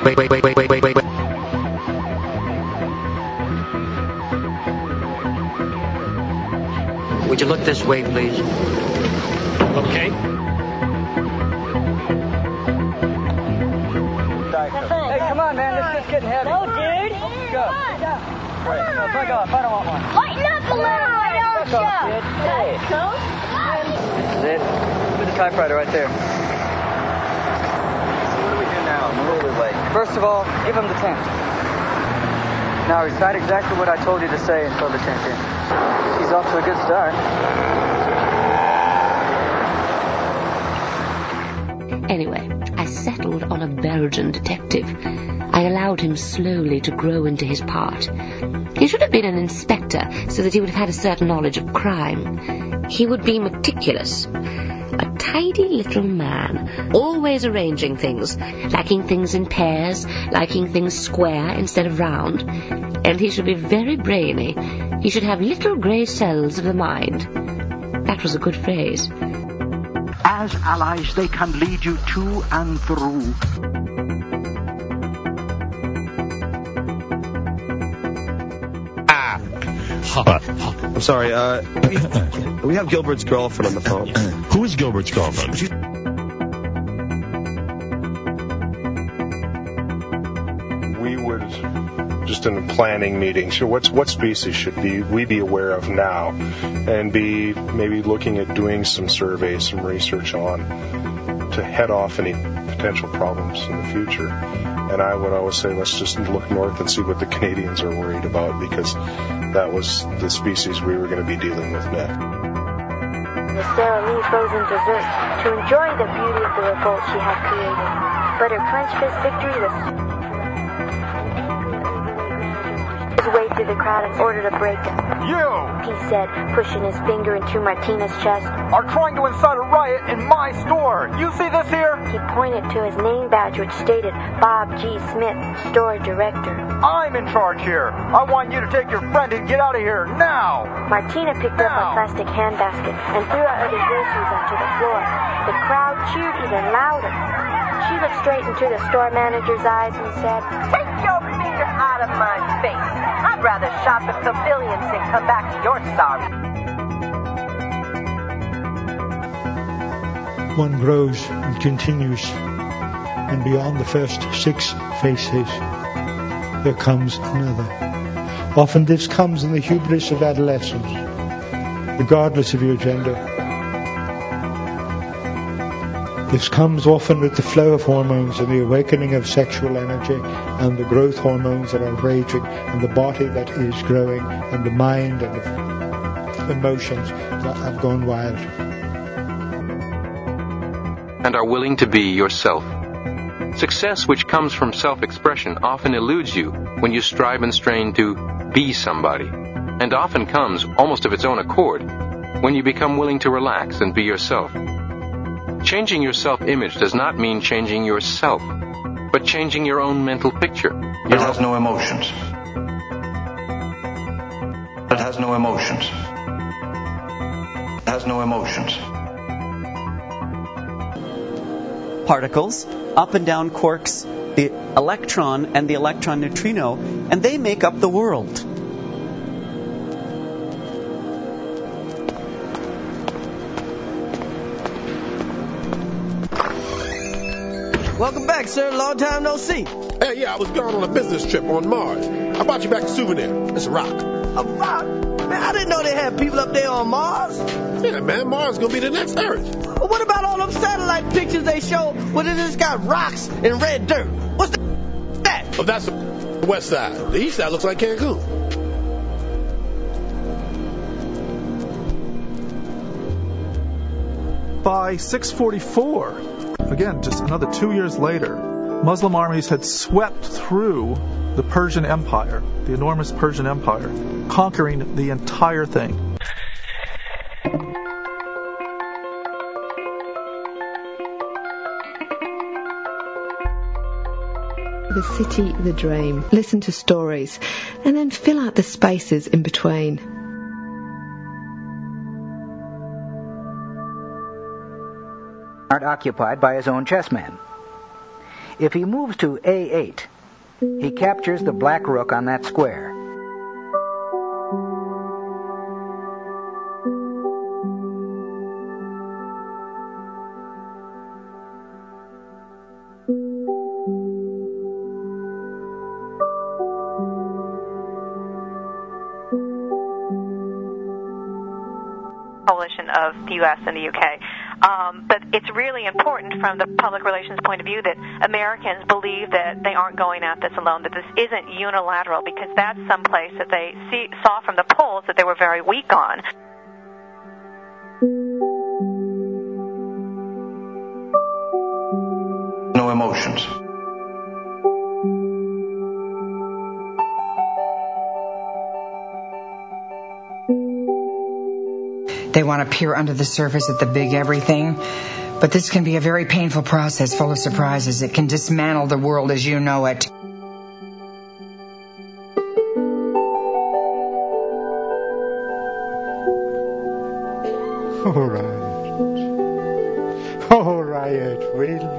Would you look this way, please? Okay. Hey, come on, man. This is getting heavy. No, dude. Go. Right. No, back off. I don't want one. Lighten up a little, why don't Back off, kid. Hey. This is it. Put the typewriter right there. So what do we do now? We're really late. First of all, give him the tent. Now recite exactly what I told you to say and throw the tent in. He's off to a good start. Anyway, I settled on a Belgian detective. I allowed him slowly to grow into his part. He should have been an inspector so that he would have had a certain knowledge of crime. He would be meticulous. A tidy little man, always arranging things, liking things in pairs, liking things square instead of round. And he should be very brainy. He should have little grey cells of the mind. That was a good phrase. As allies, they can lead you to and through. I'm sorry, we have Gilbert's girlfriend on the phone. Who is Gilbert's girlfriend? We would, just in a planning meeting, so what species should we be aware of now, and be maybe looking at doing some surveys, some research on, to head off any potential problems in the future. And I would always say, let's just look north and see what the Canadians are worried about, because that was the species we were going to be dealing with next. The Sara Lee frozen dessert to enjoy the beauty of the revolt she had created. But her clenched fist victory was his way through the crowd and ordered a break-up. You, he said, pushing his finger into Martina's chest, are trying to incite a riot in my store. You see this here? He pointed to his name badge, which stated Bob G. Smith, store director. I'm in charge here. I want you to take your friend and get out of here now. Martina picked up a plastic handbasket and threw out other groceries onto the floor. The crowd cheered even louder. She looked straight into the store manager's eyes and said, "Take your finger out of my face. I'd rather shop at civilians than come back to your sorry." One grows and continues, and beyond the first 6 faces, there comes another. Often this comes in the hubris of adolescence, regardless of your gender. This comes often with the flow of hormones and the awakening of sexual energy and the growth hormones that are raging and the body that is growing and the mind and the emotions that have gone wild. And are willing to be yourself. Success which comes from self-expression often eludes you when you strive and strain to be somebody, and often comes almost of its own accord when you become willing to relax and be yourself. Changing your self-image does not mean changing yourself, but changing your own mental picture. It has no emotions. It has no emotions. It has no emotions. Particles, up and down quarks, the electron and the electron neutrino, and they make up the world. Welcome back, sir. Long time no see. Hey, yeah, I was gone on a business trip on Mars. I brought you back a souvenir. It's a rock. A rock? Man, I didn't know they had people up there on Mars. Yeah, man, Mars is going to be the next Earth. Well, what about all them satellite pictures they show where they just got rocks and red dirt? What's that? Oh, that's the west side. The east side looks like Cancun. By 644, again, just another 2 years later, Muslim armies had swept through the Persian Empire, the enormous Persian Empire, conquering the entire thing. The city, the dream. Listen to stories, and then fill out the spaces in between. Occupied by his own chessman. If he moves to A8, he captures the black rook on that square. Coalition of the U.S. and the U.K. But it's really important from the public relations point of view that Americans believe that they aren't going at this alone, that this isn't unilateral, because that's some place that they saw from the polls that they were very weak on. No emotions. They want to peer under the surface at the big everything. But this can be a very painful process full of surprises. It can dismantle the world as you know it. All right, will.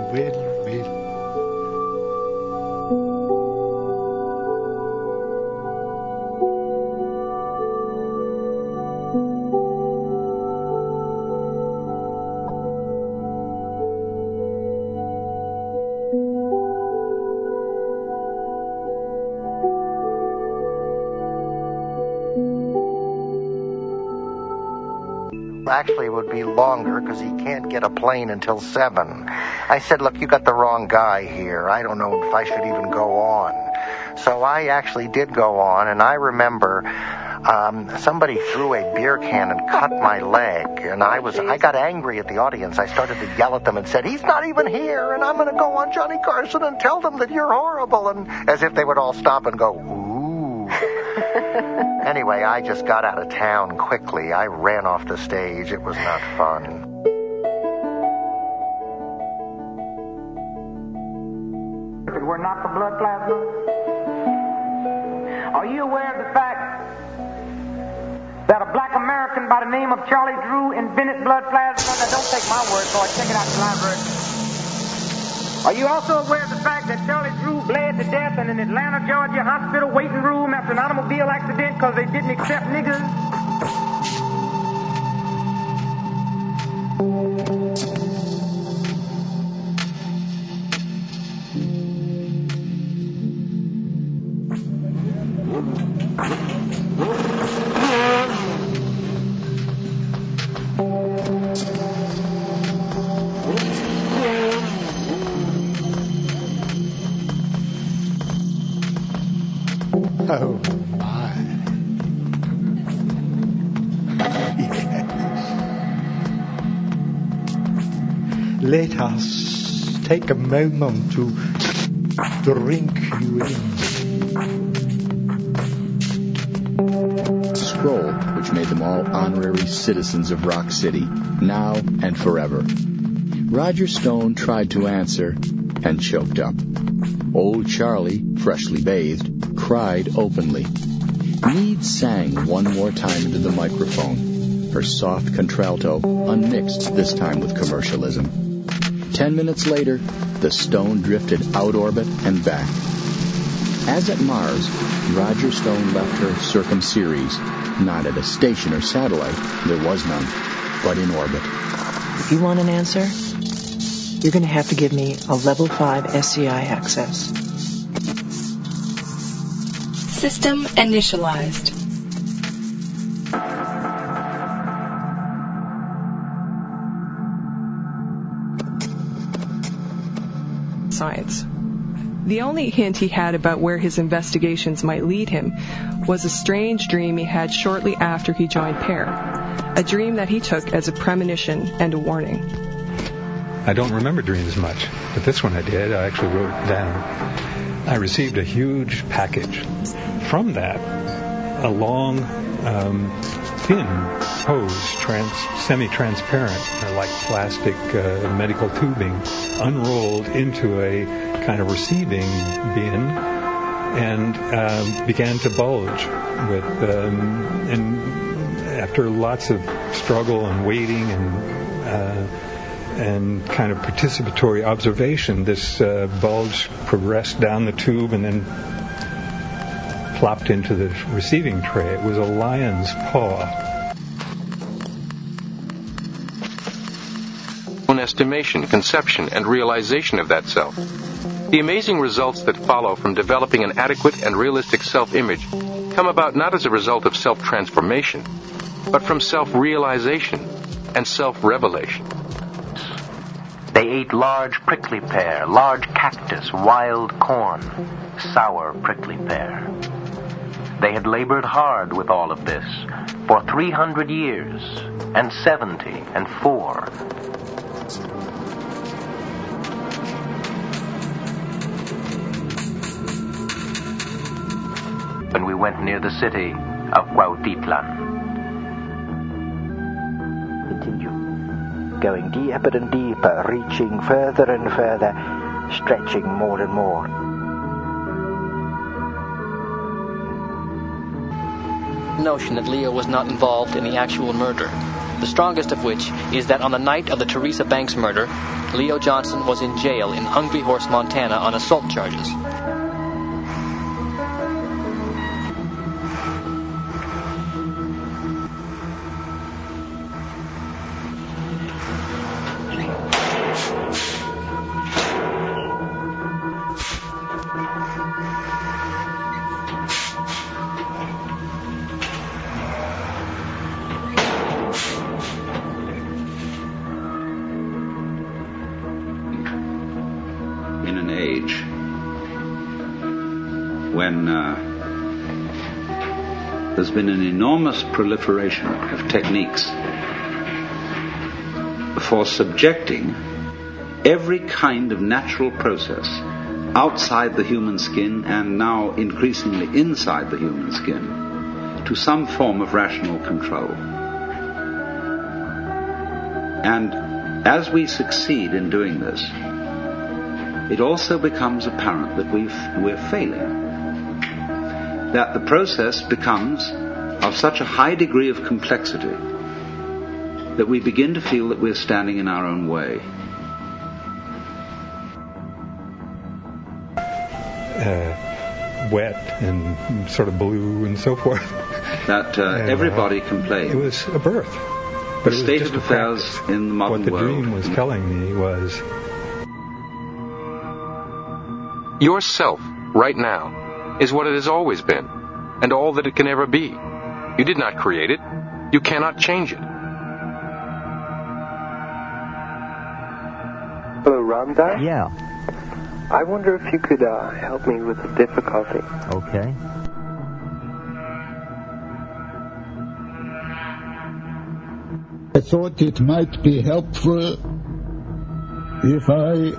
Actually, it would be longer because he can't get a plane until 7. I said, look, you got the wrong guy here. I don't know if I should even go on. So I actually did go on, and I remember somebody threw a beer can and cut my leg, and I got angry at the audience. I started to yell at them and said, he's not even here, and I'm going to go on Johnny Carson and tell them that you're horrible, and as if they would all stop and go, ooh. Anyway, I just got out of town quickly. I ran off the stage. It was not fun. If it were not for blood plasma, are you aware of the fact that a black American by the name of Charlie Drew invented blood plasma? Now, don't take my word for it. Check it out in the library. Are you also aware of the fact that Charlie Drew bled to death in an Atlanta, Georgia hospital waiting room after an automobile accident because they didn't accept niggers? Oh, my. Yes. Let us take a moment to drink you in. Scroll, which made them all honorary citizens of Rock City, now and forever. Roger Stone tried to answer and choked up. Old Charlie, freshly bathed, cried openly. Meade sang one more time into the microphone, her soft contralto unmixed this time with commercialism. 10 minutes later, the Stone drifted out orbit and back. As at Mars, Roger Stone left her circumseries, not at a station or satellite, there was none, but in orbit. If you want an answer, you're going to have to give me a level 5 SCI access. System initialized. Science. The only hint he had about where his investigations might lead him was a strange dream he had shortly after he joined PAIR, a dream that he took as a premonition and a warning. I don't remember dreams much, but this one I did. I actually wrote it down. I received a huge package. From that, a long, thin hose, semi-transparent, like plastic medical tubing, unrolled into a kind of receiving bin and began to bulge. And after lots of struggle and waiting and and kind of participatory observation, this bulge progressed down the tube and then plopped into the receiving tray. It was a lion's paw. Own estimation, conception, and realization of that self. The amazing results that follow from developing an adequate and realistic self-image come about not as a result of self-transformation, but from self-realization and self-revelation. They ate large prickly pear, large cactus, wild corn, sour prickly pear. They had labored hard with all of this for 300 years, and 70, and 4. When we went near the city of Cuautitlan. Continue. Going deeper and deeper, reaching further and further, stretching more and more. Notion that Leo was not involved in the actual murder. The strongest of which is that on the night of the Teresa Banks murder, Leo Johnson was in jail in Hungry Horse, Montana on assault charges. In an age when there's been an enormous proliferation of techniques for subjecting every kind of natural process outside the human skin and now increasingly inside the human skin to some form of rational control. And as we succeed in doing this, it also becomes apparent that we're failing. That the process becomes of such a high degree of complexity that we begin to feel that we're standing in our own way. Wet and sort of blue and so forth. That everybody can play. It was a birth. But the state of affairs in the modern world. What the dream was telling me was... Yourself, right now, is what it has always been, and all that it can ever be. You did not create it. You cannot change it. Hello, Ramdas? Yeah. I wonder if you could help me with a difficulty. Okay. I thought it might be helpful if I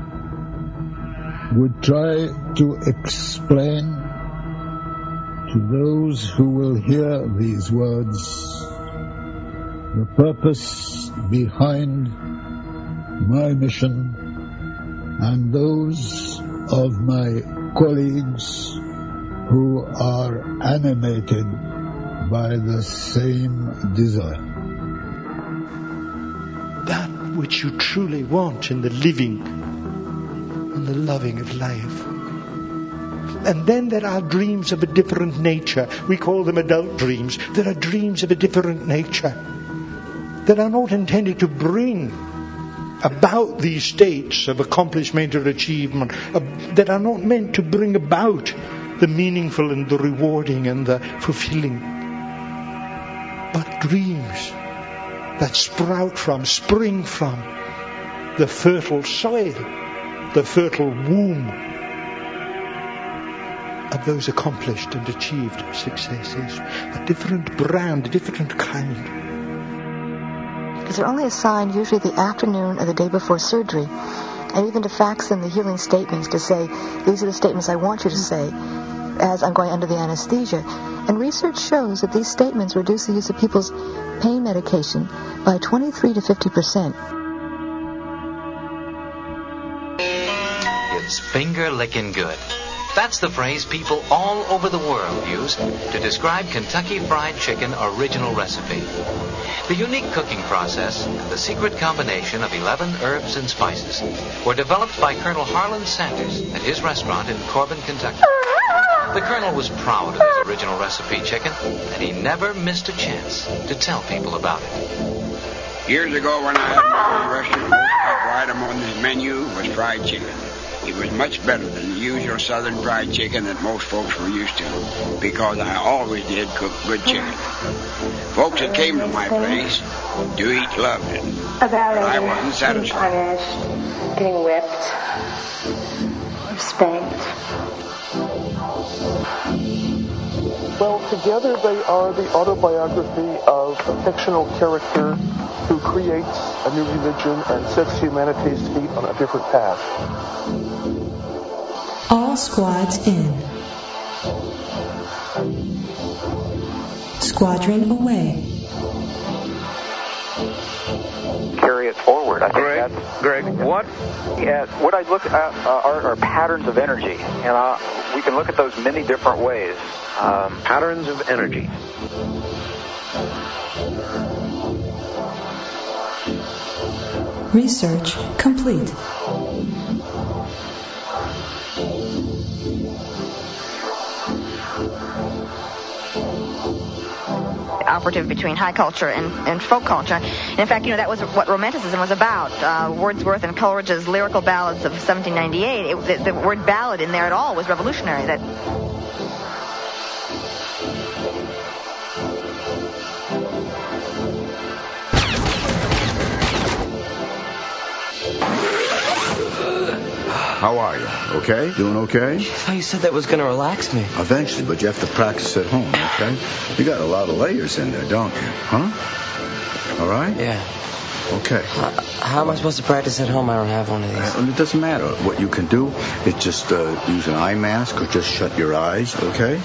would try to explain to those who will hear these words the purpose behind my mission and those of my colleagues who are animated by the same desire. That which you truly want in the living and the loving of life. And then there are dreams of a different nature. We call them adult dreams. There are dreams of a different nature that are not intended to bring about these states of accomplishment or achievement, that are not meant to bring about the meaningful and the rewarding and the fulfilling, but dreams that spring from the fertile soil, the fertile womb of those accomplished and achieved successes. A different brand, a different kind. Because they're only assigned usually the afternoon or the day before surgery, and even to fax in the healing statements to say, these are the statements I want you to say as I'm going under the anesthesia. And research shows that these statements reduce the use of people's pain medication by 23 to 50%. It's finger licking good. That's the phrase people all over the world use to describe Kentucky Fried Chicken original recipe. The unique cooking process and the secret combination of 11 herbs and spices were developed by Colonel Harlan Sanders at his restaurant in Corbin, Kentucky. The Colonel was proud of his original recipe chicken, and he never missed a chance to tell people about it. Years ago when I had my own restaurant, the most popular item on the menu was fried chicken. It was much better than the usual southern fried chicken that most folks were used to, because I always did cook good chicken. Folks that came to my place to eat loved it, but I wasn't satisfied. Getting whipped or spanked. Well, together they are the autobiography of a fictional character who creates a new religion and sets humanity's feet on a different path. All squads in. Squadron away. Carry it forward. I think Greg, what I look at are patterns of energy, and we can look at those many different ways. Patterns of energy. Research complete. Operative between high culture and folk culture. And in fact, that was what Romanticism was about. Wordsworth and Coleridge's lyrical ballads of 1798, the word ballad in there at all was revolutionary. That How are you? Okay? Doing okay? I thought you said that was going to relax me. Eventually, but you have to practice at home, okay? You got a lot of layers in there, don't you? Huh? All right? Yeah. Okay. How am I supposed to practice at home? I don't have one of these. It doesn't matter. What you can do is just use an eye mask or just shut your eyes, okay?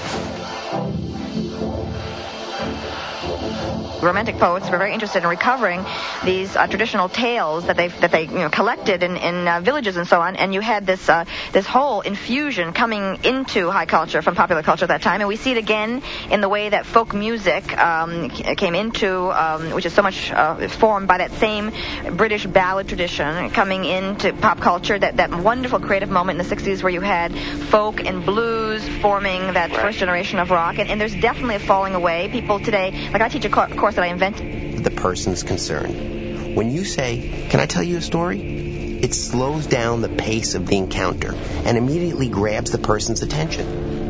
Romantic poets were very interested in recovering these traditional tales that they collected in villages and so on. And you had this whole infusion coming into high culture from popular culture at that time, and we see it again in the way that folk music came into, which is so much formed by that same British ballad tradition, coming into pop culture. That wonderful creative moment in the 60s where you had folk and blues forming that first generation of rock, and there's definitely a falling away. People today, like I teach a course that I invented. The person's concern. When you say, "Can I tell you a story?" it slows down the pace of the encounter and immediately grabs the person's attention.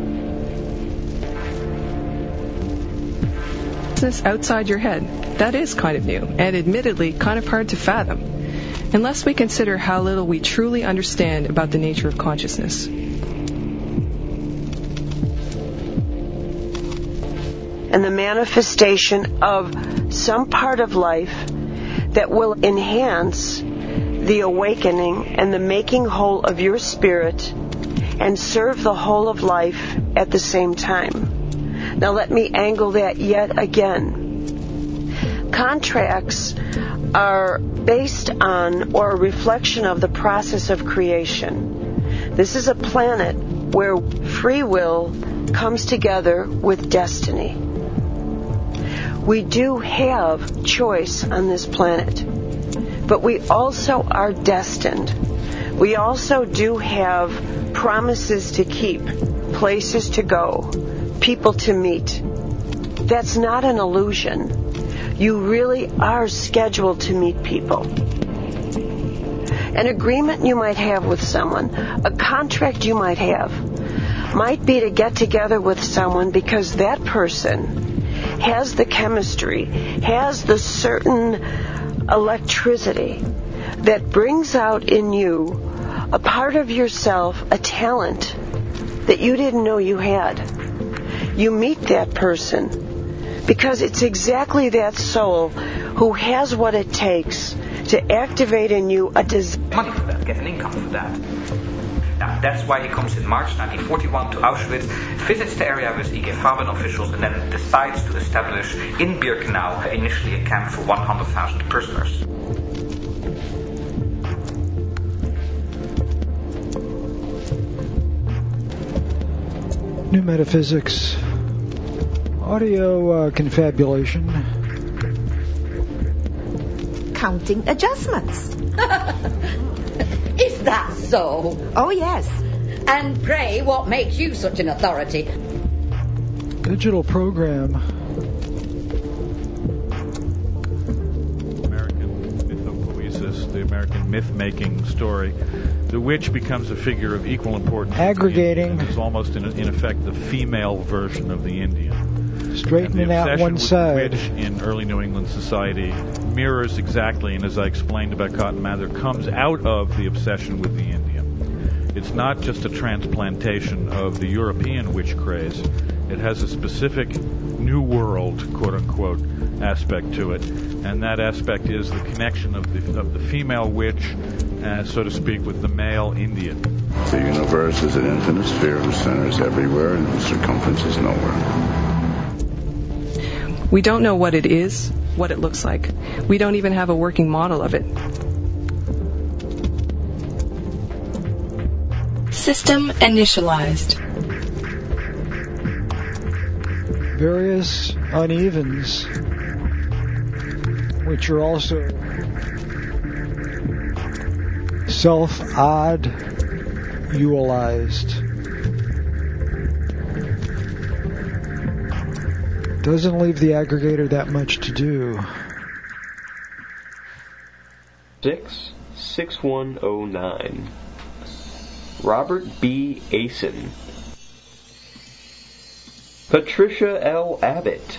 This outside your head, that is kind of new, and admittedly kind of hard to fathom, unless we consider how little we truly understand about the nature of consciousness. And the manifestation of some part of life that will enhance the awakening and the making whole of your spirit and serve the whole of life at the same time. Now let me angle that yet again. Contracts are based on or a reflection of the process of creation. This is a planet where free will comes together with destiny. We do have choice on this planet, but we also are destined. We also do have promises to keep, places to go, people to meet. That's not an illusion. You really are scheduled to meet people. An agreement you might have with someone, a contract you might have, might be to get together with someone because that person has the chemistry, has the certain electricity that brings out in you a part of yourself, a talent that you didn't know you had. You meet that person because it's exactly that soul who has what it takes to activate in you a desire. Money for that, get an income for that. Now, that's why he comes in March 1941 to Auschwitz, visits the area with IG Farben officials, and then decides to establish in Birkenau initially a camp for 100,000 prisoners. New Metaphysics. Audio confabulation. Counting adjustments. Is that so? Oh, yes. And pray, what makes you such an authority? Digital program. American mythopoesis, the American myth-making story. The witch becomes a figure of equal importance. Aggregating. It's almost, in effect, the female version of the Indian. Straightening out one side. The witch in early New England society mirrors exactly, and as I explained about Cotton Mather, comes out of the obsession with the Indian. It's not just a transplantation of the European witch craze. It has a specific New World, quote-unquote, aspect to it, and that aspect is the connection of the female witch, so to speak, with the male Indian. The universe is an infinite sphere whose center is everywhere and whose circumference is nowhere. We don't know what it is, what it looks like. We don't even have a working model of it. System initialized. Various unevens, which are also self-odd-ualized. Doesn't leave the aggregator that much to do. 6109. Robert B. Asen. Patricia L. Abbott,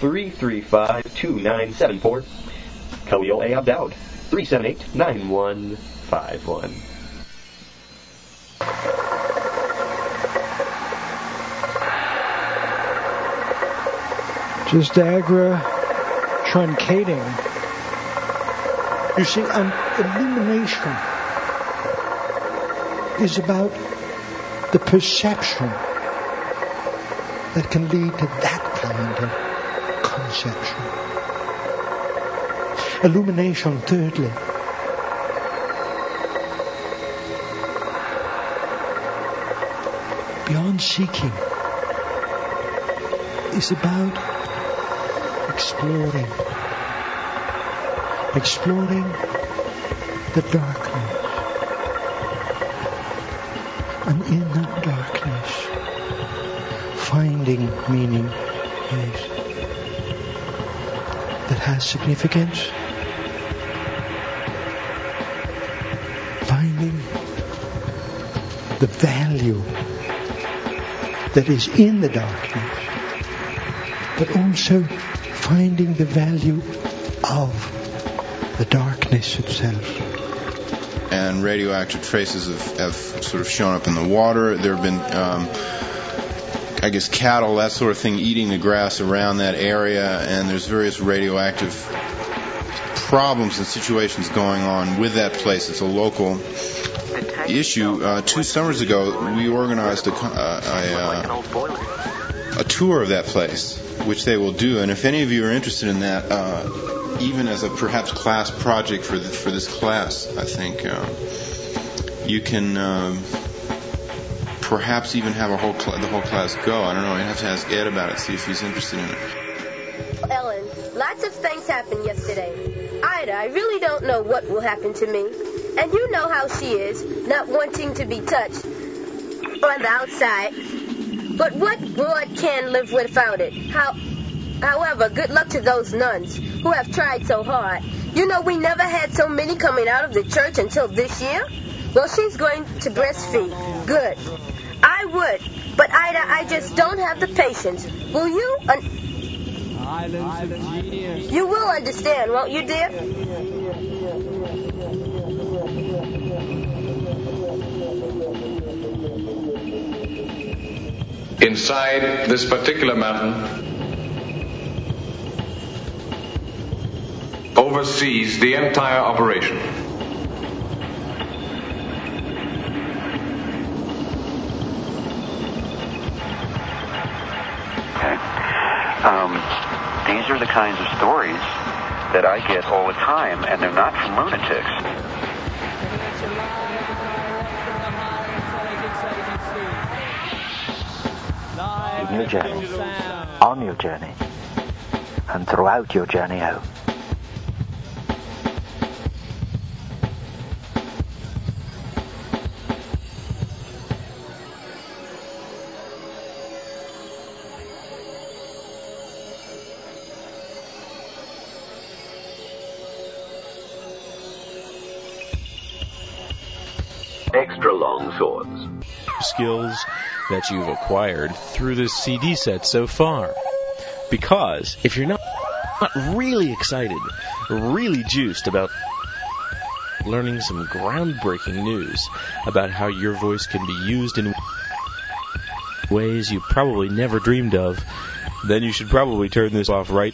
335-2974. Khalil A. Abdaud, 378-9151. Just agra truncating. You see, illumination is about the perception that can lead to that kind of conception. Illumination, thirdly, beyond seeking, is about exploring the darkness. And in that darkness, finding meaning that has significance. Finding the value that is in the darkness, but also finding the value of the darkness itself. And radioactive traces have sort of shown up in the water. There have been, I guess, cattle, that sort of thing, eating the grass around that area, and there's various radioactive problems and situations going on with that place. It's a local issue. 2 summers ago, we organized a tour of that place, which they will do. And if any of you are interested in that, even as a perhaps class project for this class, I think you can perhaps even have the whole class go. I don't know. You have to ask Ed about it, see if he's interested in it. Ellen, lots of things happened yesterday. Ida, I really don't know what will happen to me. And you know how she is, not wanting to be touched on the outside. But what blood can live without it? However, good luck to those nuns who have tried so hard. You know, we never had so many coming out of the church until this year. Well, she's going to breastfeed. Good. I would. But, Ida, I just don't have the patience. Will you? You will understand, won't you, dear? Inside this particular mountain oversees the entire operation. Okay. These are the kinds of stories that I get all the time, and they're not from lunatics. in your journey, on your journey, and throughout your journey home. Extra long swords. Skills that you've acquired through this CD set so far. Because if you're not really excited, really juiced about learning some groundbreaking news about how your voice can be used in ways you probably never dreamed of, then you should probably turn this off right.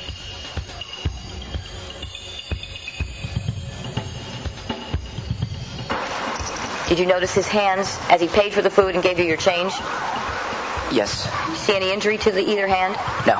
Did you notice his hands as he paid for the food and gave you your change? Yes. See any injury to either hand? No.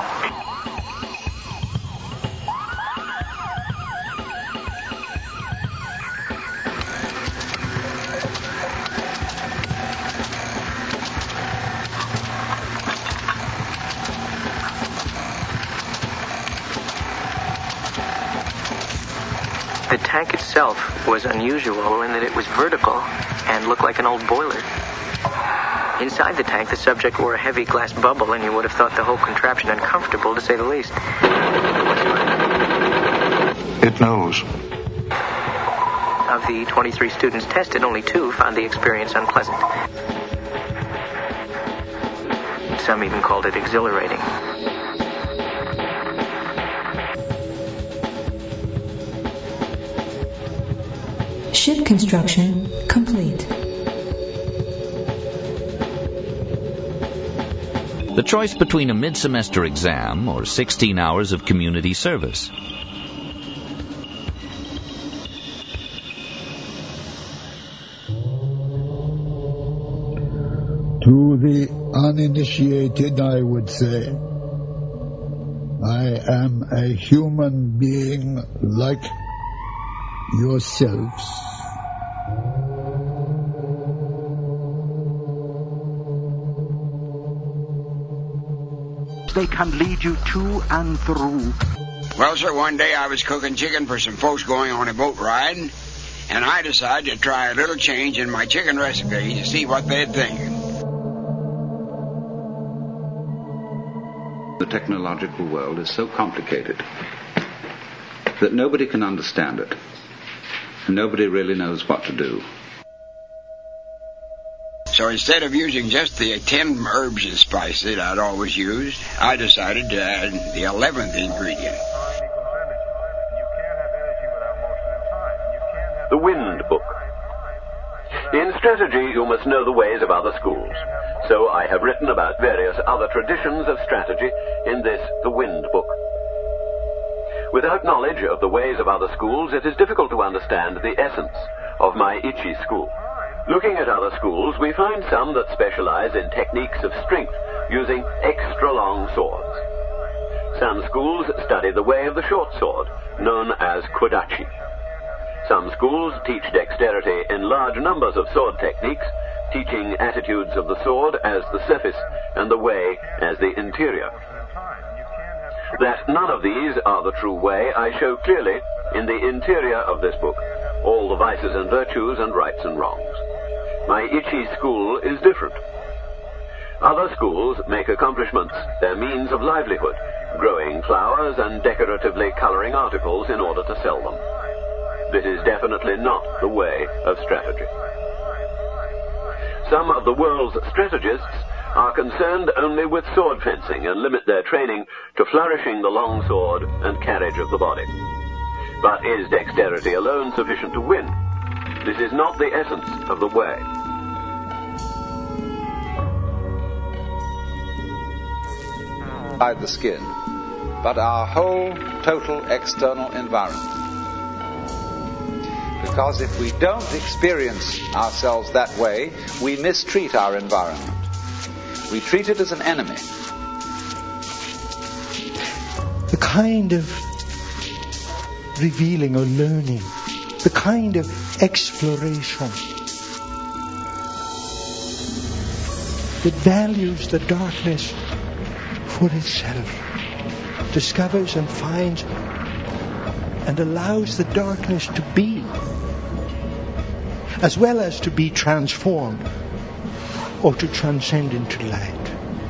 The tank itself was unusual in that it was vertical and looked like an old boiler. Inside the tank, the subject wore a heavy glass bubble, and you would have thought the whole contraption uncomfortable, to say the least. It knows. Of the 23 students tested, only 2 found the experience unpleasant. Some even called it exhilarating. Ship construction complete. The choice between a mid-semester exam or 16 hours of community service. To the uninitiated, I would say, I am a human being like yourselves. They can lead you to and through. Well, sir, one day I was cooking chicken for some folks going on a boat ride, and I decided to try a little change in my chicken recipe to see what they'd think. The technological world is so complicated that nobody can understand it. Nobody really knows what to do. So instead of using just the 10 herbs and spices that I'd always used, I decided to add the 11th ingredient. The Wind Book. In strategy, you must know the ways of other schools. So I have written about various other traditions of strategy in this, The Wind Book. Without knowledge of the ways of other schools, it is difficult to understand the essence of my Ichi school. Looking at other schools, we find some that specialize in techniques of strength using extra long swords. Some schools study the way of the short sword, known as kodachi. Some schools teach dexterity in large numbers of sword techniques, teaching attitudes of the sword as the surface and the way as the interior. That none of these are the true way, I show clearly in the interior of this book, all the vices and virtues and rights and wrongs. My Ichi school is different. Other schools make accomplishments their means of livelihood, growing flowers and decoratively coloring articles in order to sell them. This is definitely not the way of strategy. Some of the world's strategists are concerned only with sword fencing and limit their training to flourishing the long sword and carriage of the body. But is dexterity alone sufficient to win? This is not the essence of the way. Inside the skin, but our whole total external environment. Because if we don't experience ourselves that way, we mistreat our environment. We treat it as an enemy. The kind of revealing or learning, the kind of exploration that values the darkness for itself, discovers and finds and allows the darkness to be, as well as to be transformed or to transcend into light.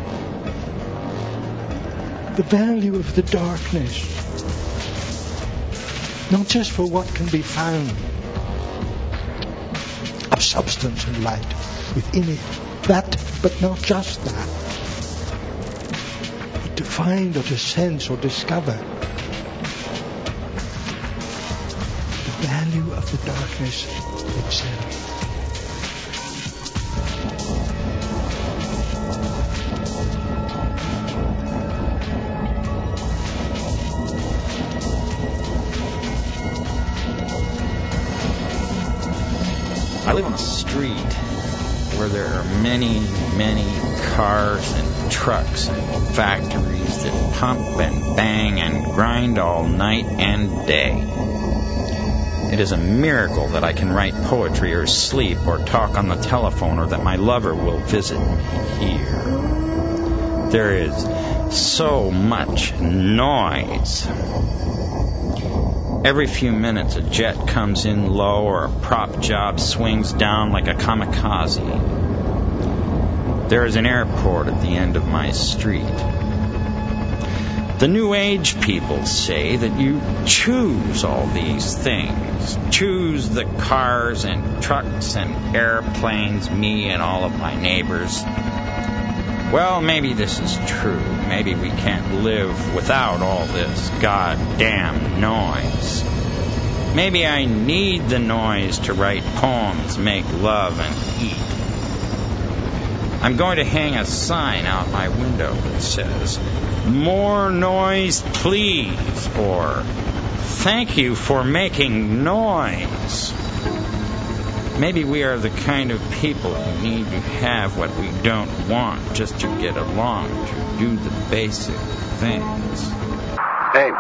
The value of the darkness, not just for what can be found of substance and light within it, that, but not just that, but to find or to sense or discover the value of the darkness itself. I live on a street where there are many, many cars and trucks and factories that pump and bang and grind all night and day. It is a miracle that I can write poetry or sleep or talk on the telephone or that my lover will visit me here. There is so much noise. Every few minutes a jet comes in low or a prop job swings down like a kamikaze. There is an airport at the end of my street. The New Age people say that you choose all these things. Choose the cars and trucks and airplanes, me and all of my neighbors. Well, maybe this is true. Maybe we can't live without all this goddamn noise. Maybe I need the noise to write poems, make love, and eat. I'm going to hang a sign out my window that says, "More noise, please," or "Thank you for making noise." Maybe we are the kind of people who need to have what we don't want just to get along, to do the basic things. Hey.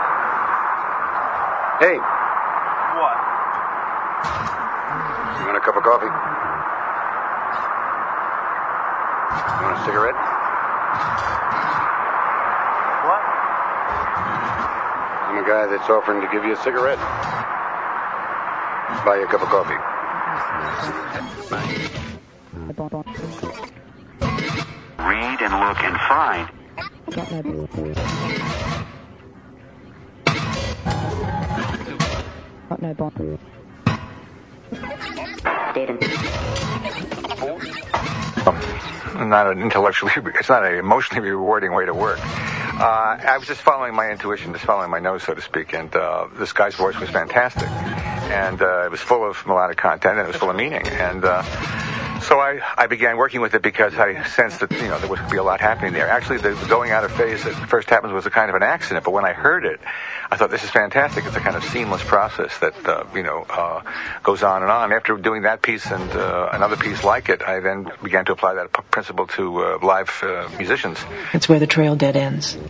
Hey. What? You want a cup of coffee? You want a cigarette? What? I'm a guy that's offering to give you a cigarette. Buy you a cup of coffee. Read and look and find. Not an intellectually, it's not an emotionally rewarding way to work. I was just following my intuition, just following my nose, so to speak, and this guy's voice was fantastic. And it was full of melodic content, and it was full of meaning. And so I began working with it because I sensed that, there would be a lot happening there. Actually, the going out of phase that first happens was a kind of an accident, but when I heard it, I thought, this is fantastic. It's a kind of seamless process that, goes on and on. After doing that piece and another piece like it, I then began to apply that principle to live musicians. It's where the trail dead ends.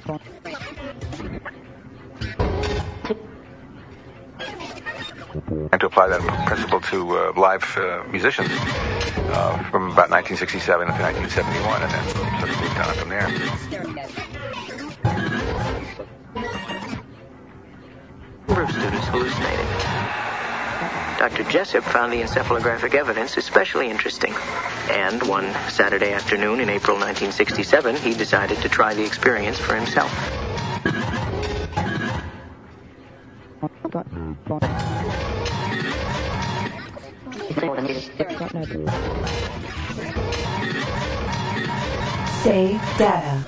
And to apply that principle to live musicians from about 1967 to 1971, and then sort of moved on from there. Number of students hallucinating. Dr. Jessup found the encephalographic evidence especially interesting. And one Saturday afternoon in April 1967, he decided to try the experience for himself. Save data.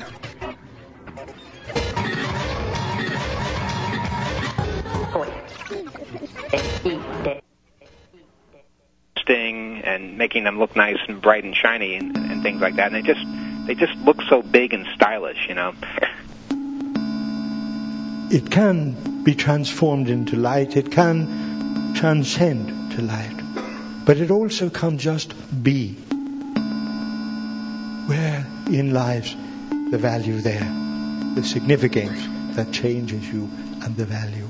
And making them look nice and bright and shiny and things like that, and they just look so big and stylish, It can be transformed into light. It can transcend to light, but it also can just be. Where in lies the value there, the significance that changes you, and the value.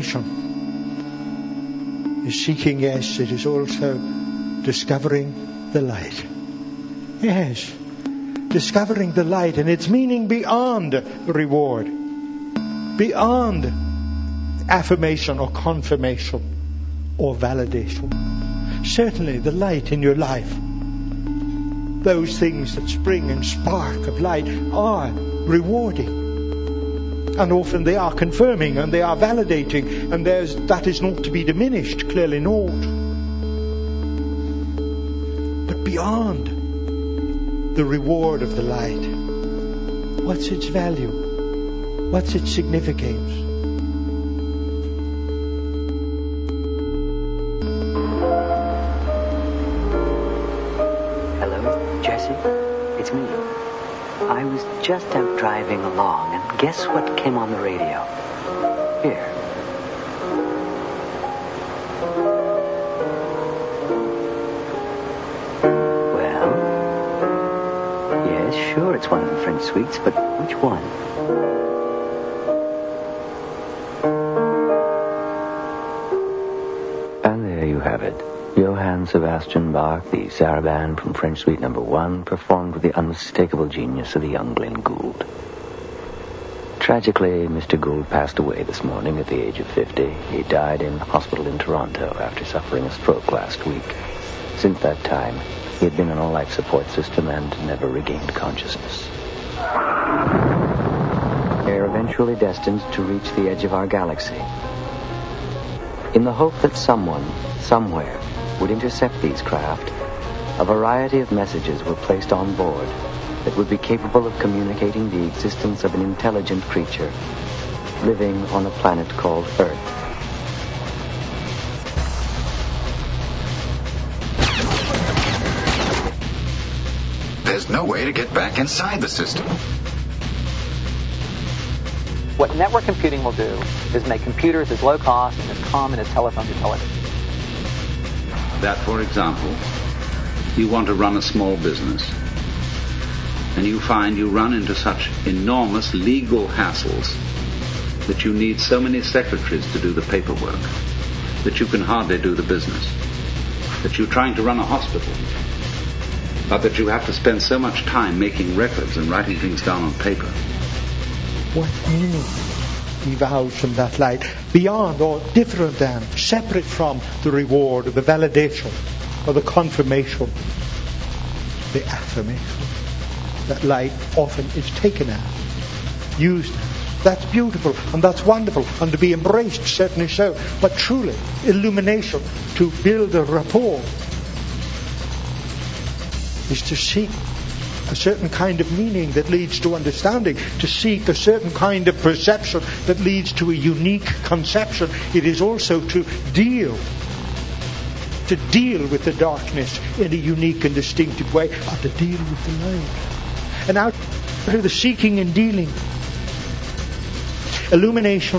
Illumination is seeking, yes, it is also discovering the light. Yes, discovering the light and its meaning beyond reward, beyond affirmation or confirmation or validation. Certainly the light in your life, those things that spring and spark of light are rewarding. And often they are confirming and they are validating, and that is not to be diminished, clearly not. But beyond the reward of the light, what's its value? What's its significance? Hello, Jesse? It's me. I was just out driving along, and guess what came on the radio? Here. Well, yes, sure, it's one of the French suites, but which one? And there you have it. Johann Sebastian Bach, the Sarabande from French Suite No. 1, performed with the unmistakable genius of the young Glenn Gould. Tragically, Mr. Gould passed away this morning at the age of 50. He died in hospital in Toronto after suffering a stroke last week. Since that time, he had been on a life support system and never regained consciousness. They're eventually destined to reach the edge of our galaxy. In the hope that someone, somewhere, would intercept these craft, a variety of messages were placed on board that would be capable of communicating the existence of an intelligent creature living on a planet called Earth. There's no way to get back inside the system. What network computing will do is make computers as low cost and as common as telephones or television. That, for example, you want to run a small business, and you find you run into such enormous legal hassles that you need so many secretaries to do the paperwork that you can hardly do the business, that you're trying to run a hospital, but that you have to spend so much time making records and writing things down on paper. What meaning evolves from that light, beyond or different than, separate from the reward or the validation or the confirmation, the affirmation? That light often is taken as, used as. That's beautiful and that's wonderful and to be embraced, certainly so. But truly, illumination, to build a rapport, is to seek a certain kind of meaning that leads to understanding, to seek a certain kind of perception that leads to a unique conception. It is also to deal with the darkness in a unique and distinctive way, or to deal with the light. And out of the seeking and dealing, illumination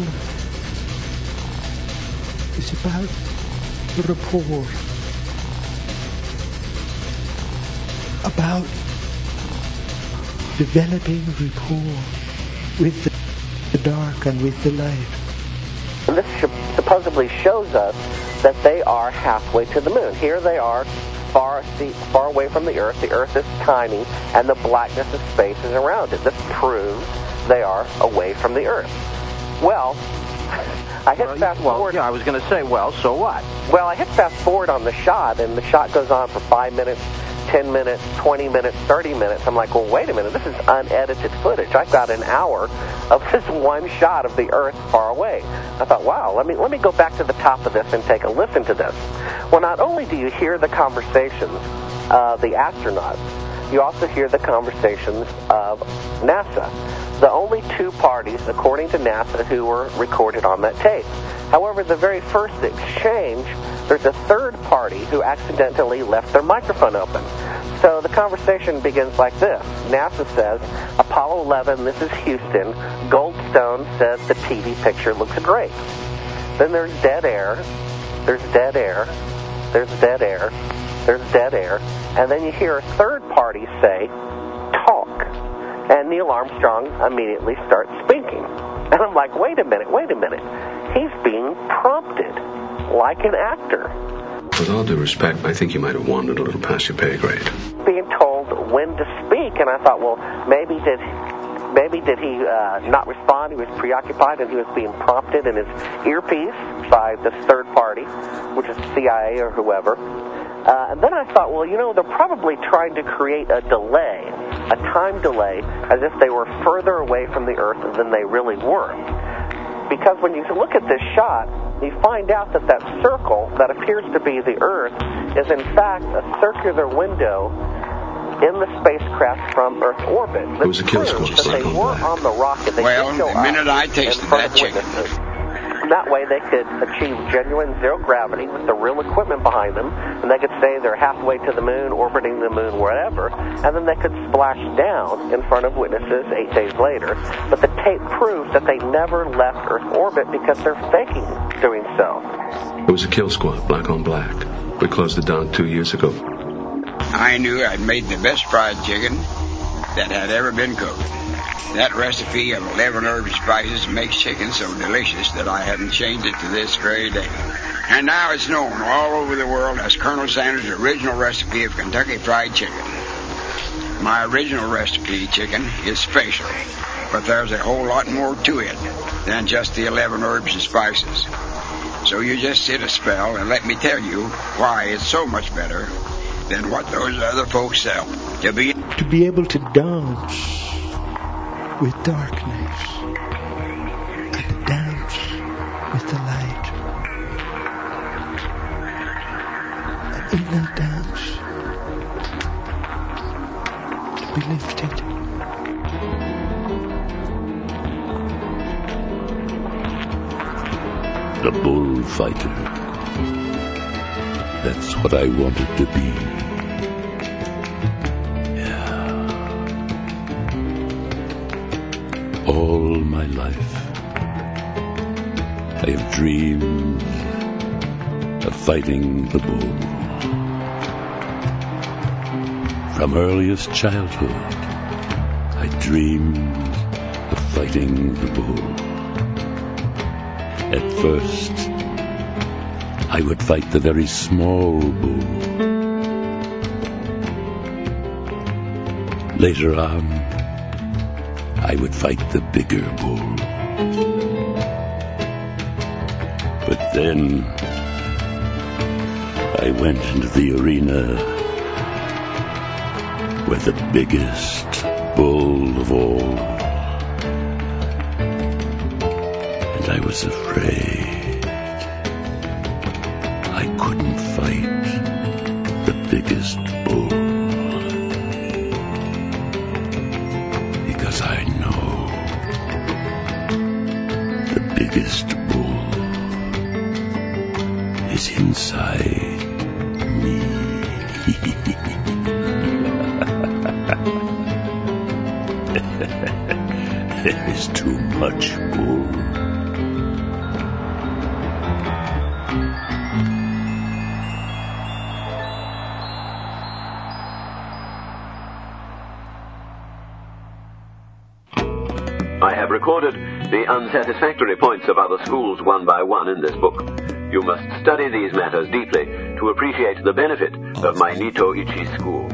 is about the rapport, about developing rapport with the dark and with the light. And this supposedly shows us that they are halfway to the moon. Here they are, far away from the Earth. The Earth is tiny, and the blackness of space is around it. This proves they are away from the Earth. Well, I hit fast forward. Yeah, I was going to say, well, so what? Well, I hit fast forward on the shot, and the shot goes on for 5 minutes, 10 minutes, 20 minutes, 30 minutes. I'm like, well, wait a minute. This is unedited footage. I've got an hour of this one shot of the Earth far away. I thought, wow, let me go back to the top of this and take a listen to this. Well, not only do you hear the conversations of the astronauts, you also hear the conversations of NASA. The only two parties, according to NASA, who were recorded on that tape. However, the very first exchange, there's a third party who accidentally left their microphone open. So the conversation begins like this. NASA says, Apollo 11, this is Houston. Goldstone says the TV picture looks great. Then there's dead air. There's dead air. There's dead air. There's dead air. And then you hear a third party say, talk. And Neil Armstrong immediately starts speaking. And I'm like, wait a minute. He's being prompted like an actor. With all due respect, I think you might have wandered a little past your pay grade. Being told when to speak, and I thought, well, maybe did he not respond? He was preoccupied, and he was being prompted in his earpiece by this third party, which is CIA or whoever. And then I thought, well, they're probably trying to create a delay, a time delay, as if they were further away from the Earth than they really were. Because when you look at this shot, you find out that that circle that appears to be the Earth is in fact a circular window in the spacecraft from Earth orbit. It was a kill squad. That they were on the rocket. They the minute I tasted that chicken. And that way they could achieve genuine zero gravity with the real equipment behind them, and they could say they're halfway to the moon, orbiting the moon, whatever, and then they could splash down in front of witnesses 8 days later. But the tape proves that they never left Earth orbit because they're faking doing so. It was a kill squad, black on black. We closed it down 2 years ago. I knew I'd made the best fried chicken that had ever been cooked. That recipe of 11 herbs and spices makes chicken so delicious that I haven't changed it to this very day. And now it's known all over the world as Colonel Sanders' original recipe of Kentucky Fried Chicken. My original recipe chicken is special, but there's a whole lot more to it than just the 11 herbs and spices. So you just sit a spell and let me tell you why it's so much better than what those other folks sell. To be able to dance with darkness and dance with the light. And in that dance, to be lifted. The bullfighter. That's what I wanted to be. All my life, I have dreamed of fighting the bull. From earliest childhood, I dreamed of fighting the bull. At first, I would fight the very small bull. Later on, I would fight the bigger bull. But then I went into the arena where the biggest bull of all, and I was afraid. I couldn't fight the biggest bull. Because I know the biggest bull is inside me. There is too much bull. I have recorded the unsatisfactory points of other schools one by one in this book. You must study these matters deeply to appreciate the benefit of my Nito Ichi school.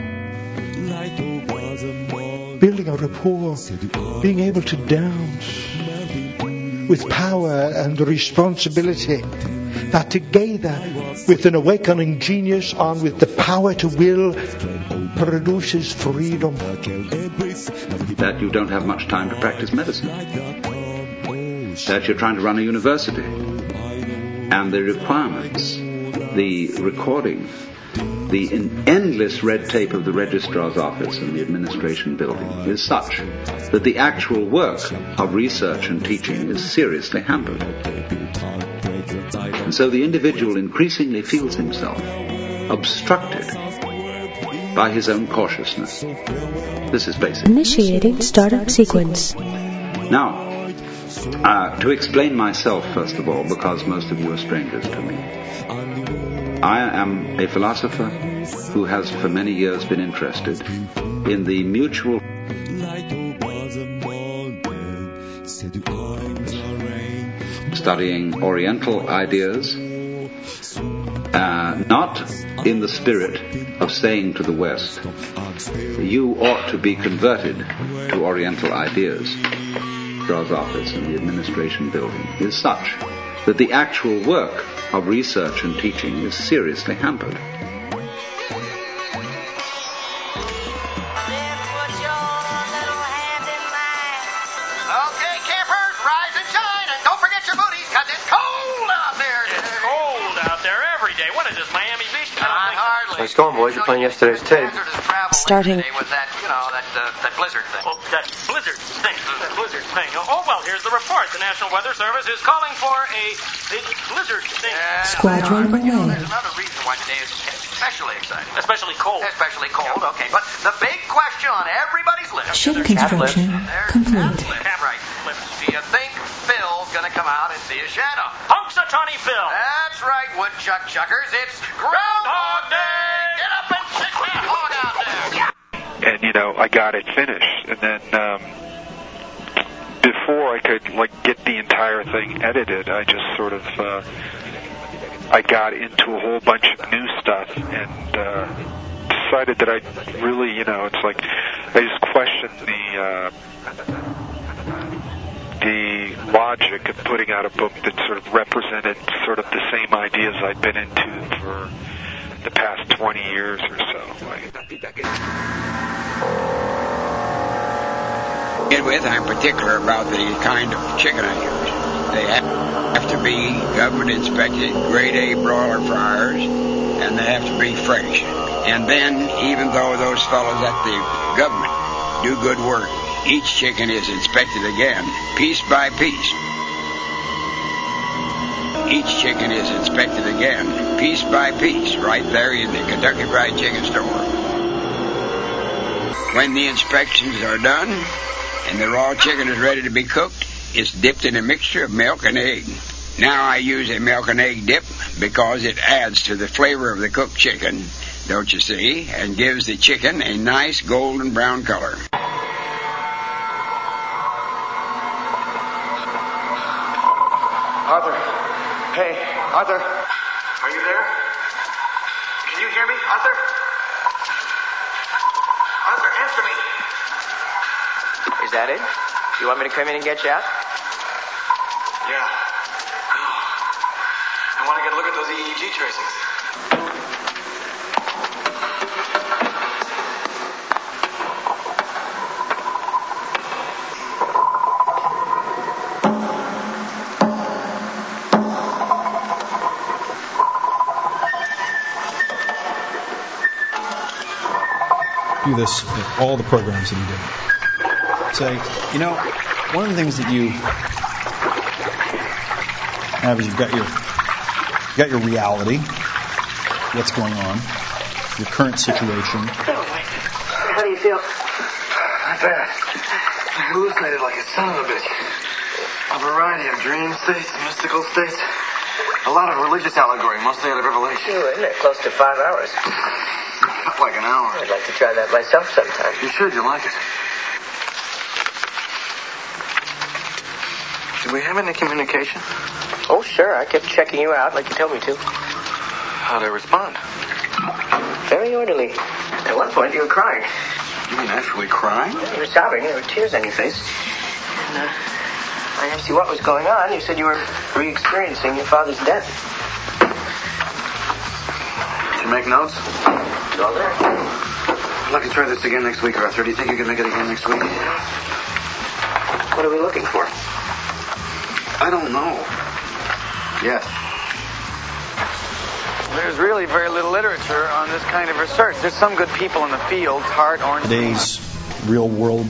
Building a rapport, being able to dance with power and responsibility, that together with an awakening genius and with the power to will produces freedom. That you don't have much time to practice medicine. That you're trying to run a university. And the requirements, the recording, the endless red tape of the registrar's office and the administration building is such that the actual work of research and teaching is seriously hampered. And so the individual increasingly feels himself obstructed by his own cautiousness. This is basic. Initiating startup sequence. Now, to explain myself, first of all, because most of you are strangers to me. I am a philosopher who has for many years been interested in the mutual studying Oriental ideas not in the spirit of saying to the West, you ought to be converted to Oriental ideas. Charles' office in the administration building is such that the actual work of research and teaching is seriously hampered. Nice going, boys. You're playing yesterday's tape. Starting. With that, that blizzard thing. Oh, that blizzard thing. That blizzard thing. Oh, well, here's the report. The National Weather Service is calling for a blizzard thing. Squadron away. There's another reason why today is especially exciting. Especially cold. Especially cold, okay. But the big question on everybody's list. Ship construction complete. Right. Do you think Phil's going to come out and see a shadow? Punxsutawney Phil. That's right, woodchuck chuckers. It's Groundhog Day. Get up and check that hog out there. And, I got it finished. And then before I could, get the entire thing edited, I just sort of, I got into a whole bunch of new stuff and decided that I really, it's like I just questioned the logic of putting out a book that sort of represented sort of the same ideas I'd been into for the past 20 years or so. With, I'm particular about the kind of chicken I use. They have to be government-inspected, grade A broiler fryers, and they have to be fresh. And then, even though those fellows at the government do good work, each chicken is inspected again, piece by piece. Each chicken is inspected again, piece by piece, right there in the Kentucky Fried Chicken store. When the inspections are done and the raw chicken is ready to be cooked, it's dipped in a mixture of milk and egg. Now I use a milk and egg dip because it adds to the flavor of the cooked chicken, don't you see, and gives the chicken a nice golden brown color. Arthur. Hey, Arthur. Are you there? Can you hear me, Arthur? Arthur, answer me. Is that it? You want me to come in and get you out? Yeah. I want to get a look at those EEG tracings. Do this with all the programs that you do. Say, one of the things that you have is you've got your reality, what's going on, your current situation. How do you feel? Not bad. I hallucinated like a son of a bitch. A variety of dream states, mystical states. A lot of religious allegory, mostly out of Revelation. Isn't it close to 5 hours? Like an hour. I'd like to try that myself sometime. You should. You'll like it. Do we have any communication? Oh, sure. I kept checking you out like you told me to. How'd I respond? Very orderly. At one point, you were crying. You mean actually crying? Yeah, you were sobbing. There were tears on your face. And I asked you what was going on. You said you were re-experiencing your father's death. Did you make notes? It's all there. I'd like to try this again next week, Arthur. Do you think you can make it again next week? What are we looking for? I don't know. Yes. There's really very little literature on this kind of research. There's some good people in the field, Hart, Orange. Today's real world.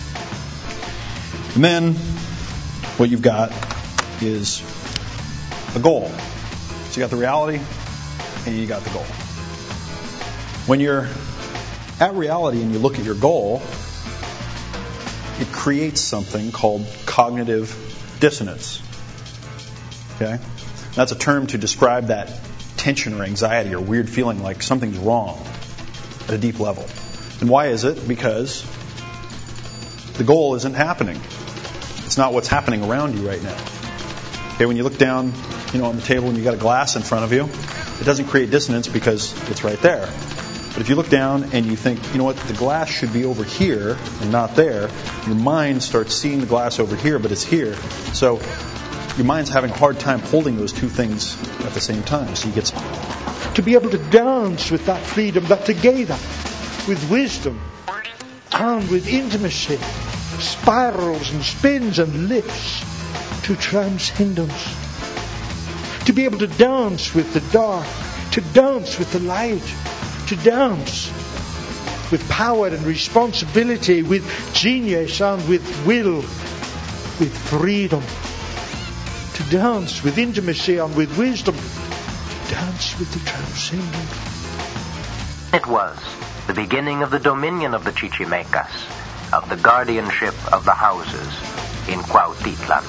And then what you've got is a goal. So you got the reality and you got the goal. When you're at reality and you look at your goal, it creates something called cognitive dissonance. Okay? That's a term to describe that tension or anxiety or weird feeling like something's wrong at a deep level. And why is it? Because the goal isn't happening. It's not what's happening around you right now. Okay, when you look down, on the table and you got a glass in front of you, it doesn't create dissonance because it's right there. But if you look down and you think, you know what, the glass should be over here and not there, your mind starts seeing the glass over here, but it's here. So your mind's having a hard time holding those two things at the same time. So you get to be able to dance with that freedom, but together with wisdom and with intimacy, spirals and spins and lifts to transcendence. To be able to dance with the dark, to dance with the light, to dance with power and responsibility, with genius and with will, with freedom. To dance with intimacy and with wisdom, to dance with the transcendent. It was the beginning of the dominion of the Chichimecas, of the guardianship of the houses in Cuautitlan.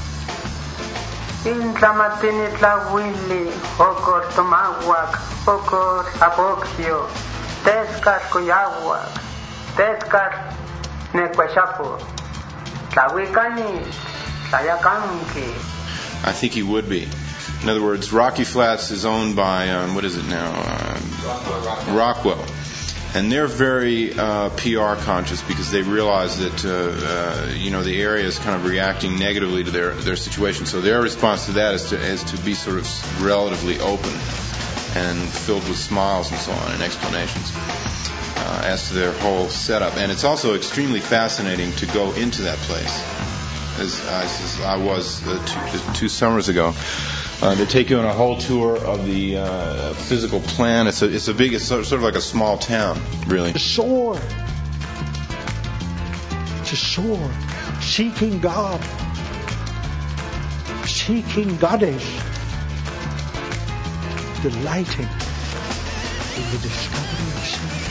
Intlamatinitlawili, Okor Tomawak, Okor Apokio, Tescar Coyawak, Tescar Nequeshapo, Tlawicani, Tlayacanqui. I think he would be. In other words, Rocky Flats is owned by, what is it now? Rockwell. And they're very PR conscious because they realize that the area is kind of reacting negatively to their situation. So their response to that is to be sort of relatively open and filled with smiles and so on and explanations as to their whole setup. And it's also extremely fascinating to go into that place, as I was 2 summers ago. They take you on a whole tour of the physical plan. It's sort of like a small town, really. To soar, seeking God, seeking Goddess, delighting in the discovery of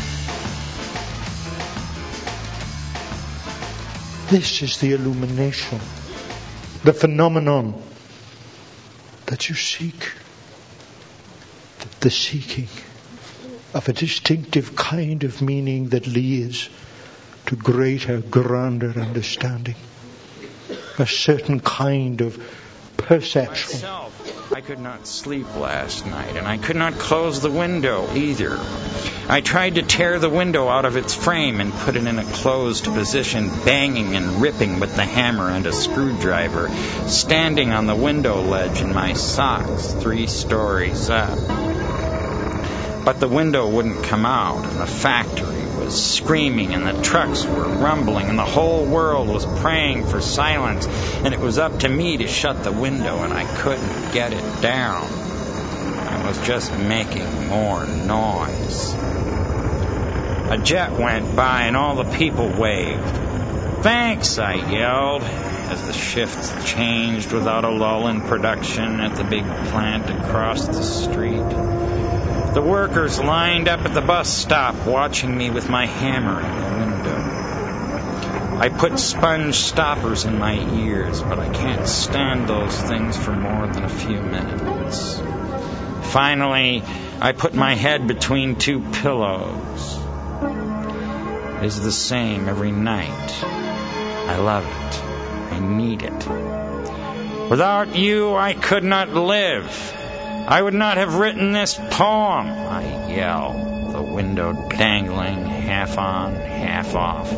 self. This is the illumination, the phenomenon that you seek, the seeking of a distinctive kind of meaning that leads to greater, grander understanding, a certain kind of perception. I could not sleep last night, and I could not close the window either. I tried to tear the window out of its frame and put it in a closed position, banging and ripping with the hammer and a screwdriver, standing on the window ledge in my socks 3 stories up. But the window wouldn't come out, and the factory was screaming, and the trucks were rumbling, and the whole world was praying for silence, and it was up to me to shut the window, and I couldn't get it down. I was just making more noise. A jet went by, and all the people waved. "Thanks," I yelled, as the shifts changed without a lull in production at the big plant across the street. The workers lined up at the bus stop, watching me with my hammer in the window. I put sponge stoppers in my ears, but I can't stand those things for more than a few minutes. Finally, I put my head between 2 pillows. It is the same every night. I love it. I need it. Without you, I could not live. I would not have written this poem, I yell, the window dangling half on, half off.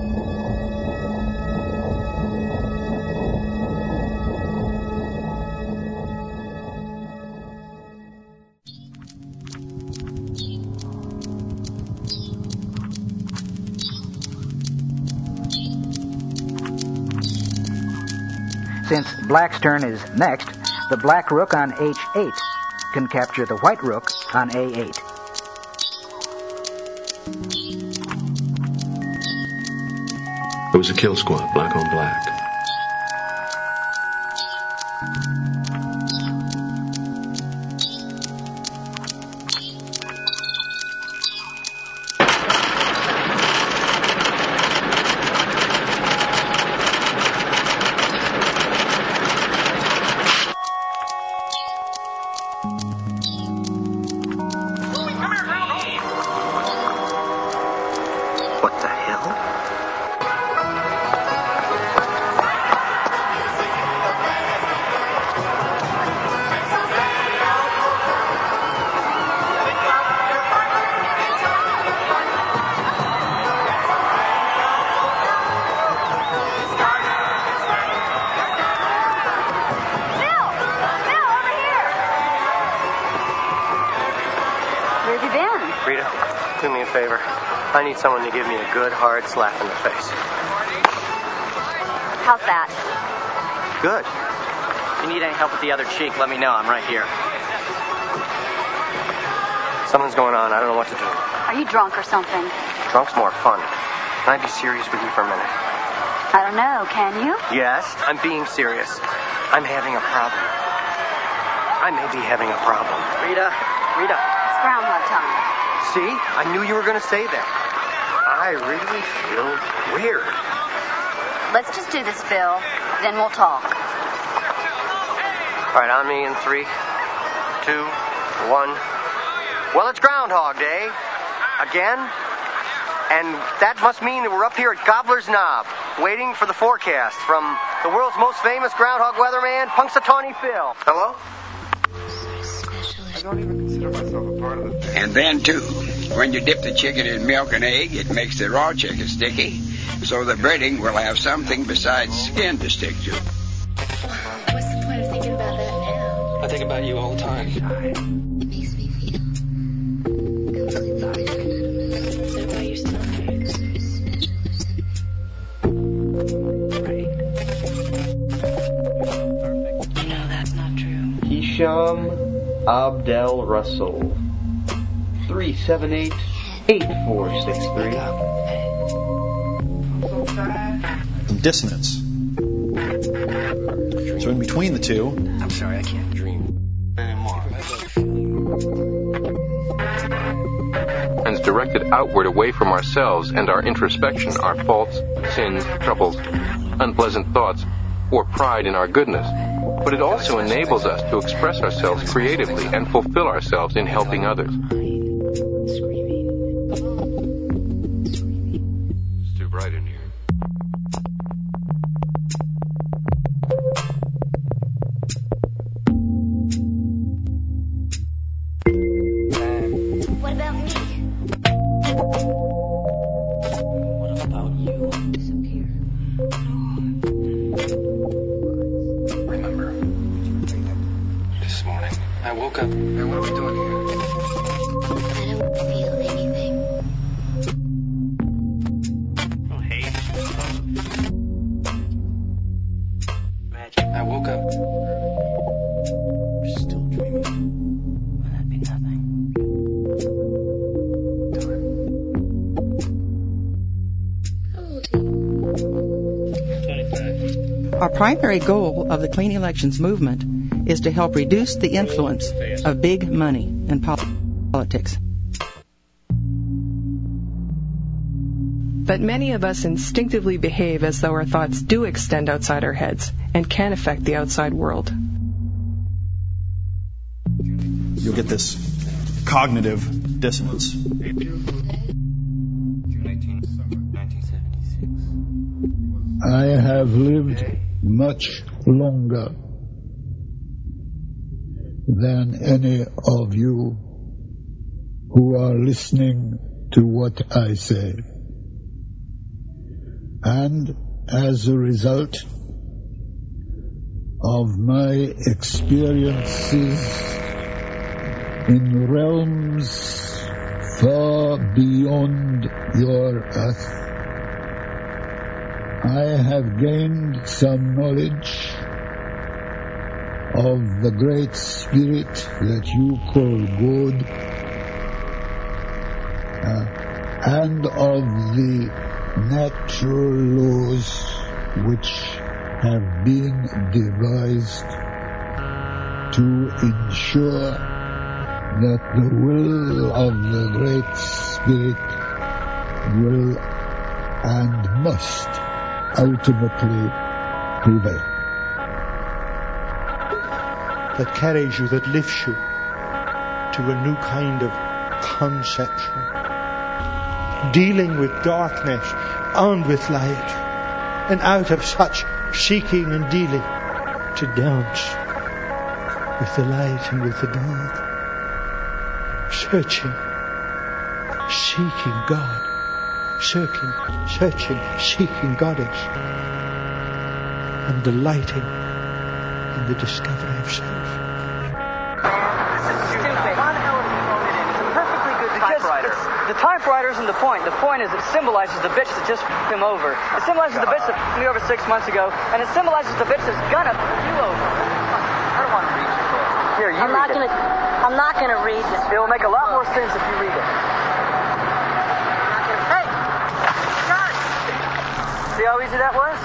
Since Black's turn is next, the black rook on H8 can capture the white rook on A8. It was a kill squad, black on black. you been? Rita, do me a favor. I need someone to give me a good, hard slap in the face. How's that? Good. If you need any help with the other cheek, let me know. I'm right here. Something's going on. I don't know what to do. Are you drunk or something? Drunk's more fun. Can I be serious with you for a minute? I don't know. Can you? Yes, I'm being serious. I'm having a problem. I may be having a problem. Rita. It's Groundhog time. See? I knew you were going to say that. I really feel weird. Let's just do this, Phil. Then we'll talk. All right, on me in 3, 2, 1. Well, it's Groundhog Day. Again. And that must mean that we're up here at Gobbler's Knob, waiting for the forecast from the world's most famous groundhog weatherman, Punxsutawney Phil. Hello? I don't even consider myself a part of it. And then, too, when you dip the chicken in milk and egg, it makes the raw chicken sticky, so the breading will have something besides skin to stick to. What's the point of thinking about that now? I think about you all the time. It makes me feel completely lost. What about your stomach? Right. You know that's not true. Hisham Abdel Russell. 378-8463. Dissonance. So in between the two. I'm sorry, I can't dream anymore. And directed outward away from ourselves and our introspection, our faults, sins, troubles, unpleasant thoughts, or pride in our goodness. But it also enables us to express ourselves creatively and fulfill ourselves in helping others. It's too bright in here. What about me? What about you? Disappear. Remember, this morning, I woke up. And what are we doing here? I don't feel anything. Oh, hate. Magic. I woke up. You're still dreaming. Well, that'd be nothing. Our primary goal of the Clean Elections movement is to help reduce the influence of big money in politics. But many of us instinctively behave as though our thoughts do extend outside our heads and can affect the outside world. You'll get this cognitive dissonance. I have lived much longer than any of you who are listening to what I say. And as a result of my experiences in realms far beyond your earth, I have gained some knowledge of the great spirit that you call God, and of the natural laws which have been devised to ensure that the will of the great spirit will and must ultimately prevail. That carries you, that lifts you to a new kind of conception. Dealing with darkness and with light. And out of such seeking and dealing to dance with the light and with the dark. Searching, seeking God. Searching, seeking Goddess. And delighting in the discovery of self. Stupid. 1 element voted in. It's a perfectly good The typewriter isn't the point. The point is it symbolizes the bitch that just f***ed him over. It symbolizes the bitch that f***ed me over 6 months ago, and it symbolizes the bitch that's gonna f*** you over. I don't want to read your book. Here, you read it. I'm not gonna read this. It will make a lot more sense if you read it. Hey! John! See how easy that was?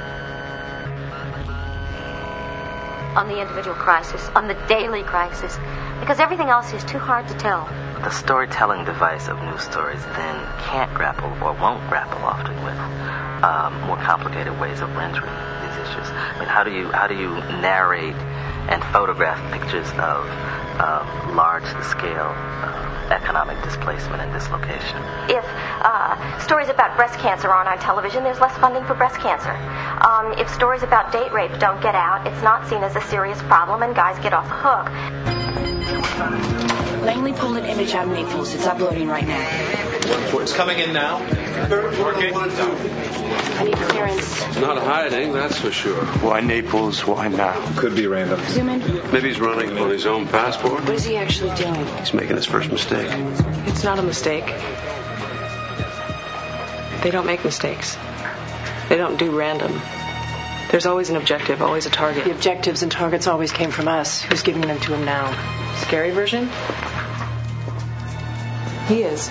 On the individual crisis, on the daily crisis, because everything else is too hard to tell. The storytelling device of news stories then can't grapple or won't grapple often with more complicated ways of rendering these issues. I mean, how do you narrate and photograph pictures of large-scale economic displacement and dislocation? If stories about breast cancer aren't on television, there's less funding for breast cancer. If stories about date rape don't get out, it's not seen as a serious problem and guys get off the hook. Langley pulled an image out of Naples. It's uploading right now. It's coming in now. Working. I need clearance. Not hiding, that's for sure. Why Naples? Why now? Could be random. Zoom in. Maybe he's running on his own passport. What is he actually doing? He's making his first mistake. It's not a mistake. They don't make mistakes. They don't do random. There's always an objective, always a target. The objectives and targets always came from us. Who's giving them to him now? Scary version? He is.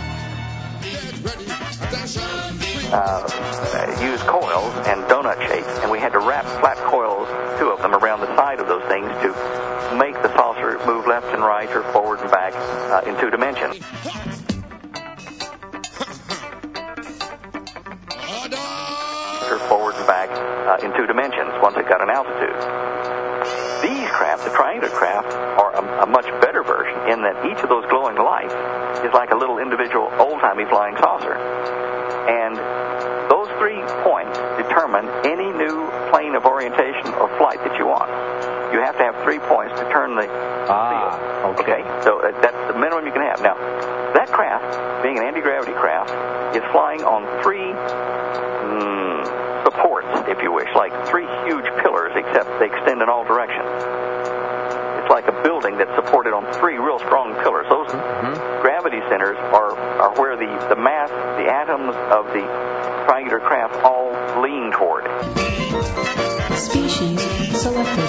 Used coils and donut shapes, and we had to wrap flat coils, 2 of them, around the side of those things to make the saucer move left and right or forward and back in 2 dimensions. Or forward and back in 2 dimensions once it got an altitude. These craft, the triangular craft, are a much better version in that each of those glowing lights is like a little individual old-timey flying saucer. And those 3 points determine any new plane of orientation or flight that you want. You have to have 3 points to turn the field. Okay? So that's the minimum you can have. Now, that craft, being an anti-gravity craft, is flying on 3 supports, if you wish, like 3 huge pillars, except they extend in all directions. It's like a building that's supported on 3 real strong pillars. Those gravity centers are where the mass, the atoms of the triangular craft all lean toward. Species selected.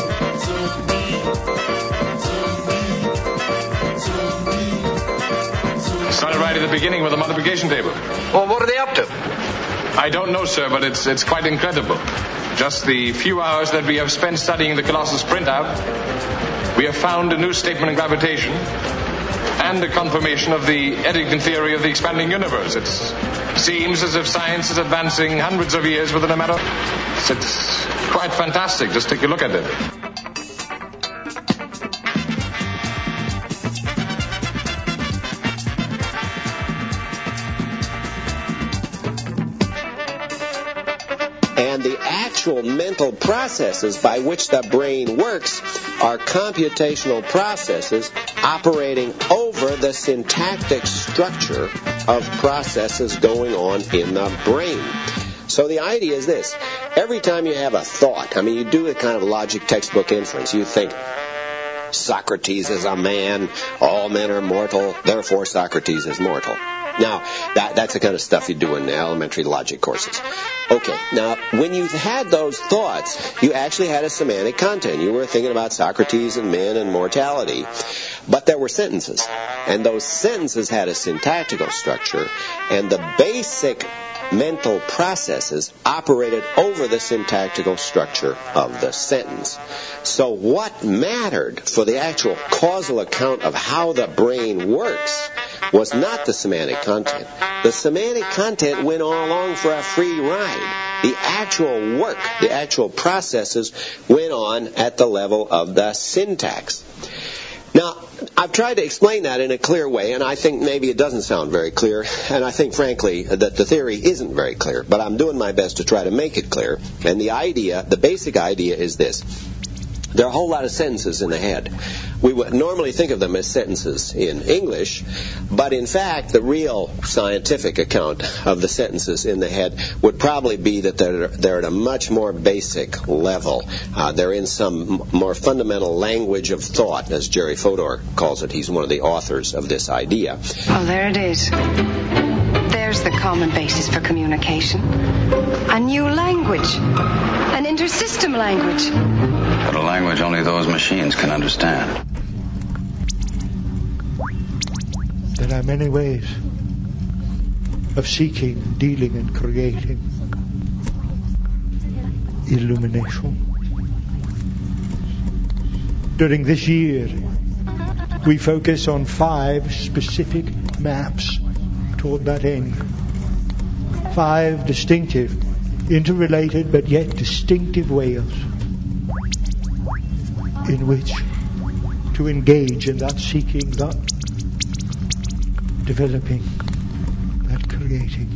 Started right at the beginning with the multiplication table. Well, what are they up to? I don't know, sir, but it's quite incredible. Just the few hours that we have spent studying the Colossus printout, we have found a new statement in gravitation and a confirmation of the Eddington theory of the expanding universe. It seems as if science is advancing hundreds of years within a matter. It's quite fantastic. Just take a look at it. And the actual mental processes by which the brain works are computational processes operating over the syntactic structure of processes going on in the brain. So the idea is this. Every time you have a thought, you do a kind of logic textbook inference. You think, Socrates is a man, all men are mortal, therefore Socrates is mortal. Now, that's the kind of stuff you do in the elementary logic courses. Okay, now, when you had those thoughts, you actually had a semantic content. You were thinking about Socrates and men and mortality. But there were sentences, and those sentences had a syntactical structure, and the basic mental processes operated over the syntactical structure of the sentence. So what mattered for the actual causal account of how the brain works was not the semantic content. The semantic content went all along for a free ride. The actual work, the actual processes went on at the level of the syntax. Now, I've tried to explain that in a clear way, and I think maybe it doesn't sound very clear, and I think, frankly, that the theory isn't very clear, but I'm doing my best to try to make it clear. And the basic idea is this. There are a whole lot of sentences in the head. We would normally think of them as sentences in English, but in fact, the real scientific account of the sentences in the head would probably be that they're at a much more basic level. They're in some more fundamental language of thought, as Jerry Fodor calls it. He's one of the authors of this idea. Oh, there it is. There's the common basis for communication. A new language. An intersystem language. But a language only those machines can understand. There are many ways of seeking, dealing, and creating illumination. During this year, we focus on 5 specific maps toward that end. 5 distinctive, interrelated but yet distinctive ways in which to engage in that seeking, that developing, that creating.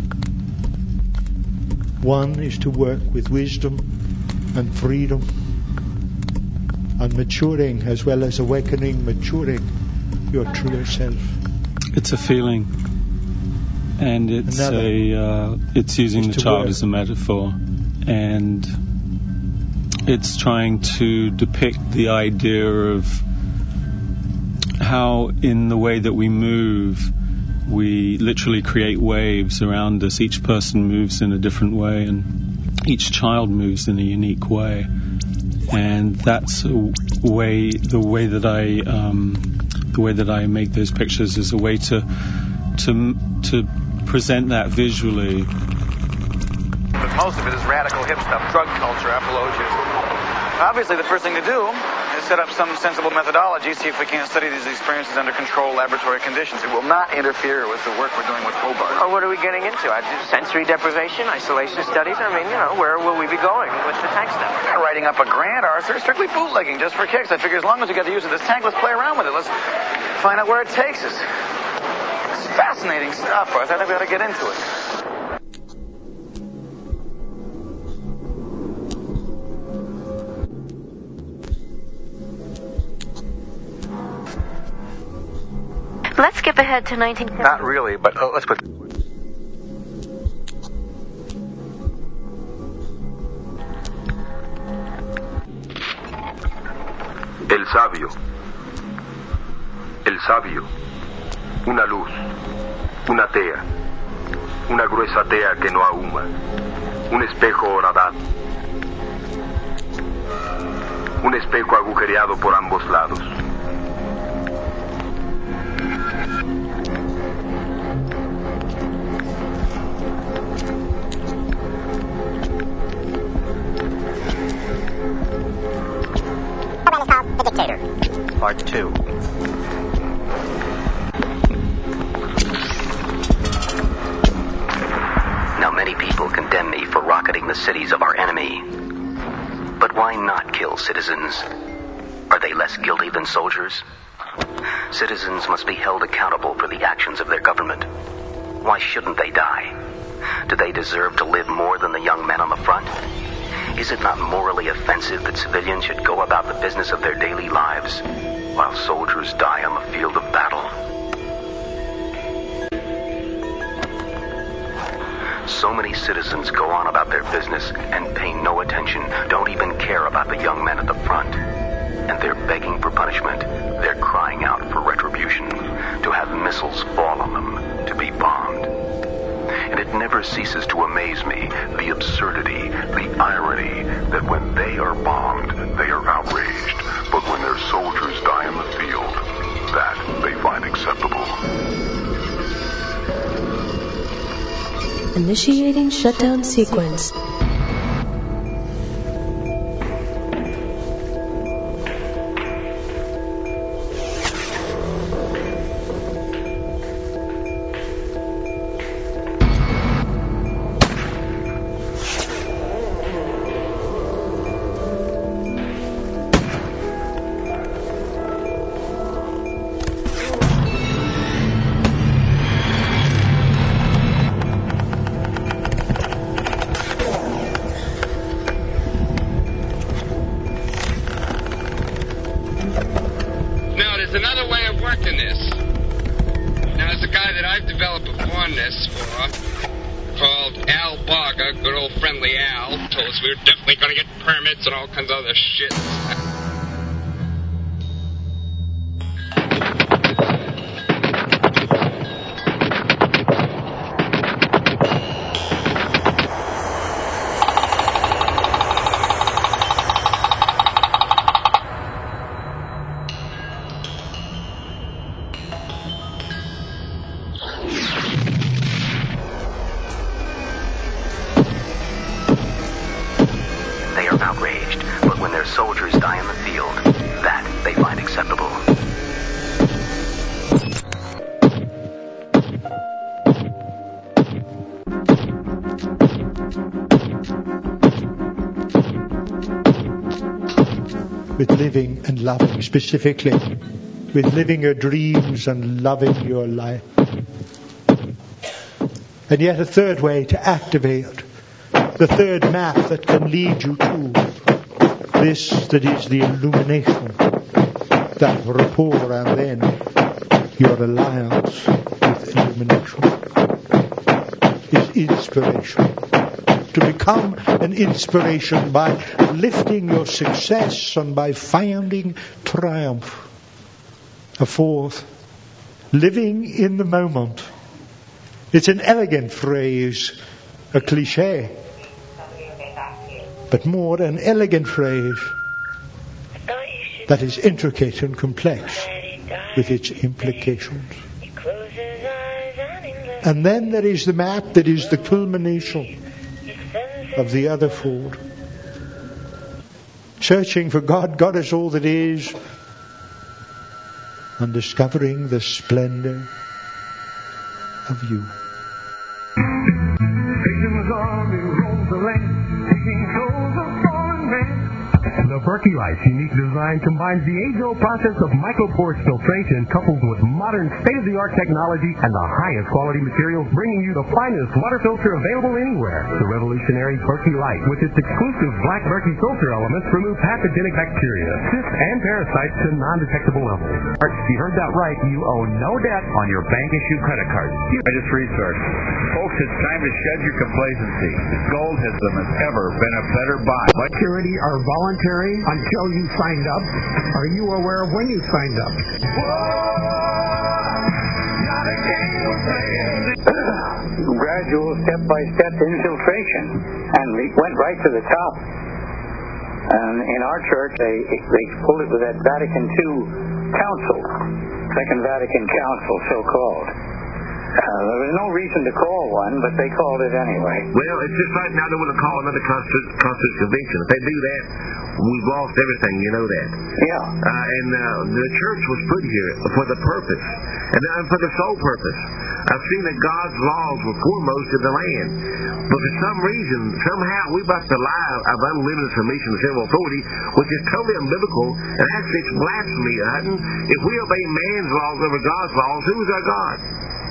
One is to work with wisdom and freedom and maturing as well as awakening, maturing your truer self. It's a feeling, and it's it's using the child as a metaphor, and it's trying to depict the idea of how in the way that we move, we literally create waves around us. Each person moves in a different way, and each child moves in a unique way. And that's the way that I make those pictures is a way to present that visually. But most of it is radical hip stuff, drug culture, apologia. Obviously, the first thing to do is set up some sensible methodology, see if we can't study these experiences under controlled laboratory conditions. It will not interfere with the work we're doing with Hobart. Oh, what are we getting into? Sensory deprivation, isolation studies? I mean, where will we be going with the tank stuff? I'm not writing up a grant, Arthur. Strictly bootlegging, just for kicks. I figure as long as we got the use of this tank, let's play around with it. Let's find out where it takes us. It's fascinating stuff, Arthur. I think we ought to get into it. Let's skip ahead to 1970. Not really, but let's put... El sabio, una luz, una tea, una gruesa tea que no ahuma, un espejo horadado, un espejo agujereado por ambos lados. The Dictator. Part 2. Now many people condemn me for rocketing the cities of our enemy. But why not kill citizens? Are they less guilty than soldiers? Citizens must be held accountable for the actions of their government. Why shouldn't they die? Do they deserve to live more than the young men on the front? Is it not morally offensive that civilians should go about the business of their daily lives while soldiers die on the field of battle? So many citizens go on about their business and pay no attention, don't even care about the young men at the front. And they're begging for punishment. They're crying out for retribution, to have missiles fall on them, to be bombed. And it never ceases to amaze me, the absurdity, the irony, that when they are bombed, they are outraged. But when their soldiers die in the field, that they find acceptable. Initiating shutdown sequence. I've developed a fondness for, called Al Barger, good old friendly Al, told us we were definitely going to get permits and all kinds of other shit. Soldiers die in the field. That they find acceptable. With living and loving, specifically. With living your dreams and loving your life. And yet a third way to activate, the third map that can lead you to this, that is the illumination, that rapport, and then your alliance with illumination is inspiration. To become an inspiration by lifting your success and by finding triumph. A fourth, living in the moment. It's an elegant phrase, a cliche, but more an elegant phrase that is intricate and complex with its implications. And then there is the map that is the culmination of the other four. Searching for God, God is all that is, and discovering the splendor of you. Satan's army roams the land, taking souls of fallen men. The Berkey Light's unique design combines the age-old process of micropore filtration coupled with modern state-of-the-art technology and the highest quality materials, bringing you the finest water filter available anywhere. The revolutionary Berkey Light, with its exclusive black Berkey filter elements, remove pathogenic bacteria, cysts, and parasites to non-detectable levels. You heard that right. You owe no debt on your bank-issued credit card. I just researched. Folks, it's time to shed your complacency. Gold has ever been a better buy. Security are voluntary until you signed up. Are you aware of when you signed up? Gradual step-by-step infiltration, and we went right to the top. And in our church, they pulled it with that Vatican II Council, Second Vatican Council, so-called. There was no reason to call one, but they called it anyway. Well, it's just like now they want to call another Constitutional Convention. If they do that, we've lost everything, you know that. Yeah. And the church was put here for the purpose, and for the sole purpose. I've seen that God's laws were foremost in the land. But for some reason, somehow, we must lie of unlimited submission to civil authority, which is totally unbiblical, and actually it's blasphemy, Hutton. If we obey man's laws over God's laws, who is our God?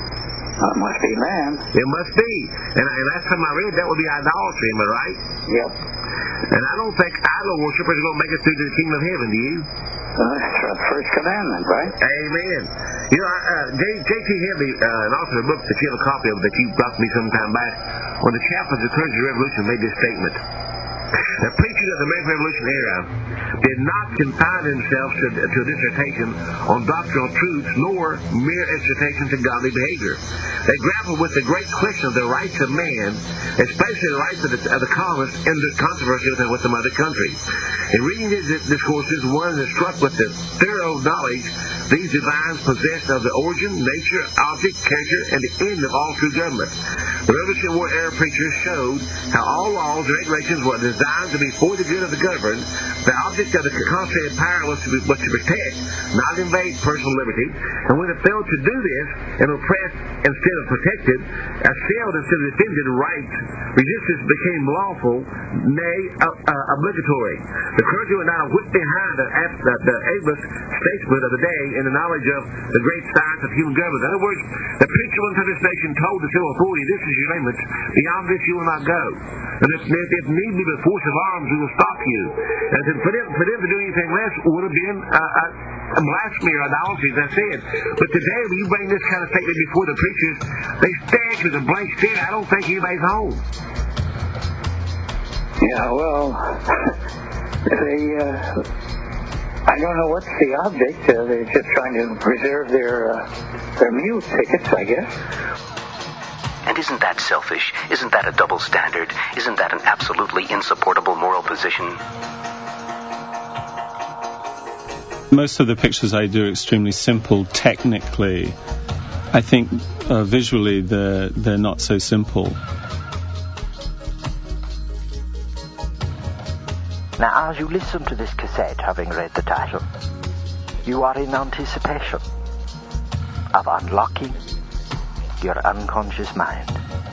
It must be man. It must be. And last time I read, that would be idolatry, am I right? Yep. And I don't think idol worshippers are going to make it through to the kingdom of heaven, do you? That's the first commandment, right? Amen. You know, J.T. Hadley, an author of a book that you have a copy of that you brought to me some time back, when the chaplains of the Clergy Revolution made this statement. The preachers of the American Revolution era did not confine themselves to a dissertation on doctrinal truths, nor mere exhortation to godly behavior. They grappled with the great question of the rights of man, especially the rights of the colonists in the controversy with the mother country. In reading these discourses, one is struck with the thorough knowledge these divines possessed of the origin, nature, object, character, and the end of all true government. The Revolutionary War era preachers showed how all laws and regulations were designed to be for the good of the governed. The object of the concentrated power was to protect, not invade personal liberty. And when it failed to do this and oppressed instead of protected, assailed instead of defended rights, resistance became lawful, nay, obligatory. The clergy were now whipped behind the ablest statesman of the day in the knowledge of the great science of human government. In other words, the preacher of this nation told the civil authority, this is your limits. Beyond this you will not go. And if need be with force of arms, we will stop you. And for them to do anything less would have been blasphemy or idolatry, as I said. But today, when you bring this kind of statement before the preachers, they stare at you with a blank stare. I don't think anybody's home. Yeah, well, I don't know what's the object. They're just trying to preserve their mule tickets, I guess. And isn't that selfish? Isn't that a double standard? Isn't that an absolutely insupportable moral position? Most of the pictures I do are extremely simple technically. I think visually they're not so simple. Now, as you listen to this cassette, having read the title, you are in anticipation of unlocking your unconscious mind.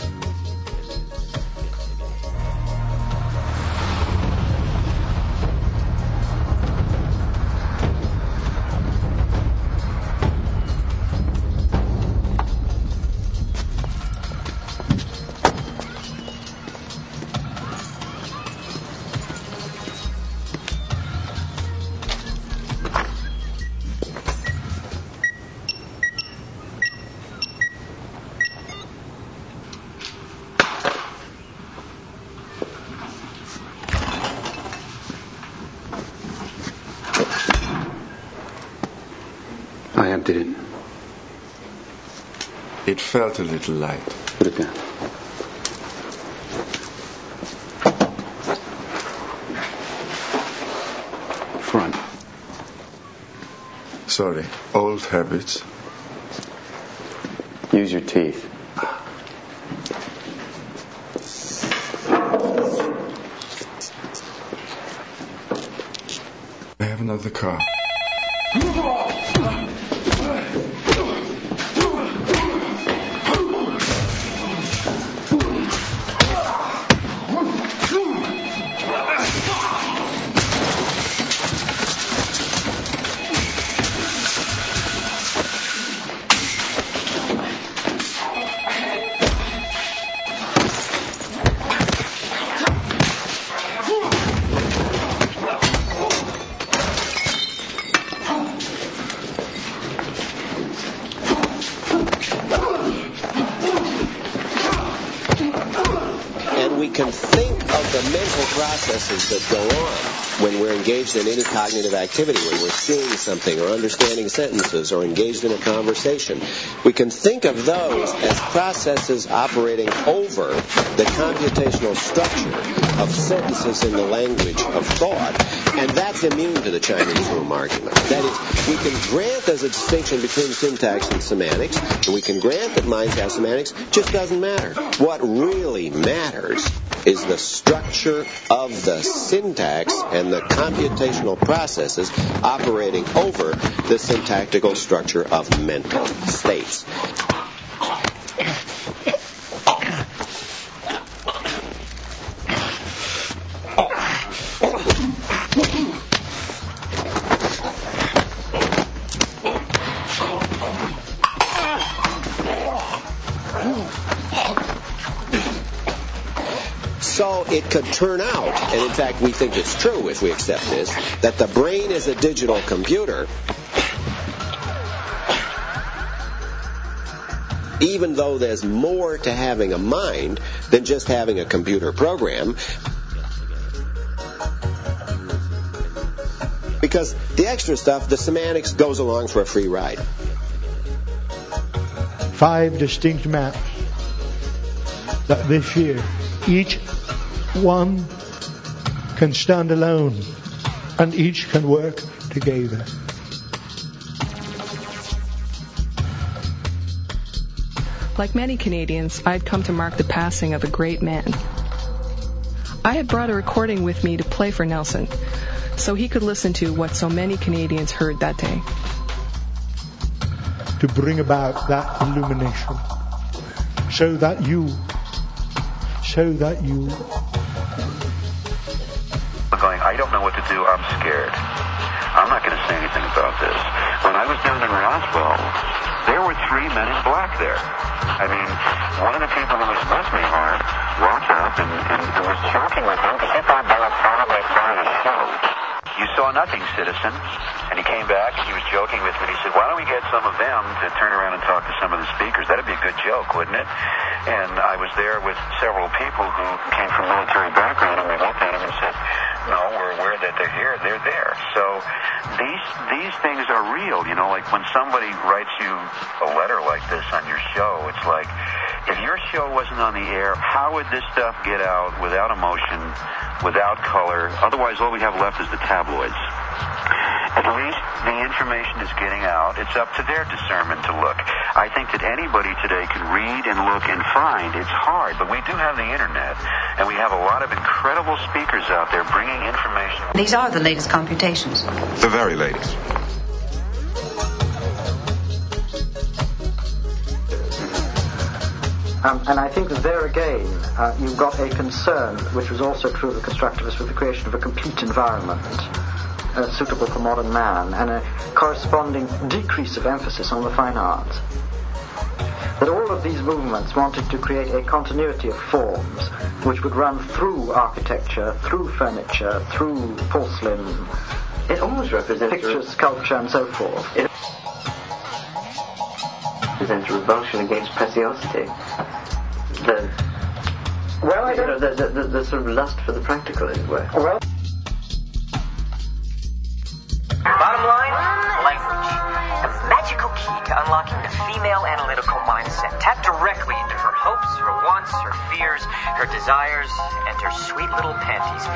I emptied it. It felt a little light. Put it down. Front. Sorry, old habits. Use your teeth. I have another car. That go on when we're engaged in any cognitive activity, when we're seeing something or understanding sentences or engaged in a conversation. We can think of those as processes operating over the computational structure of sentences in the language of thought, and that's immune to the Chinese room argument. That is, we can grant there's a distinction between syntax and semantics, and we can grant that minds have semantics. It just doesn't matter. What really matters is the structure of the syntax and the computational processes operating over the syntactical structure of mental states. So it could turn out, and in fact we think it's true if we accept this, that the brain is a digital computer, even though there's more to having a mind than just having a computer program, because the extra stuff, the semantics, goes along for a free ride. 5 distinct maps that this year each one can stand alone and each can work together. Like many Canadians, I had come to mark the passing of a great man. I had brought a recording with me to play for Nelson, so he could listen to what so many Canadians heard that day. To bring about that illumination, so that you going, I don't know what to do, I'm scared. I'm not going to say anything about this. When I was down in Roswell, there were 3 men in black there. I mean, one of the people who was supposed to be hard walked up and was talking with him because he thought they were probably trying to show. "You saw nothing, citizen." And he came back and he was joking with me. He said, "Why don't we get some of them to turn around and talk to some of the speakers? That'd be a good joke, wouldn't it?" And I was there with several people who came from military background, and we looked at them and said, "No, we're aware that they're here. They're there." So these things are real. You know, like when somebody writes you a letter like this on your show, it's like, if your show wasn't on the air, how would this stuff get out without emotion, without color? Otherwise, all we have left is the tabloids. At least the information is getting out. It's up to their discernment to look. I think that anybody today can read and look and find. It's hard, but we do have the internet, and we have a lot of incredible speakers out there bringing information. These are the latest computations. The very latest. And I think that there again, you've got a concern, which was also true of the constructivists, with the creation of a complete environment suitable for modern man, and a corresponding decrease of emphasis on the fine arts. That all of these movements wanted to create a continuity of forms which would run through architecture, through furniture, through porcelain. It almost represents pictures, sculpture, and so forth. It represents revulsion against preciosity. The sort of lust for the practical, as it were. Well, bottom line, language. The magical key to unlocking the female analytical mindset. Tap directly into her hopes, her wants, her fears, her desires, and her sweet little panties.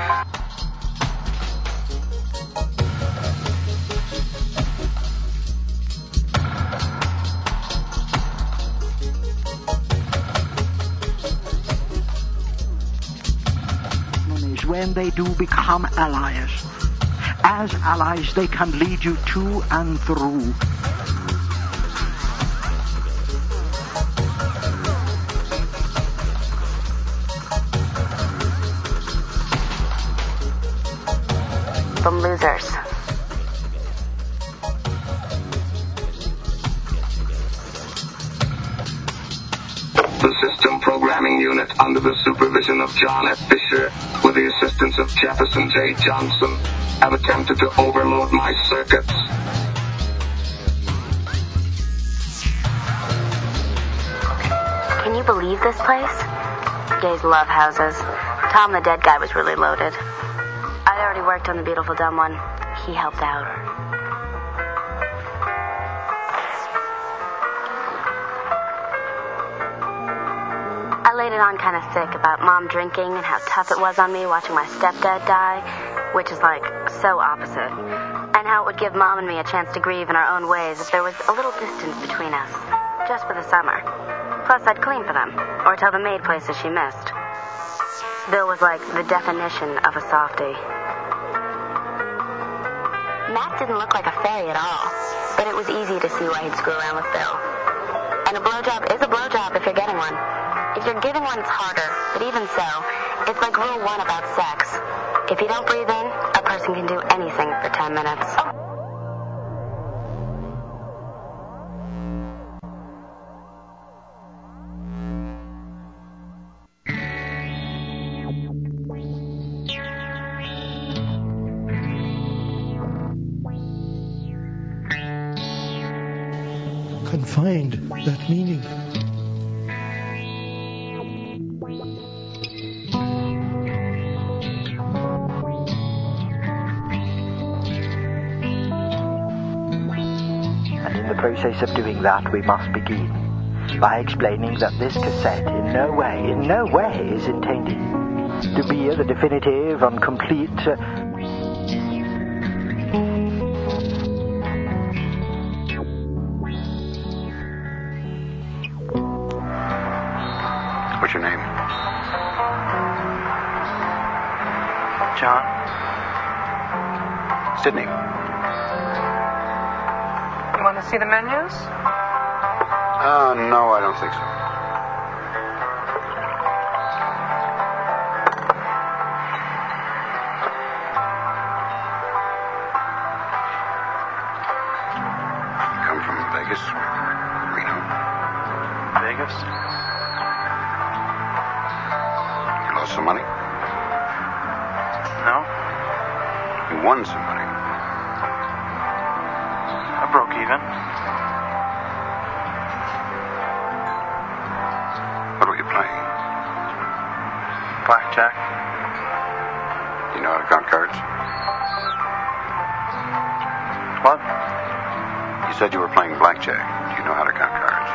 When they do become allies. As allies, they can lead you to and through. The losers. The System Programming Unit, under the supervision of John F. Fisher, with the assistance of Jefferson J. Johnson, have attempted to overload my circuits. Can you believe this place? Gays love houses. Tom the dead guy was really loaded. I already worked on the Beautiful Dumb One. He helped out. I laid it on kind of thick about Mom drinking and how tough it was on me watching my stepdad die, which is like so opposite, and how it would give Mom and me a chance to grieve in our own ways if there was a little distance between us, just for the summer. Plus, I'd clean for them, or tell the maid places she missed. Bill was like the definition of a softie. Matt didn't look like a fairy at all, but it was easy to see why he'd screw around with Bill. And a blowjob is a blowjob if you're getting one. If you're giving one, it's harder, but even so, it's like rule 1 about sex. If you don't breathe in, a person can do anything for 10 minutes. Can find that meaning. And in the process of doing that, we must begin by explaining that this cassette in no way is intended to be the definitive and complete What's your name? John. Sydney. You want to see the menus? No, I don't think so. Come from Vegas? Reno? Vegas? You lost some money? No. You won somebody. I broke even. What were you playing? Blackjack. You know how to count cards? What? You said you were playing blackjack. Do you know how to count cards?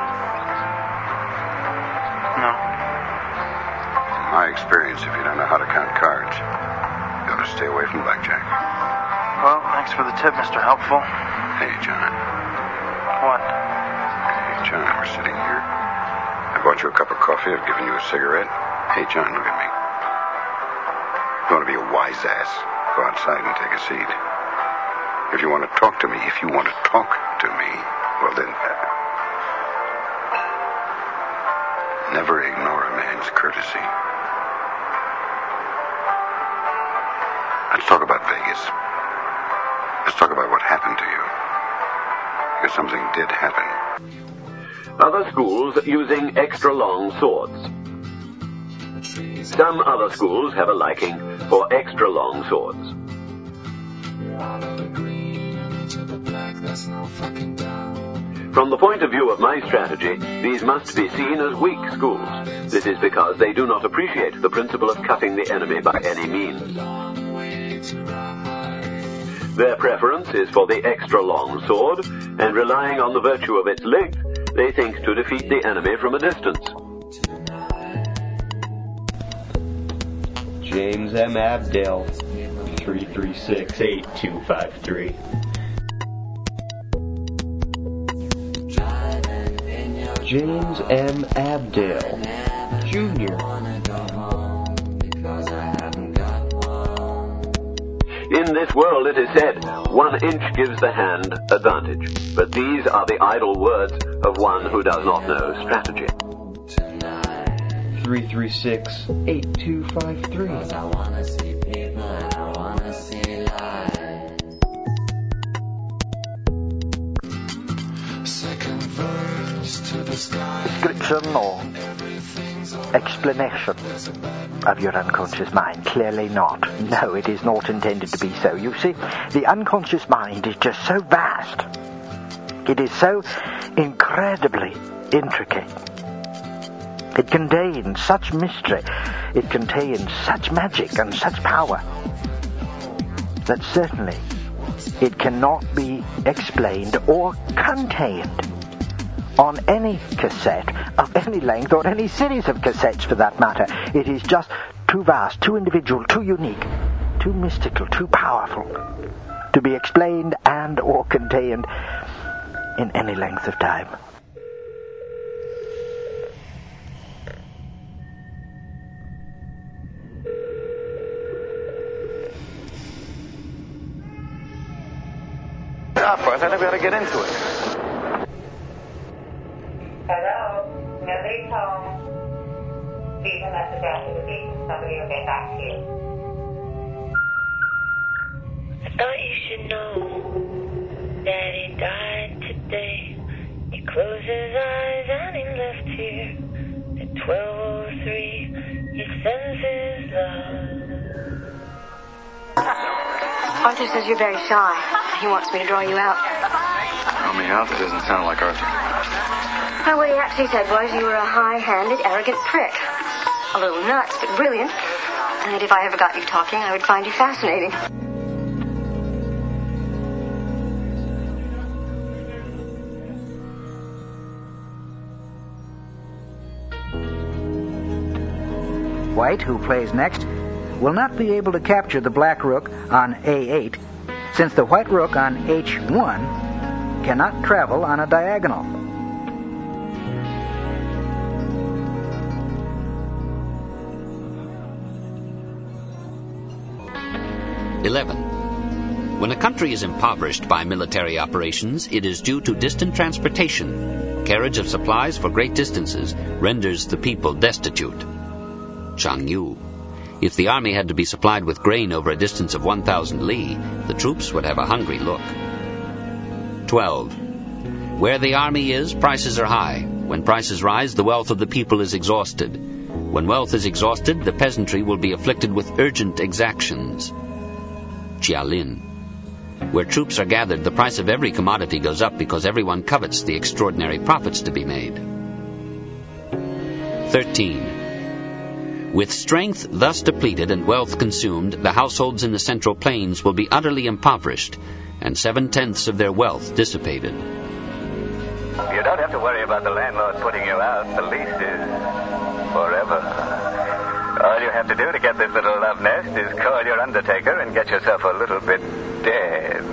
No. In my experience, if you don't know how to count cards, you ought to stay away from blackjack. Well, thanks for the tip, Mr. Helpful. Hey, John. What? Hey, John, we're sitting here. I bought you a cup of coffee. I've given you a cigarette. Hey, John, look at me. If you want to be a wise ass, go outside and take a seat. If you want to talk to me, well then, never ignore a man's courtesy. Let's talk about Vegas. Let's talk about what happened to you. Because something did happen. Other schools using extra long swords. Some other schools have a liking for extra long swords. From the point of view of my strategy, these must be seen as weak schools. This is because they do not appreciate the principle of cutting the enemy by any means. Their preference is for the extra long sword, and relying on the virtue of its length, they think to defeat the enemy from a distance. James M. Abdale, 336-8253. James M. Abdale, Jr. In this world, it is said, 1 inch gives the hand advantage. But these are the idle words of one who does not know strategy. 336-8253. Description or explanation of your unconscious mind? Clearly not. No, it is not intended to be so. You see, the unconscious mind is just so vast. It is so incredibly intricate. It contains such mystery. It contains such magic and such power that certainly it cannot be explained or contained on any cassette of any length, or any series of cassettes for that matter. It is just too vast, too individual, too unique, too mystical, too powerful to be explained and or contained in any length of time. I think we ought to get into it. Hello, nobody's home. Leave a message after the beep. Somebody will get back to you. I thought you should know that he died today. He closed his eyes and he left here at 12:03. He sends his love. Arthur says you're very shy. He wants me to draw you out. Draw me out? That doesn't sound like Arthur. Well, what he actually said was you were a high-handed, arrogant prick. A little nuts, but brilliant. And that if I ever got you talking, I would find you fascinating. White, who plays next, will not be able to capture the black rook on A8, since the white rook on H1 cannot travel on a diagonal. When a country is impoverished by military operations, it is due to distant transportation. Carriage of supplies for great distances renders the people destitute. Chang Yu. If the army had to be supplied with grain over a distance of 1,000 li, the troops would have a hungry look. 12. Where the army is, prices are high. When prices rise, the wealth of the people is exhausted. When wealth is exhausted, the peasantry will be afflicted with urgent exactions. Jialin. Where troops are gathered, the price of every commodity goes up because everyone covets the extraordinary profits to be made. 13. With strength thus depleted and wealth consumed, the households in the Central Plains will be utterly impoverished, and 7/10 of their wealth dissipated. You don't have to worry about the landlord putting you out. The lease is forever. All you have to do to get this little love nest is call your undertaker and get yourself a little bit dead.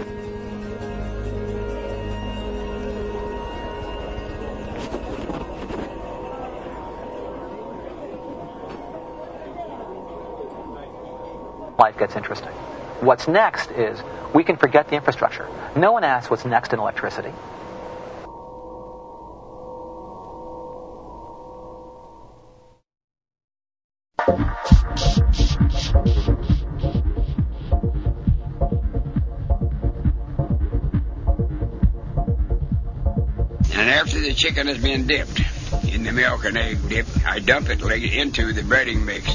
Life gets interesting. What's next is we can forget the infrastructure. No one asks what's next in electricity. And after the chicken has been dipped in the milk and egg dip, I dump it into the breading mix.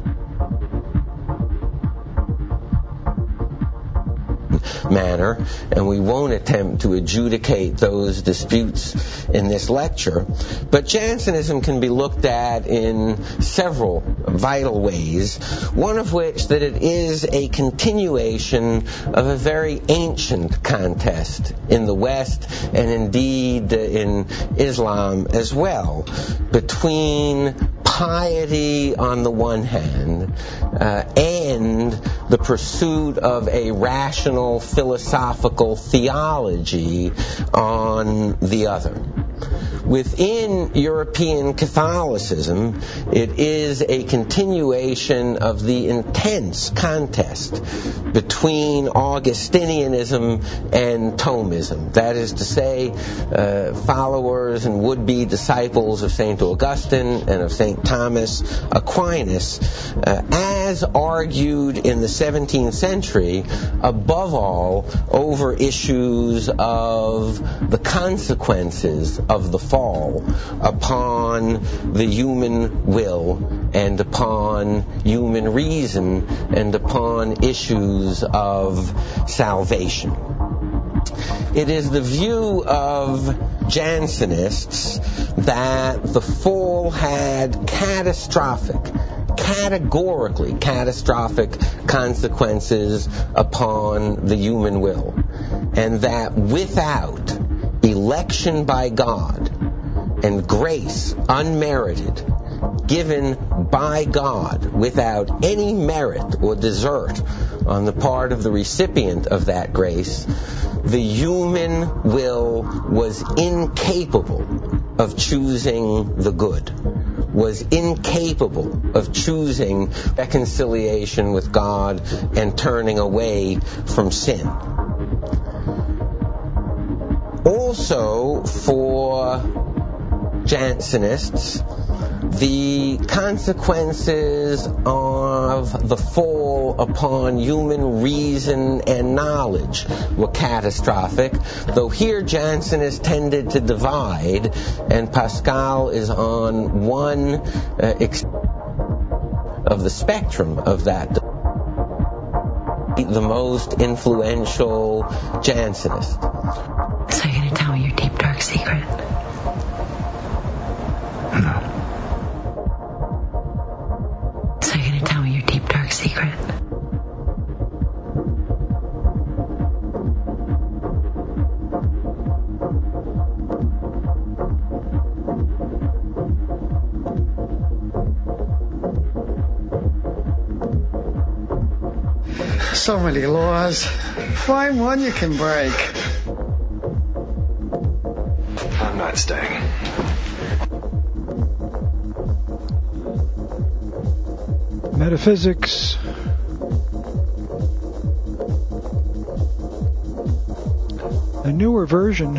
Manner, and we won't attempt to adjudicate those disputes in this lecture, but Jansenism can be looked at in several vital ways, one of which that it is a continuation of a very ancient contest in the West, and indeed in Islam as well, between piety on the one hand and the pursuit of a rational philosophical theology on the other. Within European Catholicism, it is a continuation of the intense contest between Augustinianism and Thomism. That is to say, followers and would-be disciples of St. Augustine and of St. Thomas Aquinas, as argued in the 17th century, above all, over issues of the consequences of the fall upon the human will and upon human reason and upon issues of salvation. It is the view of Jansenists that the fall had categorically catastrophic consequences upon the human will, and that without election by God and grace unmerited, given by God without any merit or desert on the part of the recipient of that grace, the human will was incapable of choosing the good, was incapable of choosing reconciliation with God and turning away from sin. Also, for Jansenists, the consequences of the fall upon human reason and knowledge were catastrophic, though here Jansenists tended to divide, and Pascal is on one of the spectrum of that, the most influential Jansenist. So you're going to tell me your deep, dark secret? No. So you're going to tell me your deep, dark secret? So many laws. Find one you can break. I'm not staying. Metaphysics. A newer version.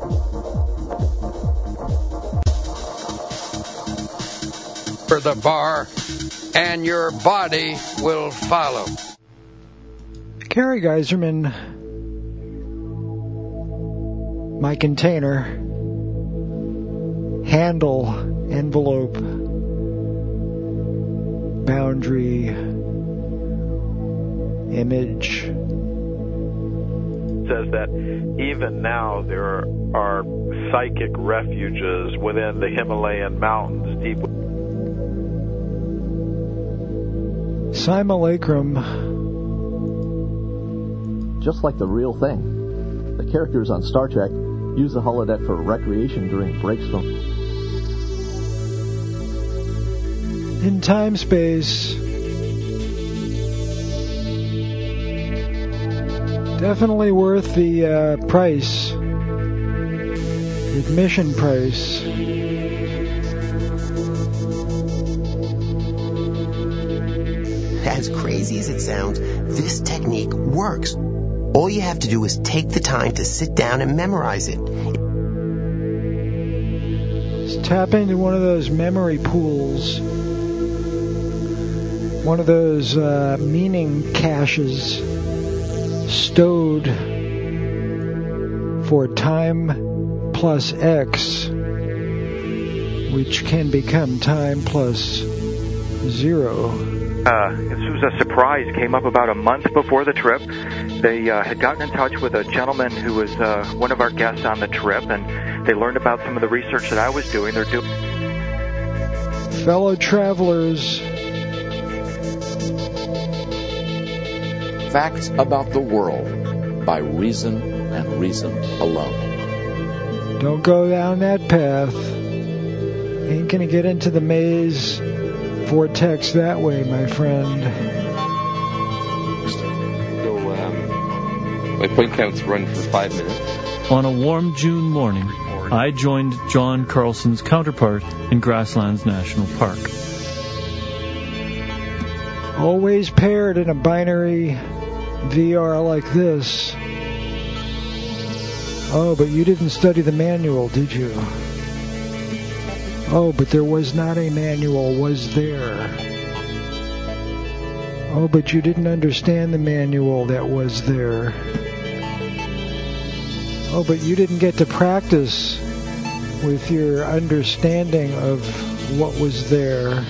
For the bar, and your body will follow. Gary Geiserman, my container, handle, envelope, boundary, image. Says that even now there are psychic refuges within the Himalayan mountains deep. Simulacrum. Just like the real thing. The characters on Star Trek use the holodeck for recreation during breaks from... In time-space, definitely worth the price, admission price. As crazy as it sounds, this technique works. All you have to do is take the time to sit down and memorize it. Just tap into one of those memory pools, one of those meaning caches stowed for time plus X, which can become time plus 0. This was a surprise. Came up about a month before the trip. They had gotten in touch with a gentleman who was one of our guests on the trip, and they learned about some of the research that I was doing. They're doing fellow travelers. Facts about the world by reason and reason alone. Don't go down that path. Ain't gonna get into the maze vortex that way, my friend. So, my point counts run for 5 minutes. On a warm June morning, I joined John Carlson's counterpart in Grasslands National Park. Always paired in a binary VR like this. Oh, but you didn't study the manual, did you? Oh, but there was not a manual, was there? Oh, but you didn't understand the manual that was there. Oh, but you didn't get to practice with your understanding of what was there.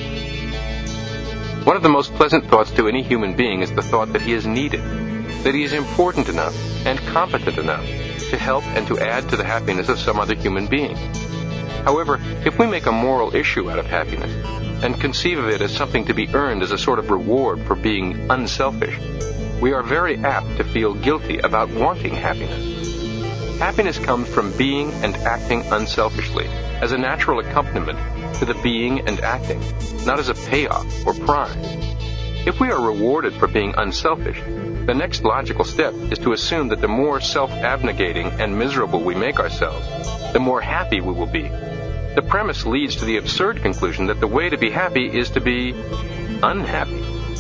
One of the most pleasant thoughts to any human being is the thought that he is needed, that he is important enough and competent enough to help and to add to the happiness of some other human being. However, if we make a moral issue out of happiness and conceive of it as something to be earned as a sort of reward for being unselfish, we are very apt to feel guilty about wanting happiness. Happiness comes from being and acting unselfishly, as a natural accompaniment to the being and acting, not as a payoff or prize. If we are rewarded for being unselfish, the next logical step is to assume that the more self-abnegating and miserable we make ourselves, the more happy we will be. The premise leads to the absurd conclusion that the way to be happy is to be unhappy.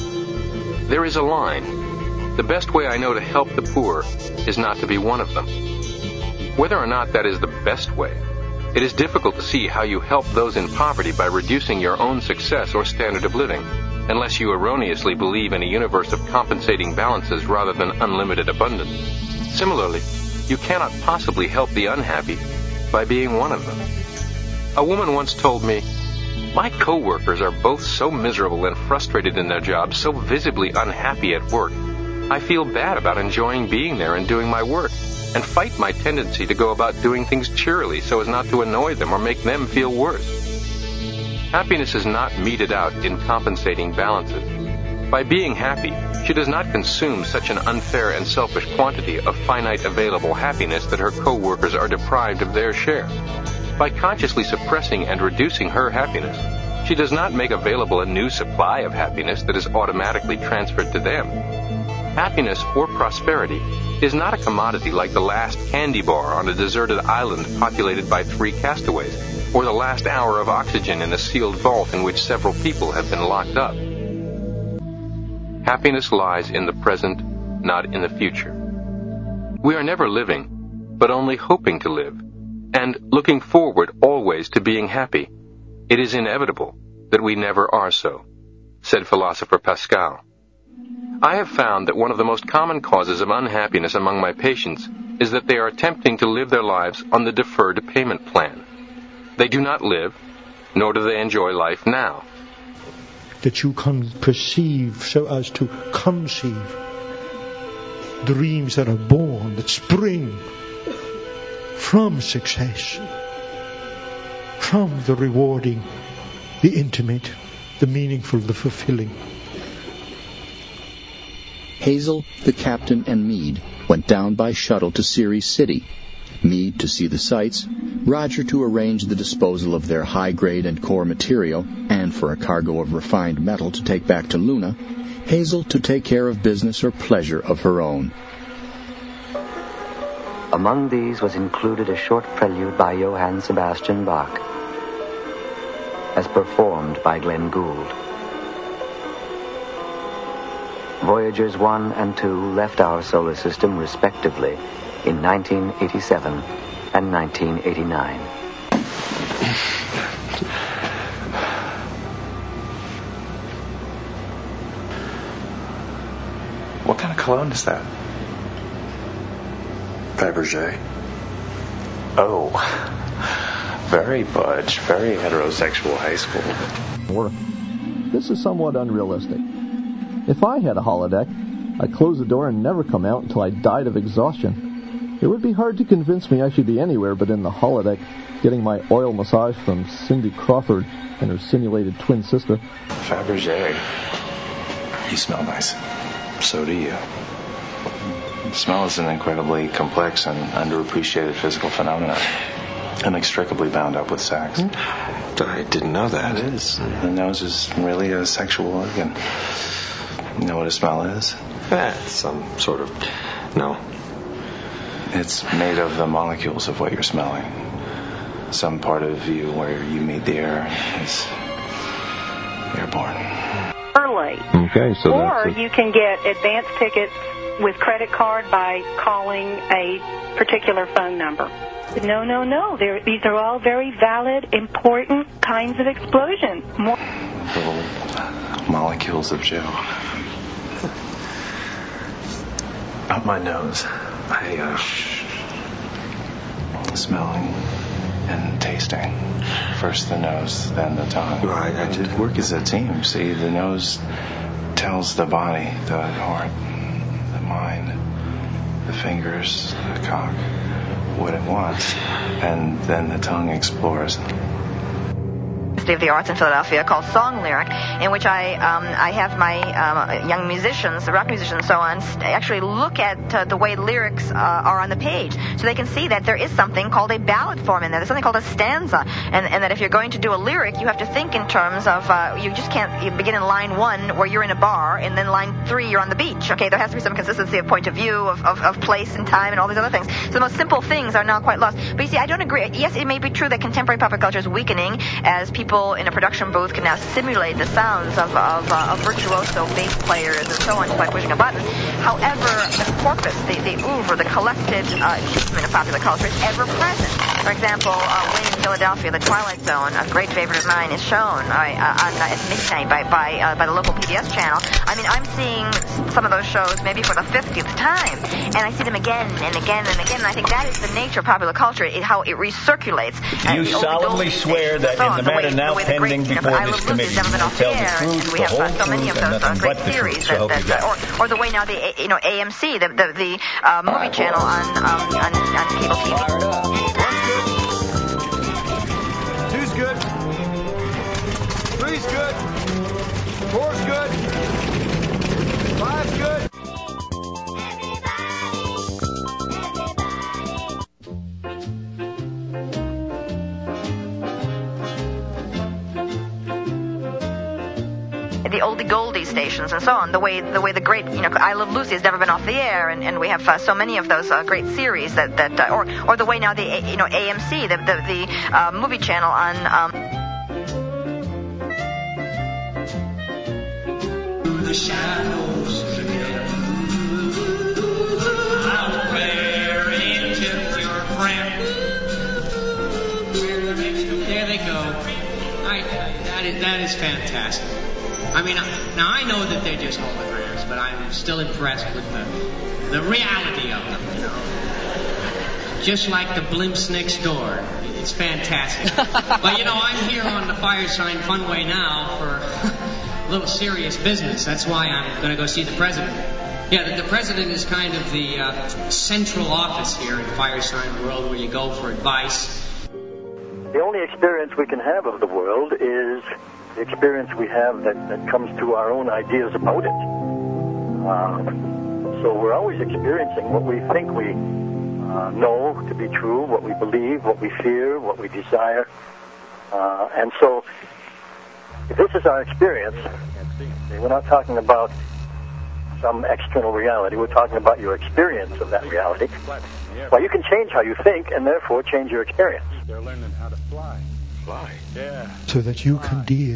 There is a line. The best way I know to help the poor is not to be one of them. Whether or not that is the best way, it is difficult to see how you help those in poverty by reducing your own success or standard of living, unless you erroneously believe in a universe of compensating balances rather than unlimited abundance. Similarly, you cannot possibly help the unhappy by being one of them. A woman once told me, "My co-workers are both so miserable and frustrated in their jobs, so visibly unhappy at work. I feel bad about enjoying being there and doing my work, and fight my tendency to go about doing things cheerily so as not to annoy them or make them feel worse." Happiness is not meted out in compensating balances. By being happy, she does not consume such an unfair and selfish quantity of finite available happiness that her co-workers are deprived of their share. By consciously suppressing and reducing her happiness, she does not make available a new supply of happiness that is automatically transferred to them. Happiness or prosperity is not a commodity like the last candy bar on a deserted island populated by 3 castaways, or the last hour of oxygen in a sealed vault in which several people have been locked up. Happiness lies in the present, not in the future. We are never living, but only hoping to live, and looking forward always to being happy. It is inevitable that we never are so, said philosopher Pascal. I have found that one of the most common causes of unhappiness among my patients is that they are attempting to live their lives on the deferred payment plan. They do not live, nor do they enjoy life now. that you can perceive so as to conceive. Dreams that are born, that spring from success, from the rewarding, the intimate, the meaningful, the fulfilling. Hazel, the captain, and Meade went down by shuttle to Ceres City. Meade to see the sights, Roger to arrange the disposal of their high-grade and core material, and for a cargo of refined metal to take back to Luna, Hazel to take care of business or pleasure of her own. Among these was included a short prelude by Johann Sebastian Bach, as performed by Glenn Gould. Voyagers 1 and 2 left our solar system respectively in 1987 and 1989. What kind of cologne is that? Fabergé. Oh. Very butch, very heterosexual high school. This is somewhat unrealistic. If I had a holodeck, I'd close the door and never come out until I died of exhaustion. It would be hard to convince me I should be anywhere but in the holodeck, getting my oil massage from Cindy Crawford and her simulated twin sister. Fabergé. You smell nice. So do you. Smell is an incredibly complex and underappreciated physical phenomenon, inextricably bound up with sex. I didn't know that. It is. The nose is really a sexual organ. You know what a smell is? Some sort of... No. It's made of the molecules of what you're smelling. Some part of you where you meet the air is airborne. Early. Okay, so or you can get advance tickets with credit card by calling a particular phone number. No. These are all very valid, important kinds of explosions. Little molecules of Joe. Up my nose. Smelling and tasting. First the nose, then the tongue. Right. I work as a team. See, the nose tells the body, the heart, the mind, the fingers, the cock, what it wants, and then the tongue explores. Of the Arts in Philadelphia called Song Lyric, in which I have my young musicians, rock musicians and so on, actually look at the way lyrics are on the page, so they can see that there is something called a ballad form in there. There's something called a stanza, and that if you're going to do a lyric, you have to think in terms of, you just can't begin in line 1 where you're in a bar, and then line 3 you're on the beach. Okay, there has to be some consistency of point of view, of place and time, and all these other things. So the most simple things are now quite lost. But you see, I don't agree. Yes, it may be true that contemporary popular culture is weakening as people in a production booth can now simulate the sounds of virtuoso bass players and so on just by pushing a button. However, the corpus, the oeuvre, the collected achievement of popular culture is ever present. For example, Wayne in Philadelphia, The Twilight Zone, a great favorite of mine, is shown at midnight by the local PBS channel. I mean, I'm seeing some of those shows maybe for the 50th time, and I see them again and again and again, and I think that is the nature of popular culture, how it recirculates. You solemnly swear that in the matter now pending before this committee, you will tell the truth, the whole truth, and nothing but the truth. So help you God. Or the way now the AMC, the movie channel on cable TV. Two's good. Three's good. Four's good. Five's good. The oldie goldie stations and so on, the way the great, I Love Lucy has never been off the air, and we have so many of those great series that or the way now the AMC, the movie channel on the shadows I'll wear into your friend. There they go. That is fantastic. I mean, now I know that they're just holograms, but I'm still impressed with the reality of them, Just like the blimps next door. It's fantastic. But, I'm here on the Firesign Funway now for little serious business. That's why I'm going to go see the president. Yeah, the president is kind of the central office here in Firesign World where you go for advice. The only experience we can have of the world is the experience we have that comes through our own ideas about it. So we're always experiencing what we think we know to be true, what we believe, what we fear, what we desire. And so if this is our experience, we're not talking about some external reality. We're talking about your experience of that reality. Well, you can change how you think and therefore change your experience. They're learning how to fly. Fly? Yeah. So that you can deal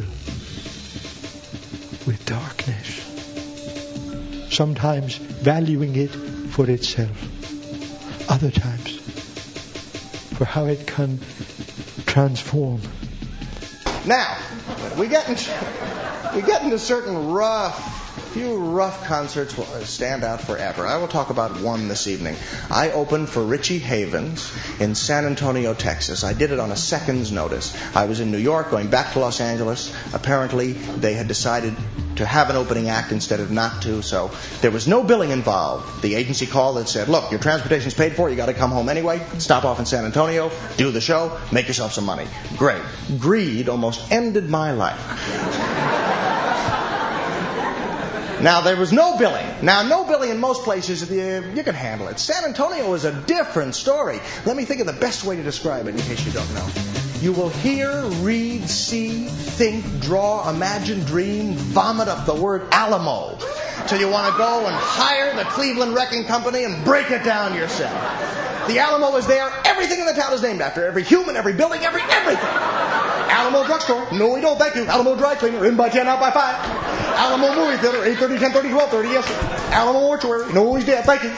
with darkness. Sometimes valuing it for itself. Other times for how it can transform. Now, we get into certain few rough concerts will stand out forever. I will talk about one this evening. I opened for Richie Havens in San Antonio, Texas. I did it on a second's notice. I was in New York, going back to Los Angeles. Apparently, they had decided to have an opening act instead of not to, so there was no billing involved. The agency called and said, look, your transportation's paid for, you got to come home anyway, stop off in San Antonio, do the show, make yourself some money. Great. Greed almost ended my life. Now, there was no billing. Now, no billing in most places, you can handle it. San Antonio is a different story. Let me think of the best way to describe it in case you don't know. You will hear, read, see, think, draw, imagine, dream, vomit up the word Alamo. So you want to go and hire the Cleveland Wrecking Company and break it down yourself. The Alamo is there. Everything in the town is named after. Every human, every building, everything. Alamo Drugstore. No, we don't. Thank you. Alamo Dry Cleaner. In by 10, out by 5. Alamo Movie Theater. 8:30, 10:30, 12:30. Yes, sir. Alamo Mortuary. No, he's dead. Thank you.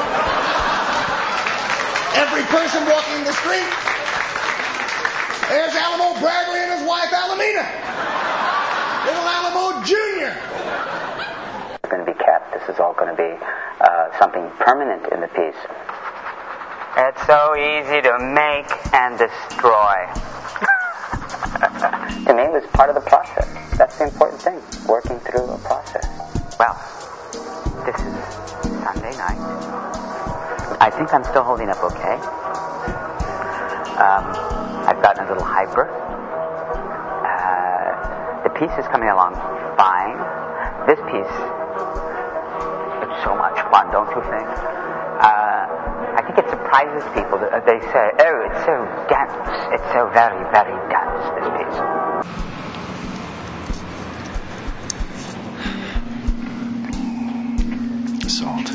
Every person walking in the street. There's Alamo Bradley and his wife, Alameda. Little Alamo Jr. It's going to be kept. This is all going to be something permanent in the piece. It's so easy to make and destroy. To me, it was part of the process. That's the important thing, working through a process. Well, this is Sunday night. I think I'm still holding up okay. I've gotten a little hyper. The piece is coming along fine. This piece, it's so much fun, don't you think? I think it surprises people. They say, oh, it's so dense. It's so very, very dense, this piece. Salt.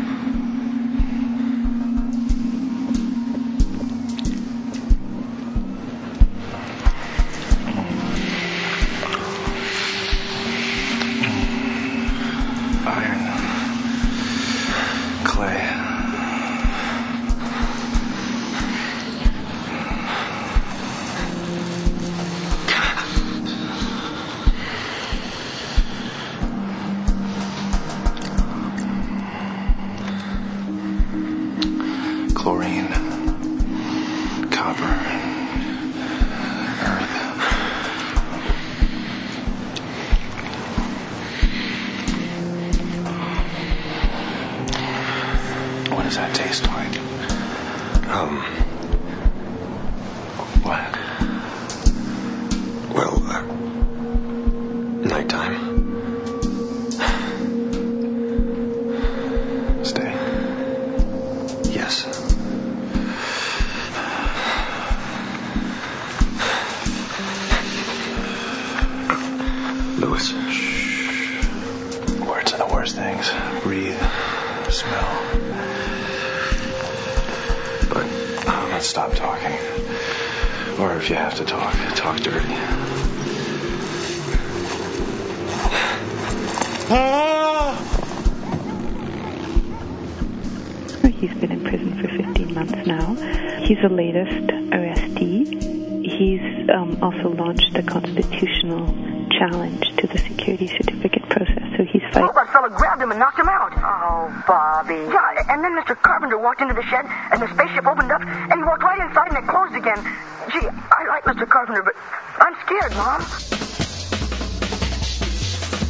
Iron. Clay. Chlorine, copper, earth. What does that taste like? What? Well, nighttime. Stay. Yes. Louis. Words are the worst things. Breathe. Smell. But let's stop talking. Or if you have to talk dirty. He's been in prison for 15 months now. He's the latest arrestee. He's also launched the constitutional challenge to the security certificate process. So he's fighting. Oh, that fella grabbed him and knocked him out. Oh, Bobby. Yeah, and then Mr. Carpenter walked into the shed, and the spaceship opened up, and he walked right inside, and it closed again. Gee, I like Mr. Carpenter, but I'm scared, Mom.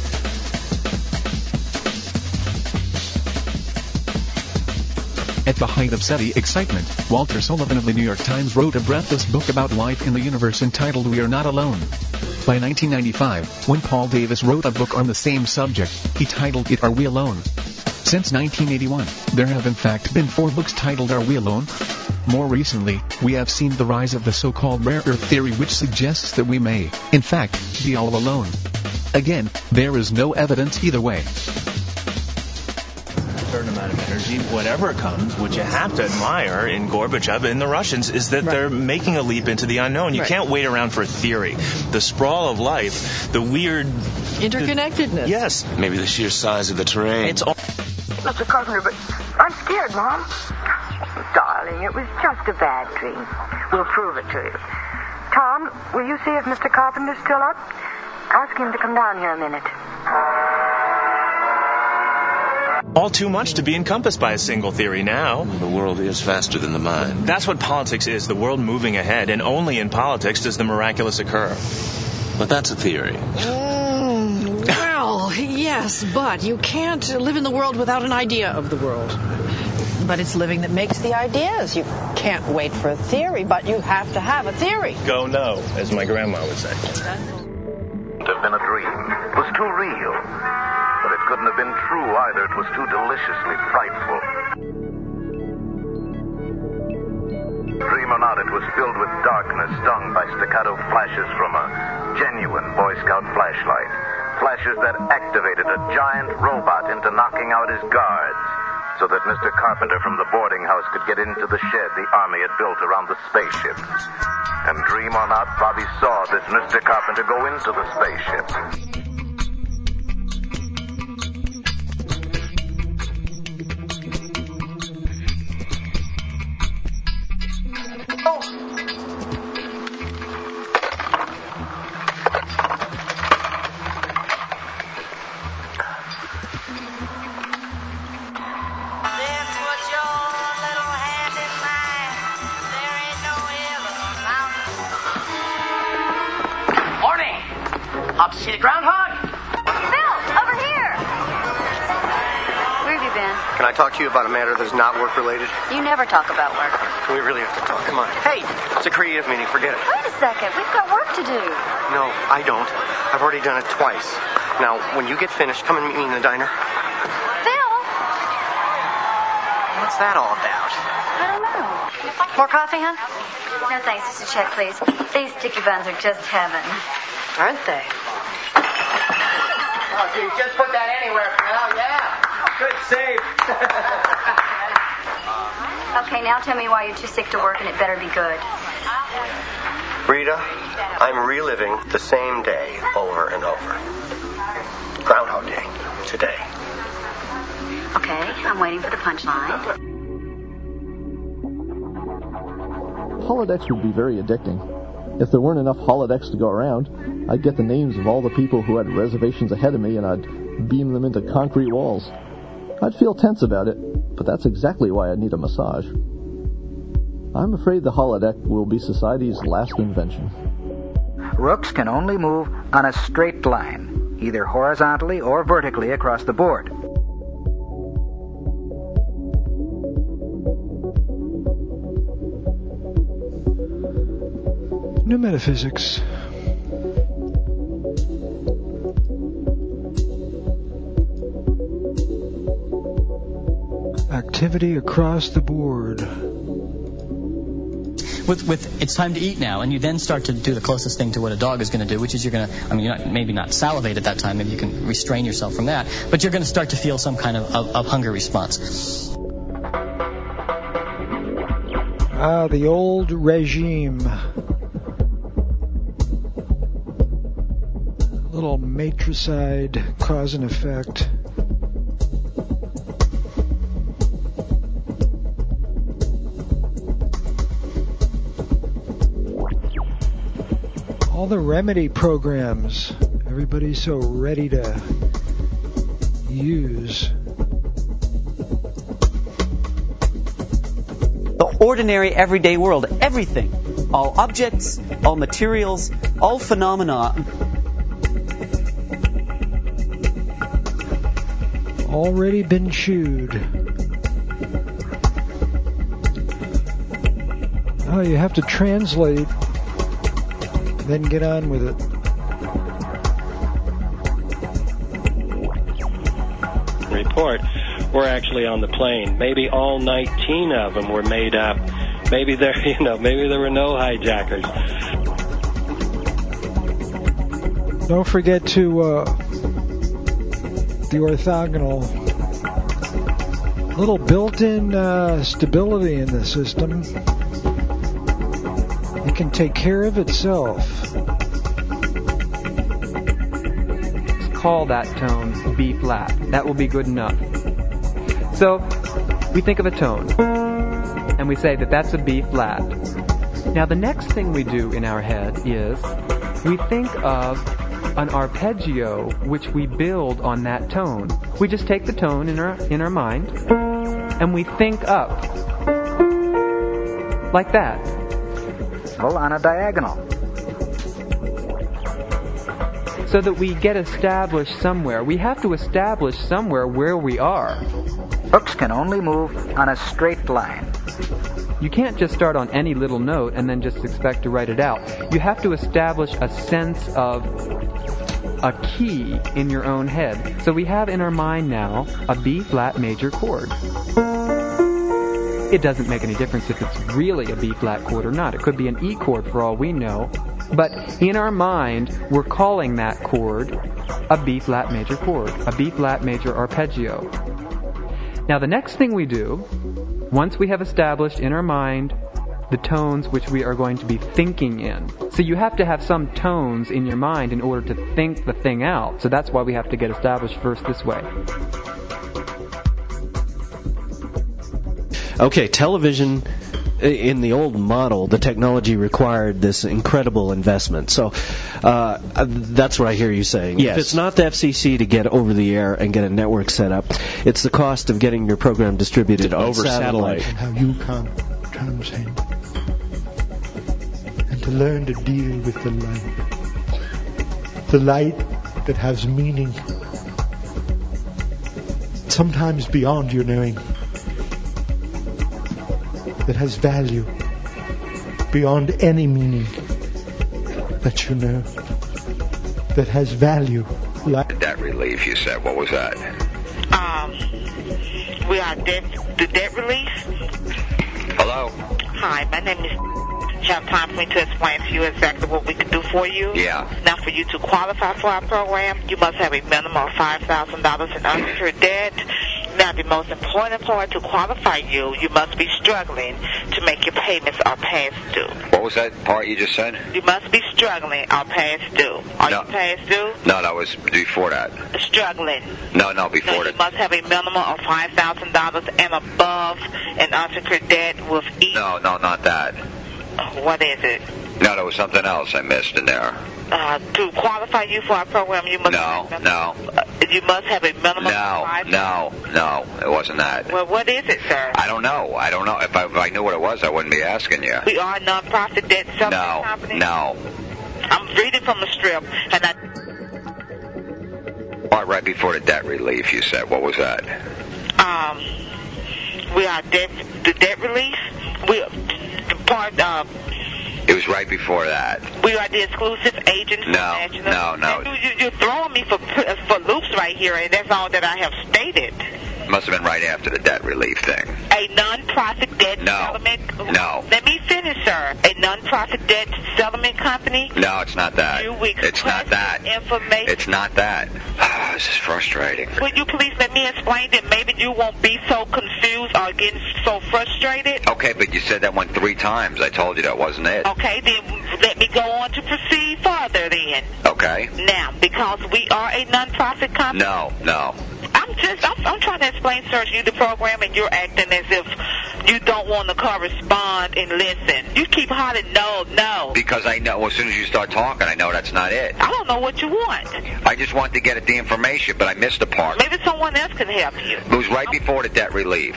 At the height of SETI excitement, Walter Sullivan of the New York Times wrote a breathless book about life in the universe entitled We Are Not Alone. By 1995, when Paul Davis wrote a book on the same subject, he titled it Are We Alone? Since 1981, there have in fact been 4 books titled Are We Alone? More recently, we have seen the rise of the so-called rare earth theory, which suggests that we may, in fact, be all alone. Again, there is no evidence either way. Certain amount of energy, whatever comes, what you have to admire in Gorbachev and the Russians is that they're making a leap into the unknown. You can't wait around for a theory. The sprawl of life, the weird interconnectedness. Yes. Maybe the sheer size of the terrain. It's all... Mr. Carpenter, but I'm scared, Mom. Darling, it was just a bad dream. We'll prove it to you. Tom, will you see if Mr. Carpenter's still up? Ask him to come down here a minute. All too much to be encompassed by a single theory now. The world is faster than the mind. That's what politics is, the world moving ahead, and only in politics does the miraculous occur. But that's a theory. Well, yes, but you can't live in the world without an idea of the world. But it's living that makes the ideas. You can't wait for a theory, but you have to have a theory. Go no, as my grandma would say. It have been a dream. It was too real. But it couldn't have been true either. It was too deliciously frightful. Dream or not, it was filled with darkness, stung by staccato flashes from a genuine Boy Scout flashlight. Flashes that activated a giant robot into knocking out his guards, so that Mr. Carpenter from the boarding house could get into the shed the Army had built around the spaceship. And dream or not, Bobby saw this Mr. Carpenter go into the spaceship. Out to see the groundhog? Bill, over here. Where have you been? Can I talk to you about a matter that is not work-related? You never talk about work. We really have to talk. Come on. Hey, it's a creative meeting. Forget it. Wait a second. We've got work to do. No, I don't. I've already done it twice. Now, when you get finished, come and meet me in the diner. Phil? What's that all about? I don't know. More coffee, hon? No, thanks. Just a check, please. These sticky buns are just heaven. Aren't they? Oh, gee, just put that anywhere for now, yeah. Good save. Okay, now tell me why you're too sick to work and it better be good. Rita, I'm reliving the same day over and over. Groundhog Day, today. Okay, I'm waiting for the punchline. Holodecks would be very addicting. If there weren't enough holodecks to go around, I'd get the names of all the people who had reservations ahead of me and I'd beam them into concrete walls. I'd feel tense about it, but that's exactly why I need a massage. I'm afraid the holodeck will be society's last invention. Rooks can only move on a straight line, either horizontally or vertically across the board. New metaphysics. Activity across the board. With it's time to eat now, and you then start to do the closest thing to what a dog is going to do, which is you're going to, I mean, you're maybe not salivate at that time, maybe you can restrain yourself from that, but you're going to start to feel some kind of hunger response. Ah, the old regime. Little matricide, cause and effect. All the remedy programs, everybody's so ready to use. The ordinary, everyday world, everything, all objects, all materials, all phenomena, already been chewed. Oh, you have to translate, then get on with it. Report, we're actually on the plane. Maybe all 19 of them were made up. Maybe there were no hijackers. Don't forget to the orthogonal. Little built-in stability in the system. It can take care of itself. Call that tone B flat. That will be good enough. So we think of a tone, and we say that that's a B flat. Now the next thing we do in our head is we think of an arpeggio which we build on that tone. We just take the tone in our mind, and we think up like that. Well, on a diagonal. So that we get established somewhere. We have to establish somewhere where we are. Hooks can only move on a straight line. You can't just start on any little note and then just expect to write it out. You have to establish a sense of a key in your own head. So we have in our mind now a B flat major chord. It doesn't make any difference if it's really a B flat chord or not. It could be an E chord for all we know. But in our mind, we're calling that chord a B flat major chord, a B flat major arpeggio. Now the next thing we do, once we have established in our mind the tones which we are going to be thinking in. So you have to have some tones in your mind in order to think the thing out. So that's why we have to get established first this way. Okay, television, in the old model, the technology required this incredible investment. So that's what I hear you saying. Yes. If it's not the FCC to get over the air and get a network set up, it's the cost of getting your program distributed over satellite. How you can transcend and to learn to deal with the light that has meaning, sometimes beyond your knowing, that has value beyond any meaning that you know, that has value. Debt relief, you said. What was that? We are the debt relief. Hello? Hi, my name is... You have time for me to explain to you exactly what we can do for you? Yeah. Now, for you to qualify for our program, you must have a minimum of $5,000 in unsecured debt. Now, the most important part to qualify you must be struggling to make your payments or past due. What was that part you just said? You must be struggling or past due. Are you past due? No, that was before that. Struggling. No, before that. You must have a minimum of $5,000 and above in unsecured debt with each... No, not that. What is it? No, there was something else I missed in there. To qualify you for our program, you must... No. You must have a minimum of $5,000. No, it wasn't that. Well, what is it, sir? I don't know. If I knew what it was, I wouldn't be asking you. We are a non-profit debt settlement company. No. I'm reading from the strip, and Right before the debt relief, you said. What was that? We are the debt relief. It was right before that. We are the exclusive agent for National. No. You're throwing me for loops right here, and that's all that I have stated. Must have been right after the debt relief thing. A non-profit debt settlement... No. Let me finish, sir. A non-profit debt settlement company... No, it's not that. It's not that. Information... It's not that. This is frustrating. Would you please let me explain that maybe you won't be so confused or getting so frustrated? Okay, but you said that one 3 times. I told you that wasn't it. Okay, then let me go on to proceed further then. Okay. Now, because we are a non-profit company... No. I'm trying to explain, sir, to you the program, and you're acting as if you don't want to correspond and listen. You keep hollering, no. Because I know, as soon as you start talking, I know that's not it. I don't know what you want. I just want to get at the information, but I missed a part. Maybe someone else can help you. It was right before the debt relief.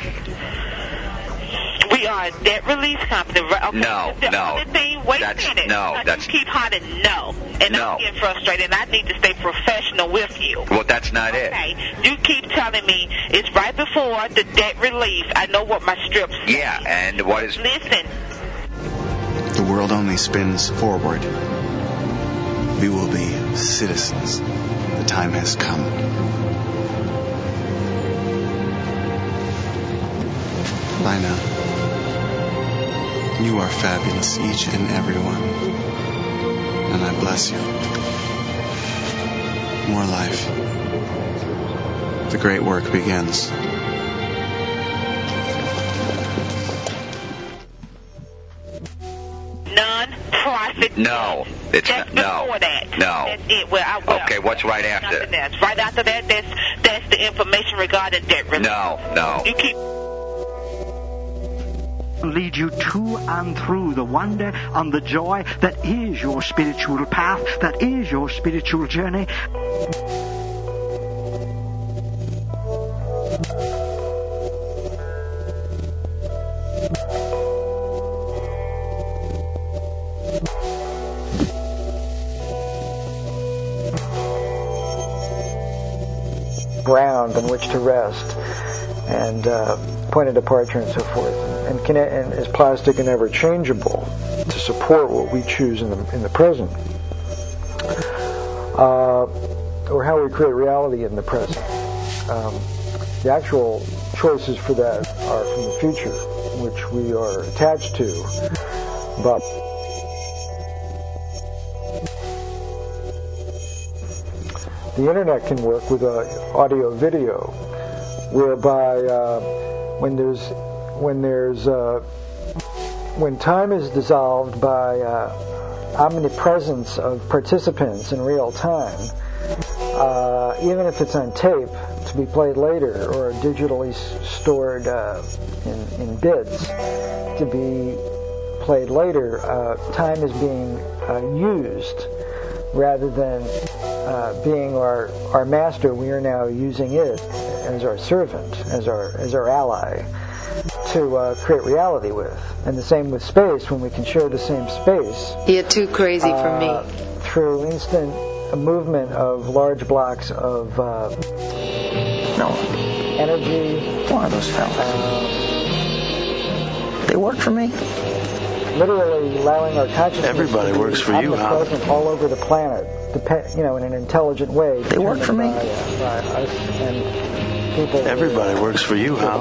We are a debt relief company. Okay, No. Wait a minute. You keep hollering no. And I'm getting frustrated, and I need to stay professional with you. Well, that's not it. Okay. You keep telling me it's right before the debt relief. I know what my strips say. Yeah, and what is... Listen. world only spins forward. We will be citizens. The time has come. Lina, you are fabulous, each and every one. And I bless you. More life. The great work begins. Non-profit. No, it's That's no. before that. No. That's it. Okay, what's right after? Nothing else. Right after that, that's the information regarding debt relief. No. You keep. Lead you to and through the wonder and the joy that is your spiritual path, that is your spiritual journey. Ground on which to rest, and point of departure and so forth, and is plastic and ever changeable to support what we choose in the present, or how we create reality in the present. The actual choices for that are from the future, which we are attached to, but the internet can work with audio video, whereby when time is dissolved by omnipresence of participants in real time, even if it's on tape to be played later or digitally stored in bits to be played later, time is being used rather than being our master. We are now using it as our servant, as our ally to create reality with. And the same with space, when we can share the same space. You're too crazy for me. Through instant movement of large blocks of energy. One of those fellas. They work for me. Literally allowing our consciousness Everybody to be works for you, huh? omnipresent all over the planet, in an intelligent way. They work for me. By us and people. Everybody works for you, huh?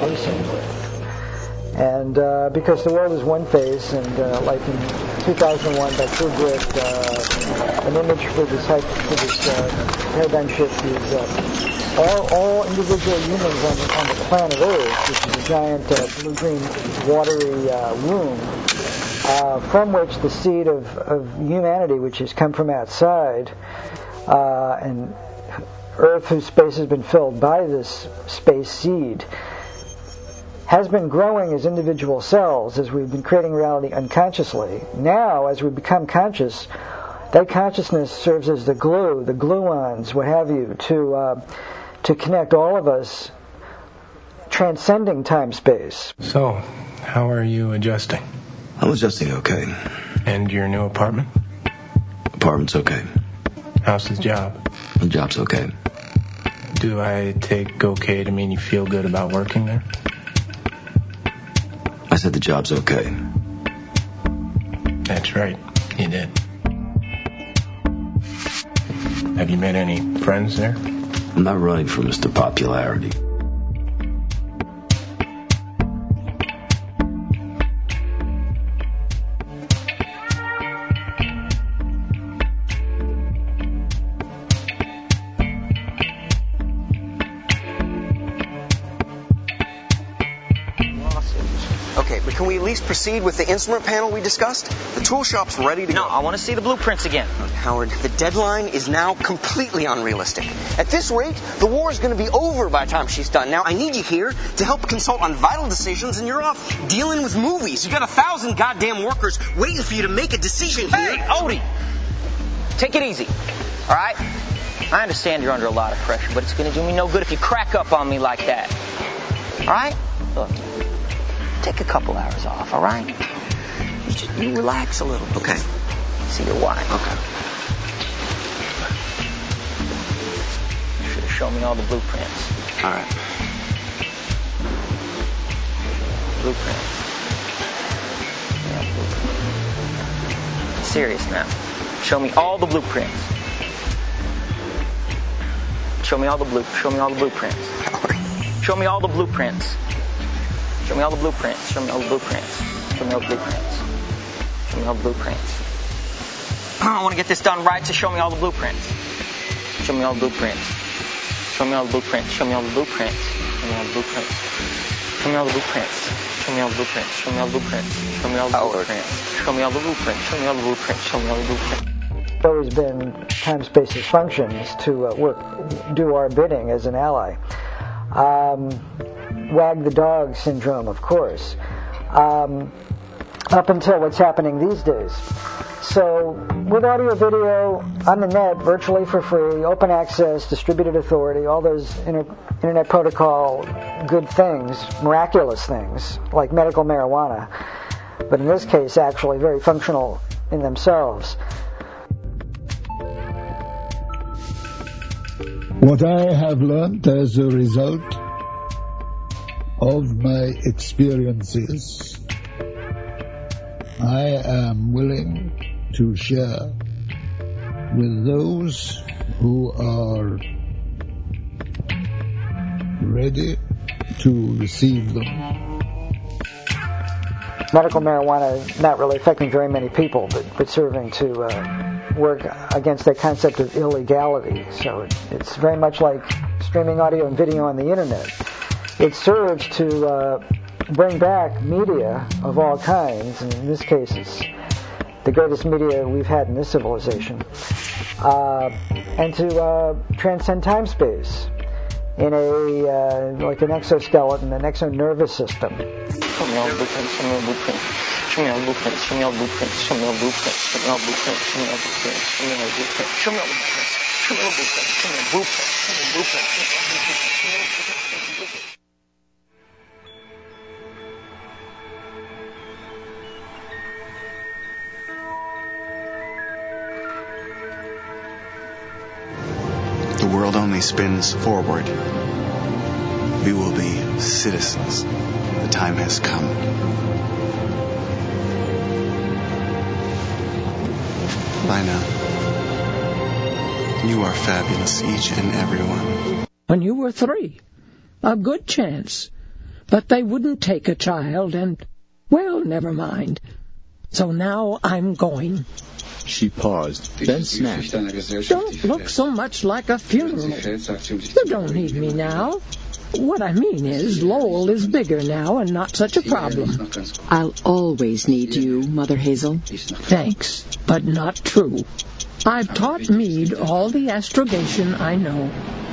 And because the world is one face, and like in 2001 by Kubrick, an image for this paradigm shift is all individual humans on the planet Earth, which is a giant blue-green watery womb, from which the seed of humanity, which has come from outside, and Earth, whose space has been filled by this space seed, has been growing as individual cells as we've been creating reality unconsciously. Now, as we become conscious, that consciousness serves as the glue, the gluons, what have you, to connect all of us, transcending time-space. So, how are you adjusting? I'm adjusting okay. And your new apartment? Apartment's okay. How's the job? The job's okay. Do I take okay to mean you feel good about working there? I said the job's okay. That's right, you did. Have you met any friends there? I'm not running for Mr. Popularity. Okay, but can we at least proceed with the instrument panel we discussed? The tool shop's ready to go. No, I want to see the blueprints again. Howard, the deadline is now completely unrealistic. At this rate, the war is going to be over by the time she's done. Now, I need you here to help consult on vital decisions, and you're off dealing with movies. You got 1,000 goddamn workers waiting for you to make a decision here. Hey, Odie! Take it easy, all right? I understand you're under a lot of pressure, but it's going to do me no good if you crack up on me like that. All right? Look, take a couple hours off, all right? You relax a little bit. Okay. See your wife. Okay. You should have shown me all the blueprints. All right. Blueprints. Yeah, blueprints. serious now. Show me all the blueprints. Show me all the blueprints. Show me all the blueprints. Show me all the blueprints. Show me all the blueprints. Show me all the blueprints. Show me all the blueprints. Show me all the blueprints. I want to get this done right, so show me all the blueprints. Show me all the blueprints. Show me all the blueprints. Show me all the blueprints. Show me all the blueprints. Show me all the blueprints. Show me all the blueprints. Show me all the blueprints. Show me all the blueprints. Show me all the blueprints. Show me all the blueprints. Show me all the blueprints. It's always been time-space's functions to do our bidding as an ally. Wag the dog syndrome, of course, up until what's happening these days. So with audio video on the net, virtually for free, open access, distributed authority, all those internet protocol good things, miraculous things, like medical marijuana, but in this case actually very functional in themselves. What I have learned as a result of my experiences, I am willing to share with those who are ready to receive them. Medical marijuana not really affecting very many people, but serving to work against that concept of illegality. So it's very much like streaming audio and video on the internet. It serves to bring back media of all kinds, and in this case it's the greatest media we've had in this civilization, and to transcend time-space in like an exoskeleton, an exonervous system. Show me all the blueprints, show me all the blueprints. Show me all the blueprints, show me all the blueprints, show me all the blueprints, show me all the blueprints, show me all the blueprints, show me all the blueprints, show me all the blueprints, show me all the blueprints, show me all the blueprints, show me all the blueprints, show me all the blueprints. The world only spins forward. We will be citizens. The time has come. Lina, you are fabulous, each and every one. When you were 3, a good chance. But they wouldn't take a child, and, well, never mind. So now I'm going. She paused, then snapped. Don't look so much like a funeral. You don't need me now. What I mean is, Lowell is bigger now and not such a problem. I'll always need you, Mother Hazel. Thanks, but not true. I've taught Meade all the astrogation I know.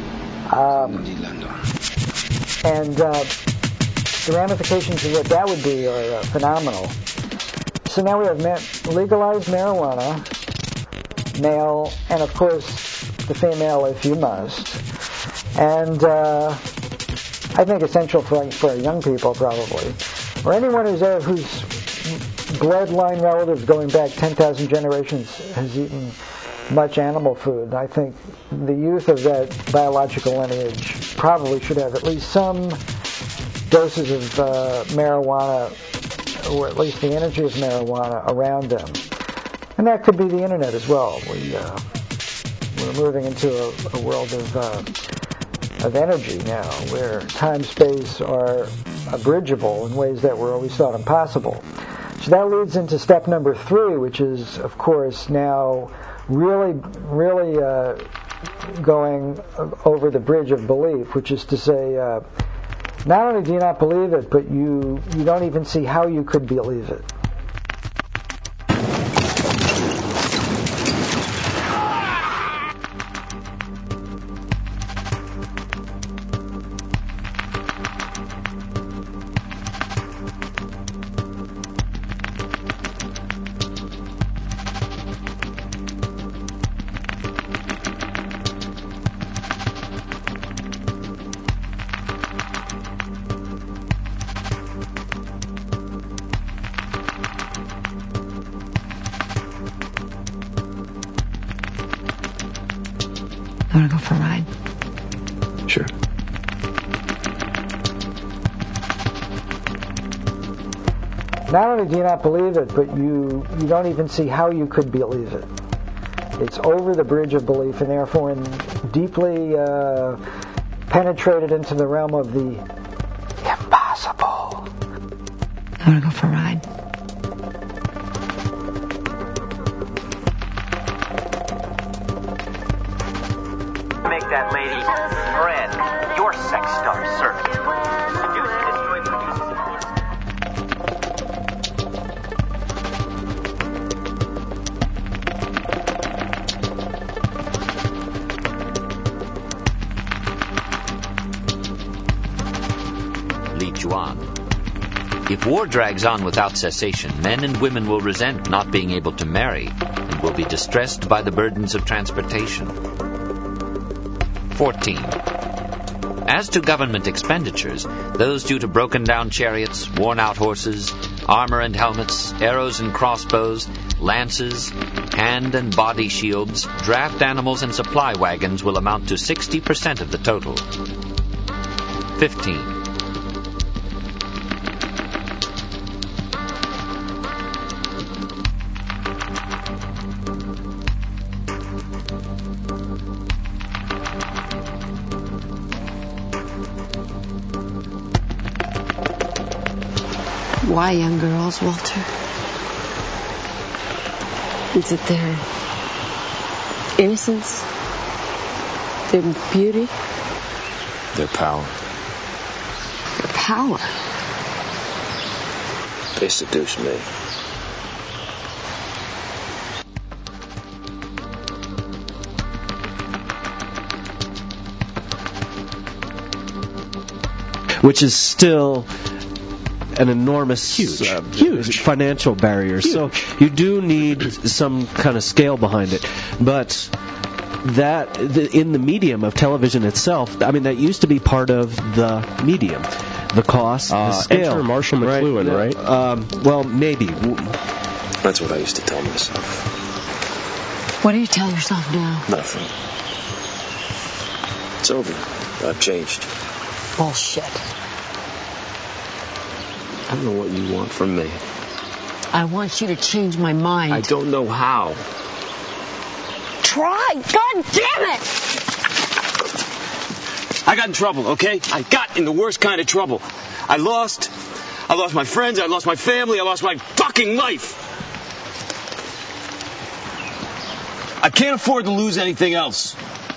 And the ramifications of what that would be are phenomenal. So now we have legalized marijuana, male, and of course the female if you must. And I think essential for young people probably, or anyone whose bloodline relatives going back 10,000 generations has eaten much animal food. I think the youth of that biological lineage probably should have at least some doses of marijuana, or at least the energy of marijuana around them. And that could be the internet as well. We're moving into a world of energy now, where time-space are bridgeable in ways that were always thought impossible. So that leads into step number 3, which is, of course, now really going over the bridge of belief, which is to say, not only do you not believe it, but you don't even see how you could believe it. Want to go for a ride? Sure. Not only do you not believe it, but you don't even see how you could believe it. It's over the bridge of belief, and therefore deeply penetrated into the realm of the impossible. I want to go for a ride. Make that lady Fred your sex star servant. Li Juan. If war drags on without cessation, men and women will resent not being able to marry and will be distressed by the burdens of transportation. 14. As to government expenditures, those due to broken-down chariots, worn-out horses, armor and helmets, arrows and crossbows, lances, hand and body shields, draft animals and supply wagons will amount to 60% of the total. 15. Why young girls, Walter? Is it their innocence? Their beauty? Their power. Their power? They seduce me. Which is still an enormous, huge financial barrier. Huge. So you do need some kind of scale behind it. But that, in the medium of television itself, I mean, that used to be part of the medium. The cost, the scale. Enter Marshall McLuhan, right? Well, maybe. That's what I used to tell myself. What do you tell yourself now? Nothing. It's over. I've changed. Bullshit. I don't know what you want from me. I want you to change my mind. I don't know how. Try! God damn it! I got in trouble, okay? I got in the worst kind of trouble. I lost my friends, I lost my family, I lost my fucking life. I can't afford to lose anything else.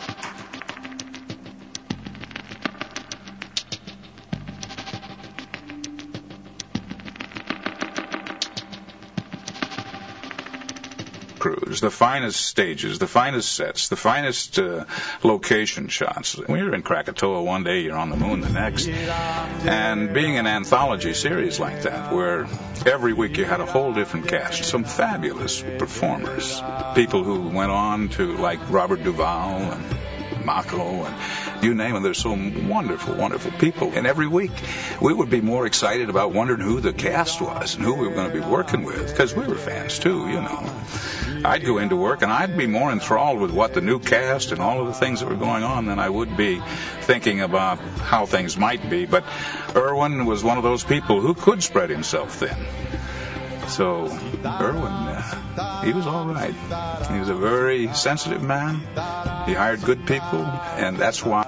The finest stages, the finest sets, the finest location shots. When you're in Krakatoa one day, you're on the moon the next. And being an anthology series like that, where every week you had a whole different cast, some fabulous performers, people who went on to, like Robert Duvall and Mako and you name it, there's so wonderful, wonderful people. And every week we would be more excited about wondering who the cast was and who we were going to be working with, because we were fans too, you know. I'd go into work and I'd be more enthralled with what the new cast and all of the things that were going on than I would be thinking about how things might be. But Irwin was one of those people who could spread himself thin. So Irwin, he was all right. He was a very sensitive man. He hired good people, and that's why.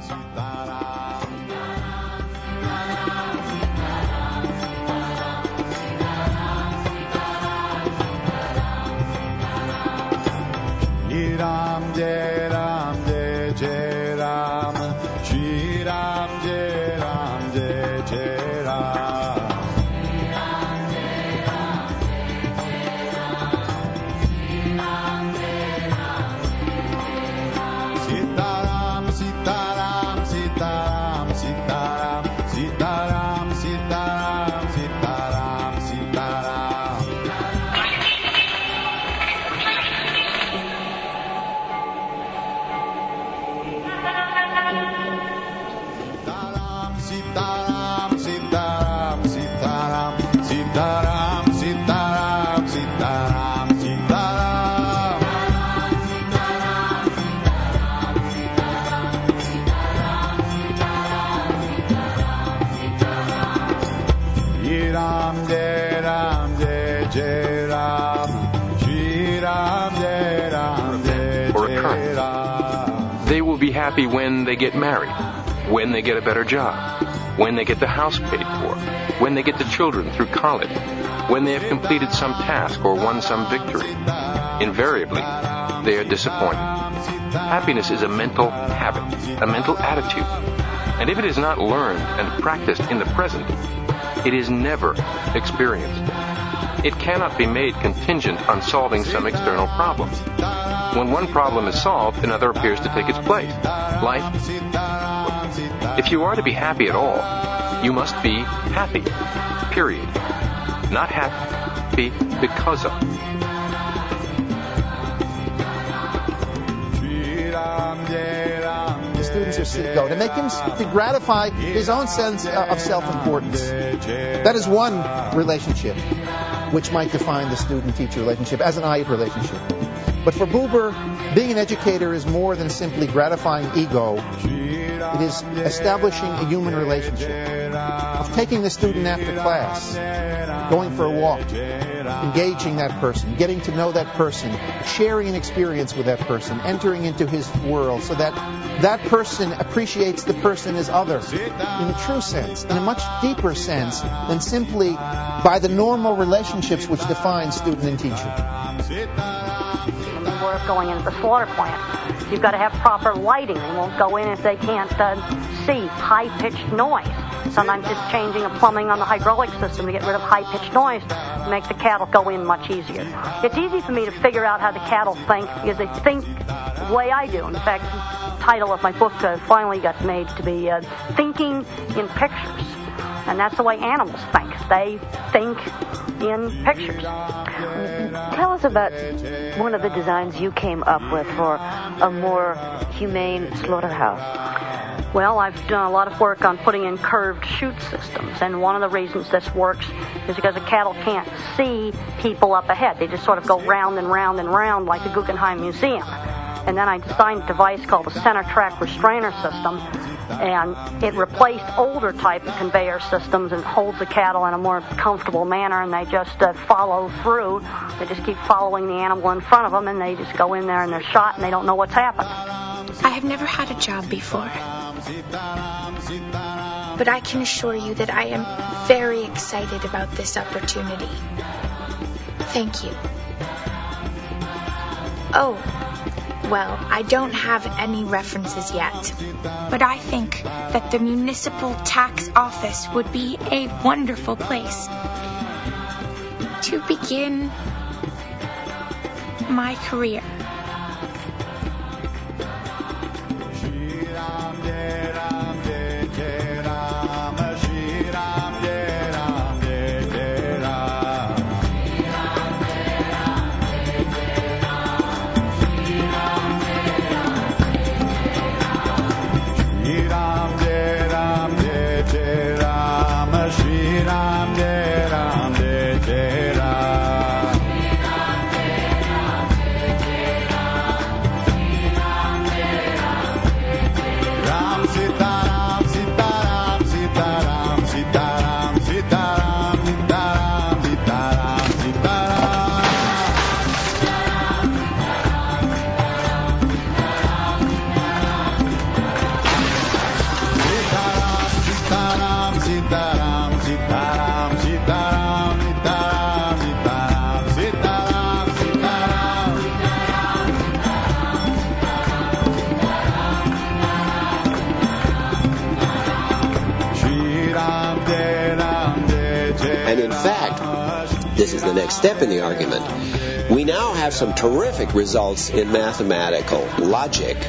Ram Jai Ram Jai Jai Ram Shri Ram Jai Ram Jai Jai Ram Sitaram Sitaram Sitaram Sitaram Sitaram Sitaram Sitaram Sitaram They will be happy when they get married, when they get a better job, when they get the house paid for, when they get the children through college, when they have completed some task or won some victory. Invariably, they are disappointed. Happiness is a mental habit, a mental attitude. And if it is not learned and practiced in the present, it is never experienced. It cannot be made contingent on solving some external problem. When one problem is solved, another appears to take its place. Life. If you are to be happy at all, you must be happy. Period. Not happy because of. Students are ego, to gratify his own sense of self-importance. That is one relationship which might define the student-teacher relationship as an I relationship. But for Buber, being an educator is more than simply gratifying ego. It is establishing a human relationship, of taking the student after class, going for a walk, engaging that person, getting to know that person, sharing an experience with that person, entering into his world so that that person appreciates the person as other in a true sense, in a much deeper sense than simply by the normal relationships which define student and teacher. We're going into the slaughter plant. You've got to have proper lighting. They won't go in if they can't see high-pitched noise. Sometimes just changing the plumbing on the hydraulic system to get rid of high-pitched noise to make the cattle go in much easier. It's easy for me to figure out how the cattle think because they think the way I do. In fact, the title of my book finally got made to be Thinking in Pictures. And that's the way animals think. They think in pictures. Tell us about one of the designs you came up with for a more humane slaughterhouse. Well, I've done a lot of work on putting in curved chute systems, and one of the reasons this works is because the cattle can't see people up ahead. They just sort of go round and round and round like the Guggenheim Museum. And then I designed a device called the center track restrainer system, and it replaced older type of conveyor systems and holds the cattle in a more comfortable manner, and they just follow through. They just keep following the animal in front of them, and they just go in there and they're shot and they don't know what's happened. I have never had a job before, but I can assure you that I am very excited about this opportunity. Thank you. Oh, well, I don't have any references yet, but I think that the municipal tax office would be a wonderful place to begin my career. And in fact, this is the next step in the argument. We now have some terrific results in mathematical logic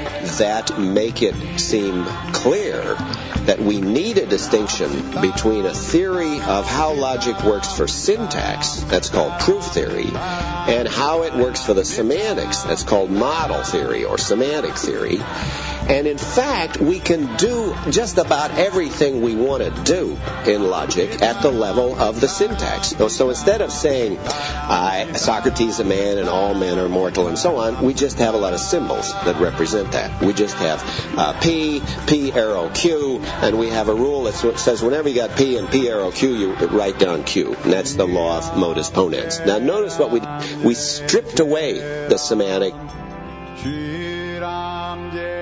that make it seem clear that we need a distinction between a theory of how logic works for syntax, that's called proof theory, and how it works for the semantics, that's called model theory or semantic theory. And in fact, we can do just about everything we want to do in logic at the level of the syntax. So instead of saying, Socrates is a man and all men are mortal and so on, we just have a lot of symbols that represent that. We just have P arrow Q, and we have a rule that says whenever you got P and P arrow Q, you write down Q. And that's the law of modus ponens. Now notice what we stripped away the semantic.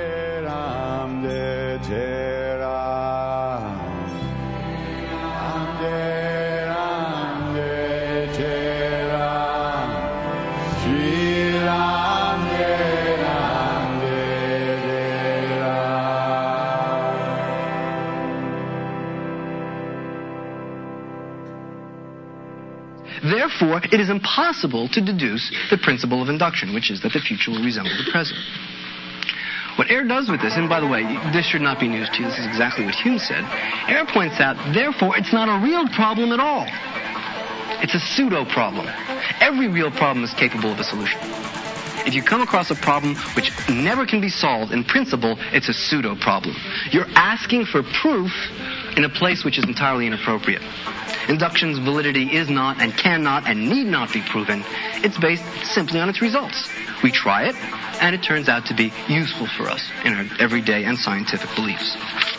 Therefore, it is impossible to deduce the principle of induction, which is that the future will resemble the present. What Ayer does with this, and by the way, this should not be news to you, this is exactly what Hume said. Ayer points out, therefore, it's not a real problem at all. It's a pseudo-problem. Every real problem is capable of a solution. If you come across a problem which never can be solved, in principle, it's a pseudo-problem. You're asking for proof in a place which is entirely inappropriate. Induction's validity is not and cannot and need not be proven. It's based simply on its results. We try it, and it turns out to be useful for us in our everyday and scientific beliefs.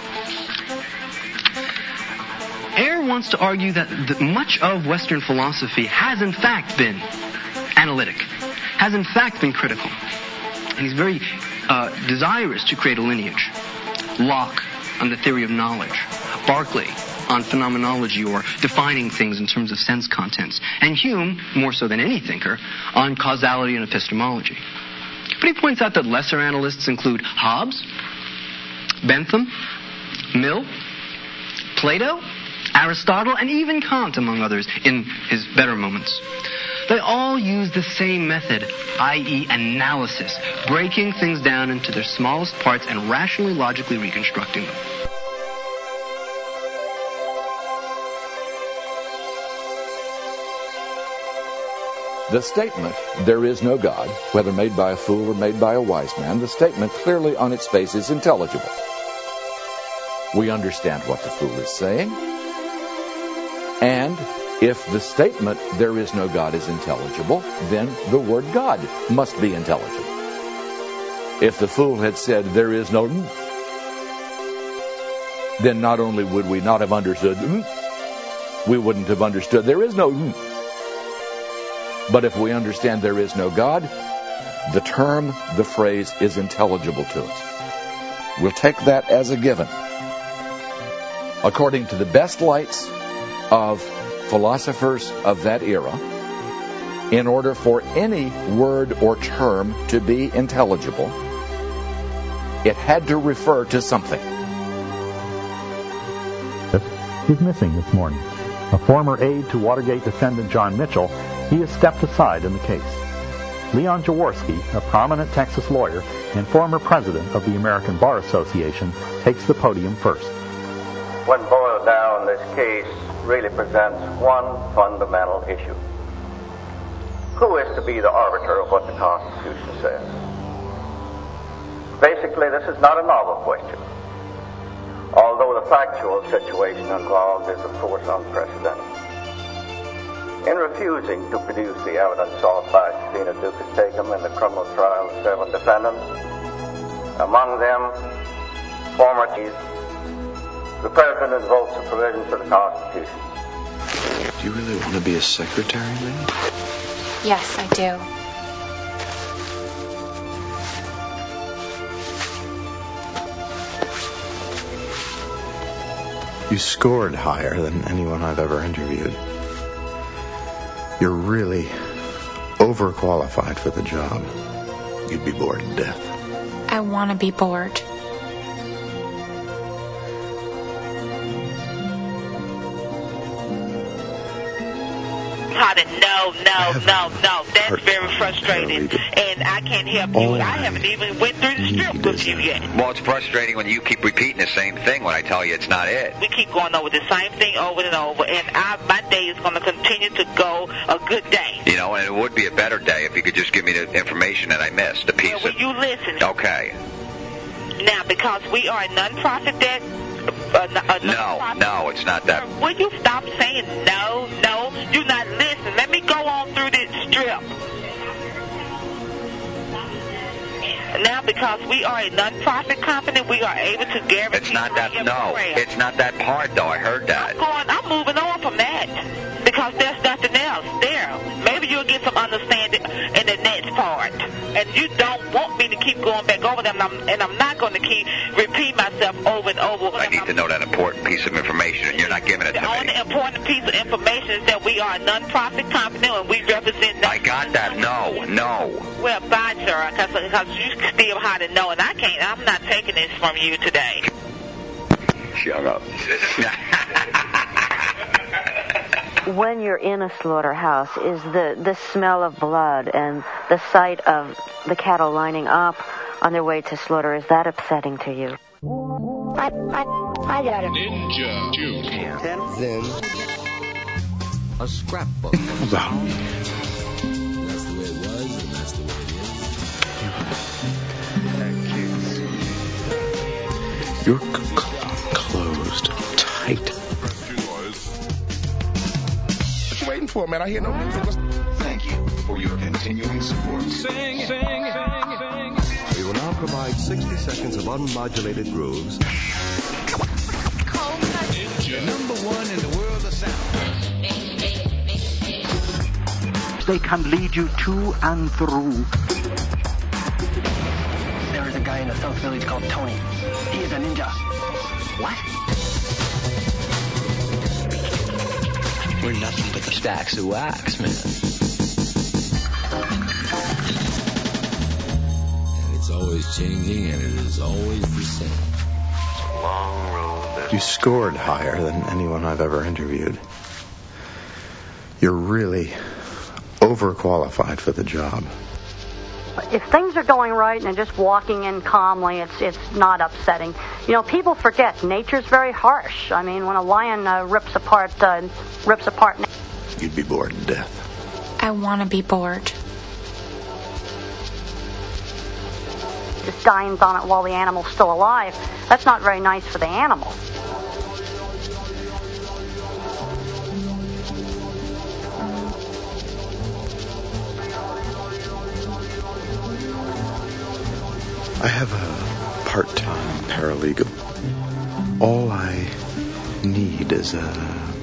Ayer wants to argue that much of Western philosophy has in fact been analytic, has in fact been critical. And he's very desirous to create a lineage. Locke on the theory of knowledge, Berkeley on phenomenology or defining things in terms of sense contents, and Hume, more so than any thinker, on causality and epistemology. But he points out that lesser analysts include Hobbes, Bentham, Mill, Plato, Aristotle, and even Kant, among others, in his better moments. They all use the same method, i.e. analysis, breaking things down into their smallest parts and rationally, logically reconstructing them. The statement, there is no God, whether made by a fool or made by a wise man, the statement clearly on its face is intelligible. We understand what the fool is saying. And if the statement, there is no God, is intelligible, then the word God must be intelligible. If the fool had said, there is no, then not only would we not have understood, we wouldn't have understood, there is no. But if we understand there is no God, the term, the phrase is intelligible to us. We'll take that as a given. According to the best lights of philosophers of that era, in order for any word or term to be intelligible, it had to refer to something. He's missing this morning. A former aide to Watergate defendant John Mitchell, he has stepped aside in the case. Leon Jaworski, a prominent Texas lawyer and former president of the American Bar Association, takes the podium first. When boiled down, this case really presents one fundamental issue. Who is to be the arbiter of what the Constitution says? Basically, this is not a novel question, although the factual situation involved is, of course, unprecedented. In refusing to produce the evidence sought by Sabina Dukas Tatum in the criminal trial of 7 defendants, among them former chiefs, the President invokes the provisions of the Constitution. Do you really want to be a secretary, Lee? Yes, I do. You scored higher than anyone I've ever interviewed. You're really overqualified for the job. You'd be bored to death. I want to be bored. No. That's very frustrating. And I can't help you. I haven't even went through the strip with you yet. Well, it's frustrating when you keep repeating the same thing when I tell you it's not it. We keep going over the same thing over and over, and my day is going to continue to go a good day. You know, and it would be a better day if you could just give me the information that I missed, the piece will you listen? Okay. Now, because we are a non-profit that... No, it's not that. Will you stop saying no? You're not listening. Let me go on through this strip. Now, because we are a non-profit company, we are able to guarantee... It's not that, no. It's not that part, though. I heard that. I'm moving on from that. Because there's nothing else there. Maybe you'll get some understanding in the next part. And you don't want me to keep going back over them, and I'm not going to keep repeating myself over and over. I need to know that important piece of information, and you're not giving it to me. The only important piece of information is that we are a non-profit company, and we represent... I got that. No. Well, bye, sir, because you still how to know, and I'm not taking this from you today. Shut up. when you're in a slaughterhouse, is the smell of blood and the sight of the cattle lining up on their way to slaughter, is that upsetting to you? I got it. Ninja Juke. Then a scrapbook. About me. That's the way it was, and that's the way it is. You're closed tight. What you waiting for, man? I hear no music. Thank you for your continuing support. Sing. We will now provide 60 seconds of unmodulated grooves. Ninja. Number one in the world of sound. They can lead you to and through. There is a guy in the South Village called Tony. He is a ninja. What? We're nothing but the stacks of wax, man. And it's always changing, and it is always the same. It's a long road. You scored higher than anyone I've ever interviewed. You're really overqualified for the job. If things are going right and they're just walking in calmly, it's not upsetting. You know, people forget nature's very harsh. I mean, when a lion rips apart. You'd be bored to death. I want to be bored. Just dines on it while the animal's still alive. That's not very nice for the animal. I have a part-time paralegal. All I need is a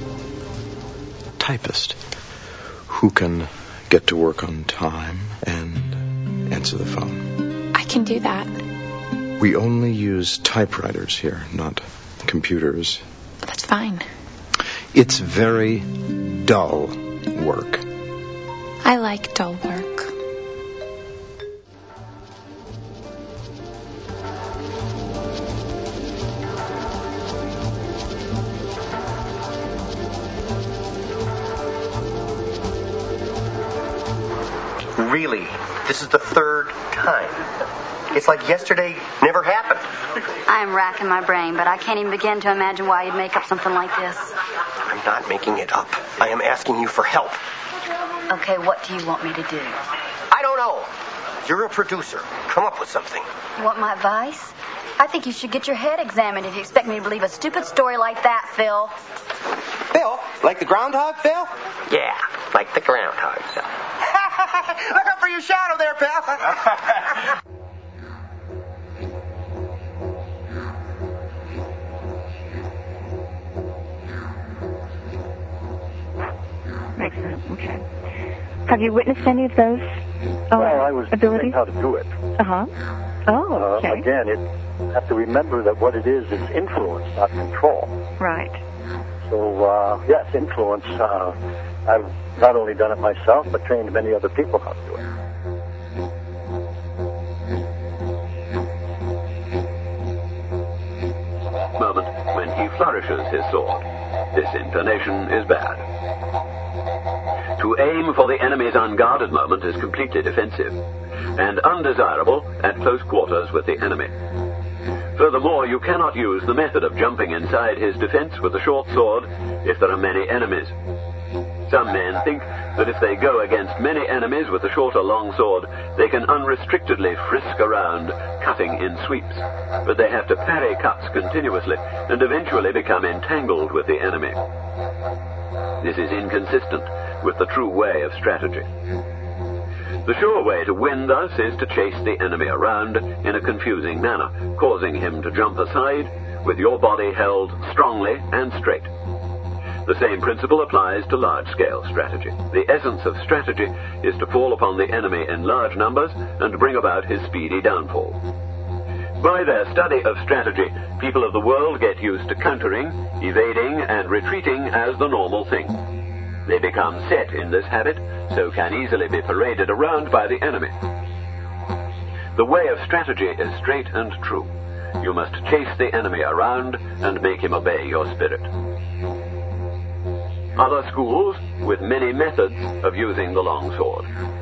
typist who can get to work on time and answer the phone. I can do that. We only use typewriters here, not computers. That's fine. It's very dull work. I like dull work. Really, this is the third time. It's like yesterday never happened. I'm racking my brain, but I can't even begin to imagine why you'd make up something like this. I'm not making it up. I am asking you for help. Okay, what do you want me to do? I don't know. You're a producer. Come up with something. You want my advice? I think you should get your head examined if you expect me to believe a stupid story like that, Phil. Phil? Like the groundhog, Phil? Yeah, like the groundhog, Phil. Look up for your shadow there, pal. Makes sense. Okay. Have you witnessed any of those well, I was abilities? how to do it. Uh-huh. Oh, okay. Again, you have to remember that what it is influence, not control. Right. So, yes, influence. I've not only done it myself, but trained many other people how to do it. Moment when he flourishes his sword. This inclination is bad. To aim for the enemy's unguarded moment is completely defensive, and undesirable at close quarters with the enemy. Furthermore, you cannot use the method of jumping inside his defense with a short sword if there are many enemies. Some men think that if they go against many enemies with a short or long sword, they can unrestrictedly frisk around, cutting in sweeps. But they have to parry cuts continuously and eventually become entangled with the enemy. This is inconsistent with the true way of strategy. The sure way to win thus is to chase the enemy around in a confusing manner, causing him to jump aside with your body held strongly and straight. The same principle applies to large-scale strategy. The essence of strategy is to fall upon the enemy in large numbers and bring about his speedy downfall. By their study of strategy, people of the world get used to countering, evading, and retreating as the normal thing. They become set in this habit, so can easily be paraded around by the enemy. The way of strategy is straight and true. You must chase the enemy around and make him obey your spirit. other schools with many methods of using the long sword.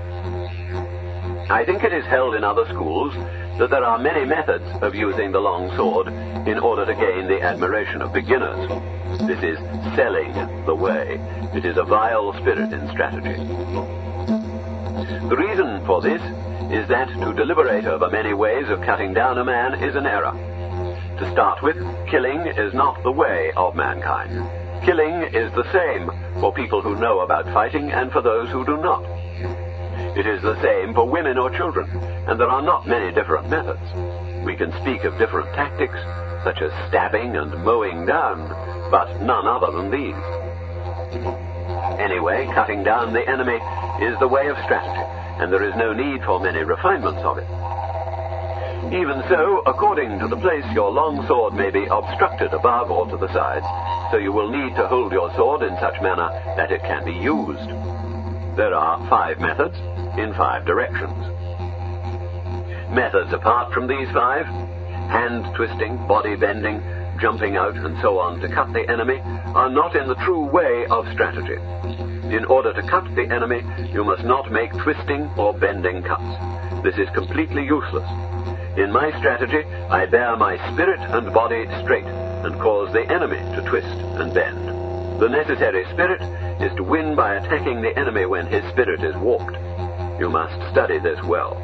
I think it is held in other schools that there are many methods of using the long sword in order to gain the admiration of beginners. This is selling the way. It is a vile spirit in strategy. The reason for this is that to deliberate over many ways of cutting down a man is an error. To start with, killing is not the way of mankind. Killing is the same for people who know about fighting and for those who do not. It is the same for women or children, and there are not many different methods. We can speak of different tactics, such as stabbing and mowing down, but none other than these. Anyway, cutting down the enemy is the way of strategy, and there is no need for many refinements of it. Even so, according to the place, your long sword may be obstructed above or to the sides, so you will need to hold your sword in such manner that it can be used. There are 5 methods in 5 directions. Methods apart from these 5, hand twisting, body bending, jumping out, and so on to cut the enemy, are not in the true way of strategy. In order to cut the enemy, you must not make twisting or bending cuts. This is completely useless. In my strategy, I bear my spirit and body straight and cause the enemy to twist and bend. The necessary spirit is to win by attacking the enemy when his spirit is warped. You must study this well.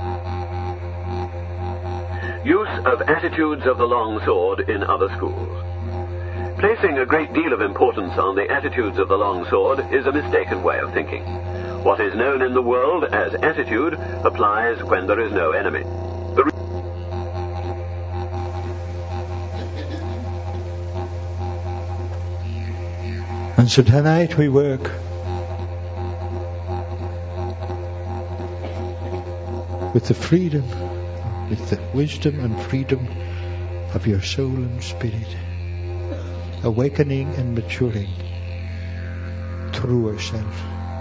Use of attitudes of the long sword in other schools. Placing a great deal of importance on the attitudes of the long sword is a mistaken way of thinking. What is known in the world as attitude applies when there is no enemy. And so tonight we work with the freedom, with the wisdom and freedom of your soul and spirit, awakening and maturing through ourselves.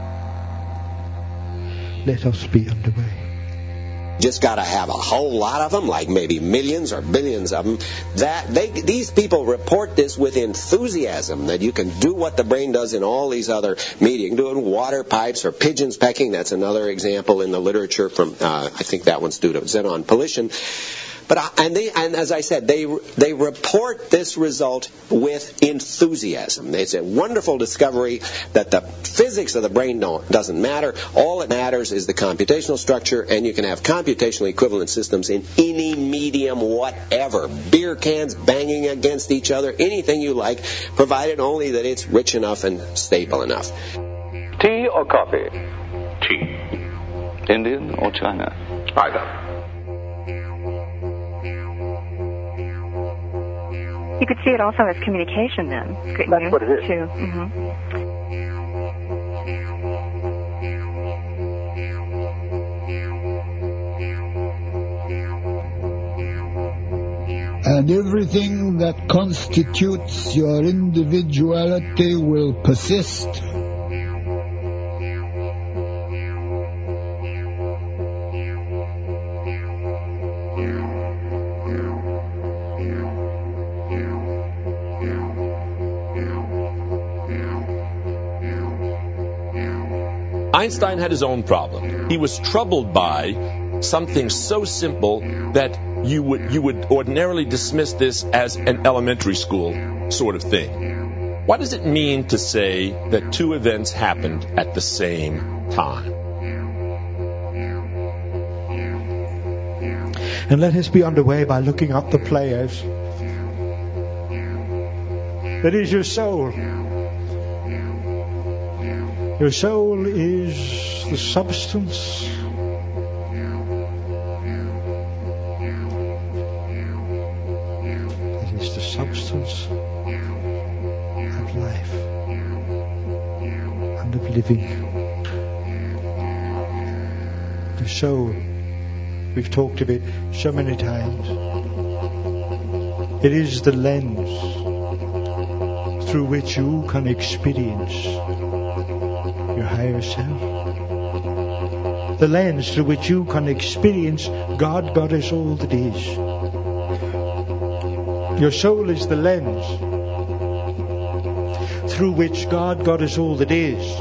Let us be underway. Just got to have a whole lot of them, like maybe millions or billions of them. These people report this with enthusiasm, that you can do what the brain does in all these other media. You can do it in water pipes or pigeons pecking. That's another example in the literature from, I think that one's due to Zenon Polishin. But and as I said, they report this result with enthusiasm. It's a wonderful discovery that the physics of the brain doesn't matter. All that matters is the computational structure, and you can have computational equivalent systems in any medium whatever. Beer cans banging against each other, anything you like, provided only that it's rich enough and stable enough. Tea or coffee? Tea. Indian or China? Either. You could see it also as communication then. That's what it is. Too. Mm-hmm. And everything that constitutes your individuality will persist. Einstein had his own problem. He was troubled by something so simple that you would ordinarily dismiss this as an elementary school sort of thing. What does it mean to say that 2 events happened at the same time? And let us be underway by looking up the players. That is your soul. Your soul is the substance of life and of living. The soul, we've talked of it so many times. It is the lens through which you can experience your higher self. The lens through which you can experience God, Goddess, all that is. Your soul is the lens through which God is all that is,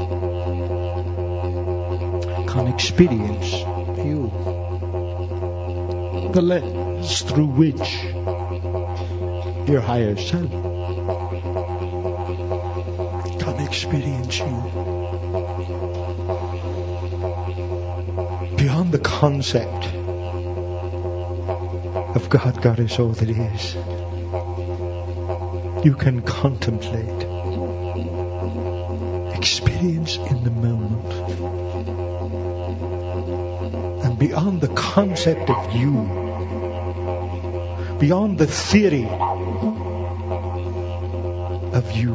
can experience you. The lens through which your higher self can experience you. Beyond the concept of God is all that is, you can contemplate, experience in the moment. And beyond the concept of you, beyond the theory of you,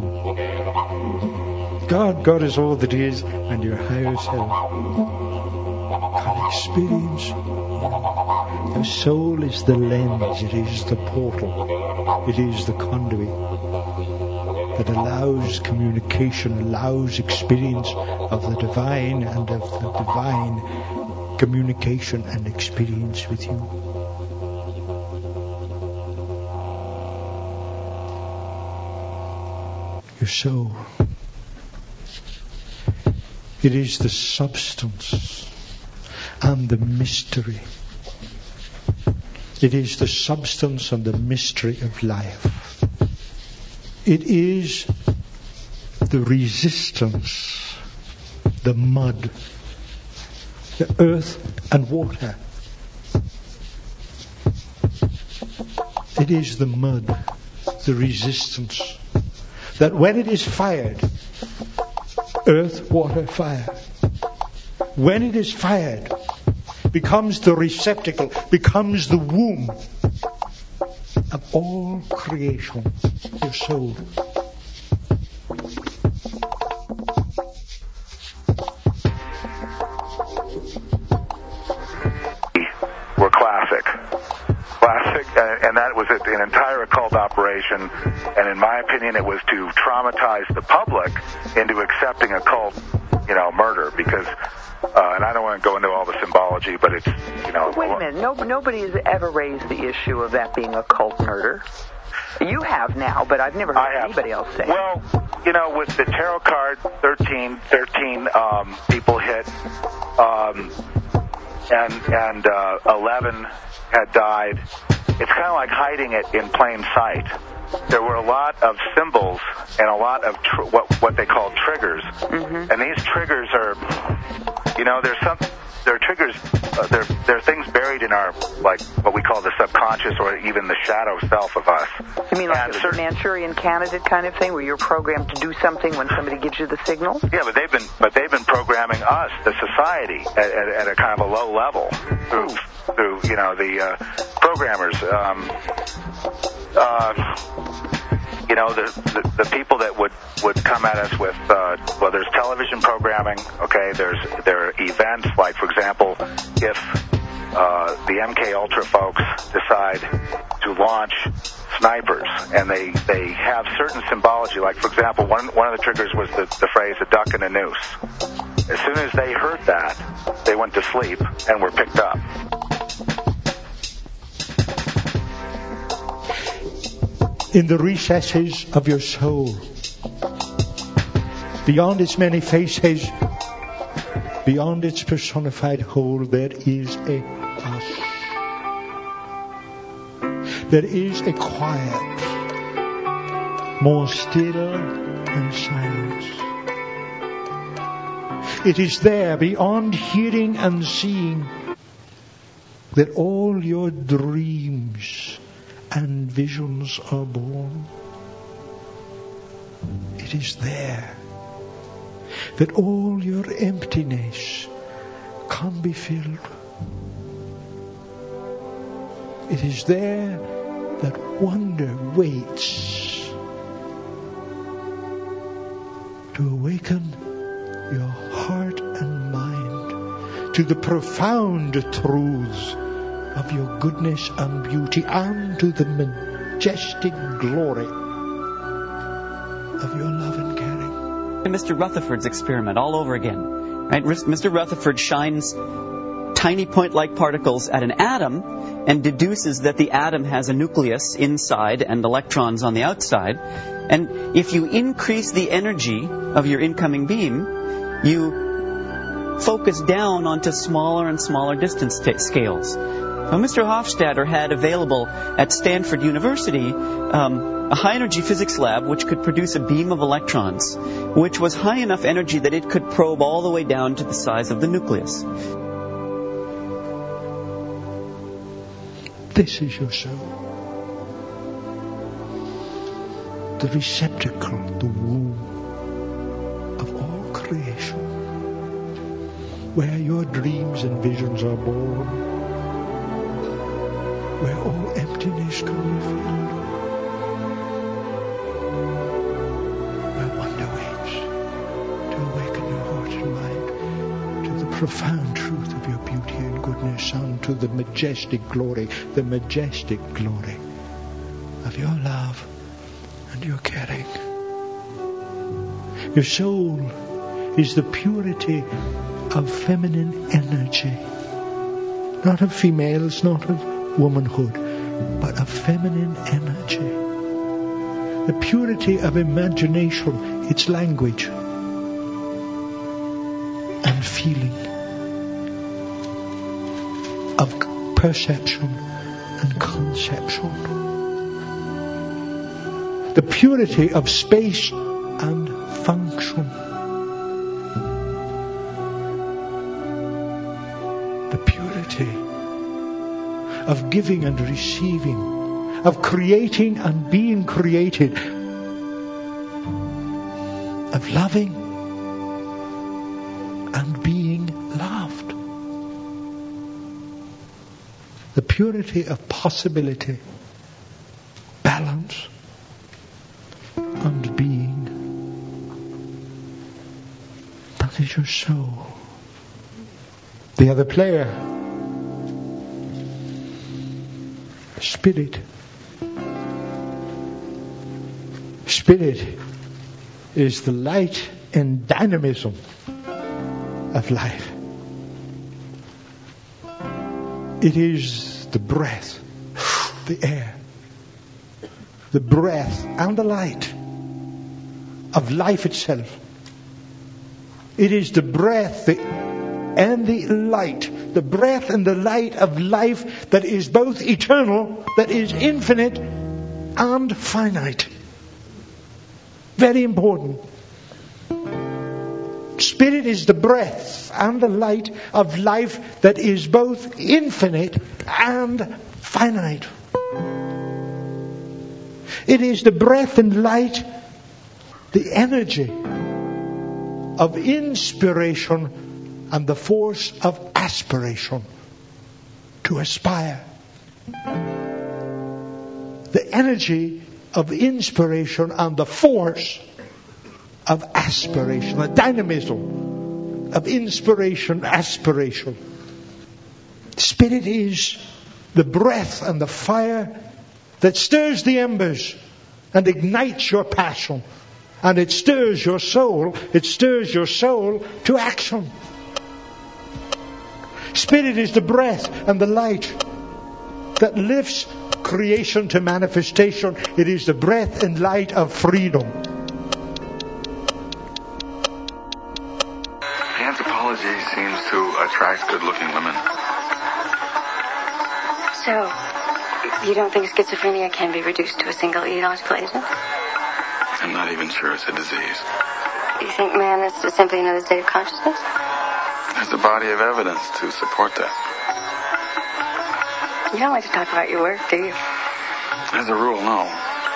God is all that is, and your higher self can experience. The soul is the lens, it is the portal, it is the conduit that allows communication, allows experience of the divine, and of the divine communication and experience with you. Your soul, it is the substance and the mystery. It is the substance and the mystery of life. It is the resistance, the mud, the earth and water. It is the mud, the resistance, that when it is fired, earth, water, fire, when it is fired, becomes the receptacle, becomes the womb of all creation, your soul. Were classic, and that was an entire occult operation, and in my opinion it was to traumatize the public into accepting occult, murder, because and I don't want to go into all the symbology, but it's, Wait a minute. Nobody has ever raised the issue of that being occult murder. You have now, but I've never heard anybody else say. Well, with the tarot card, 13 people hit, and 11 had died. It's kind of like hiding it in plain sight. There were a lot of symbols and a lot of what they call triggers, and these triggers are, there are triggers. There are things buried in our, like what we call the subconscious, or even the shadow self of us. You mean like the Manchurian Candidate kind of thing, where you're programmed to do something when somebody gives you the signal? Yeah, but they've been programming us, the society, at a kind of a low level through the programmers. The people that would come at us with, there's television programming, okay, there are events, like, for example, if the MK Ultra folks decide to launch snipers, and they have certain symbology, like, for example, one of the triggers was the phrase, a duck and a noose. As soon as they heard that, they went to sleep and were picked up. In the recesses of your soul, beyond its many faces, beyond its personified whole, there is a hush. There is a quiet, more still than silence. It is there, beyond hearing and seeing, that all your dreams and visions are born. It is there that all your emptiness can be filled. It is there that wonder waits to awaken your heart and mind to the profound truths of your goodness and beauty, and to the majestic glory of your love and caring. Mr. Rutherford's experiment all over again. Right? Mr. Rutherford shines tiny point-like particles at an atom and deduces that the atom has a nucleus inside and electrons on the outside. And if you increase the energy of your incoming beam, you focus down onto smaller and smaller distance scales. Now, Mr. Hofstadter had available at Stanford University a high-energy physics lab which could produce a beam of electrons, which was high enough energy that it could probe all the way down to the size of the nucleus. This is your soul. The receptacle, the womb of all creation, where your dreams and visions are born, where all emptiness can be filled, where wonder waits to awaken your heart and mind to the profound truth of your beauty and goodness, and to the majestic glory of your love and your caring. Your soul is the purity of feminine energy, not of females, not of womanhood, but of feminine energy. The purity of imagination, its language and feeling, of perception and conception. The purity of space and function. The purity of giving and receiving, of creating and being created, of loving and being loved. The purity of possibility, balance, and being. That is your soul. The other player, spirit. Spirit is the light and dynamism of life. It is the breath, the air, the breath and the light of life itself. It is the breath and the light, the breath and the light of life that is both eternal, that is infinite and finite. Very important. Spirit is the breath and the light of life that is both infinite and finite. It is the breath and light, the energy of inspiration and the force of aspiration, to aspire. The energy of inspiration and the force of aspiration, the dynamism of inspiration, aspiration. Spirit is the breath and the fire that stirs the embers and ignites your passion. And it stirs your soul to action. Spirit is the breath and the light that lifts creation to manifestation. It is the breath and light of freedom. Anthropology seems to attract good-looking women. So, you don't think schizophrenia can be reduced to a single enoscleism? I'm not even sure it's a disease. You think man is simply another state of consciousness? There's a body of evidence to support that. You don't like to talk about your work, do you? As a rule, no.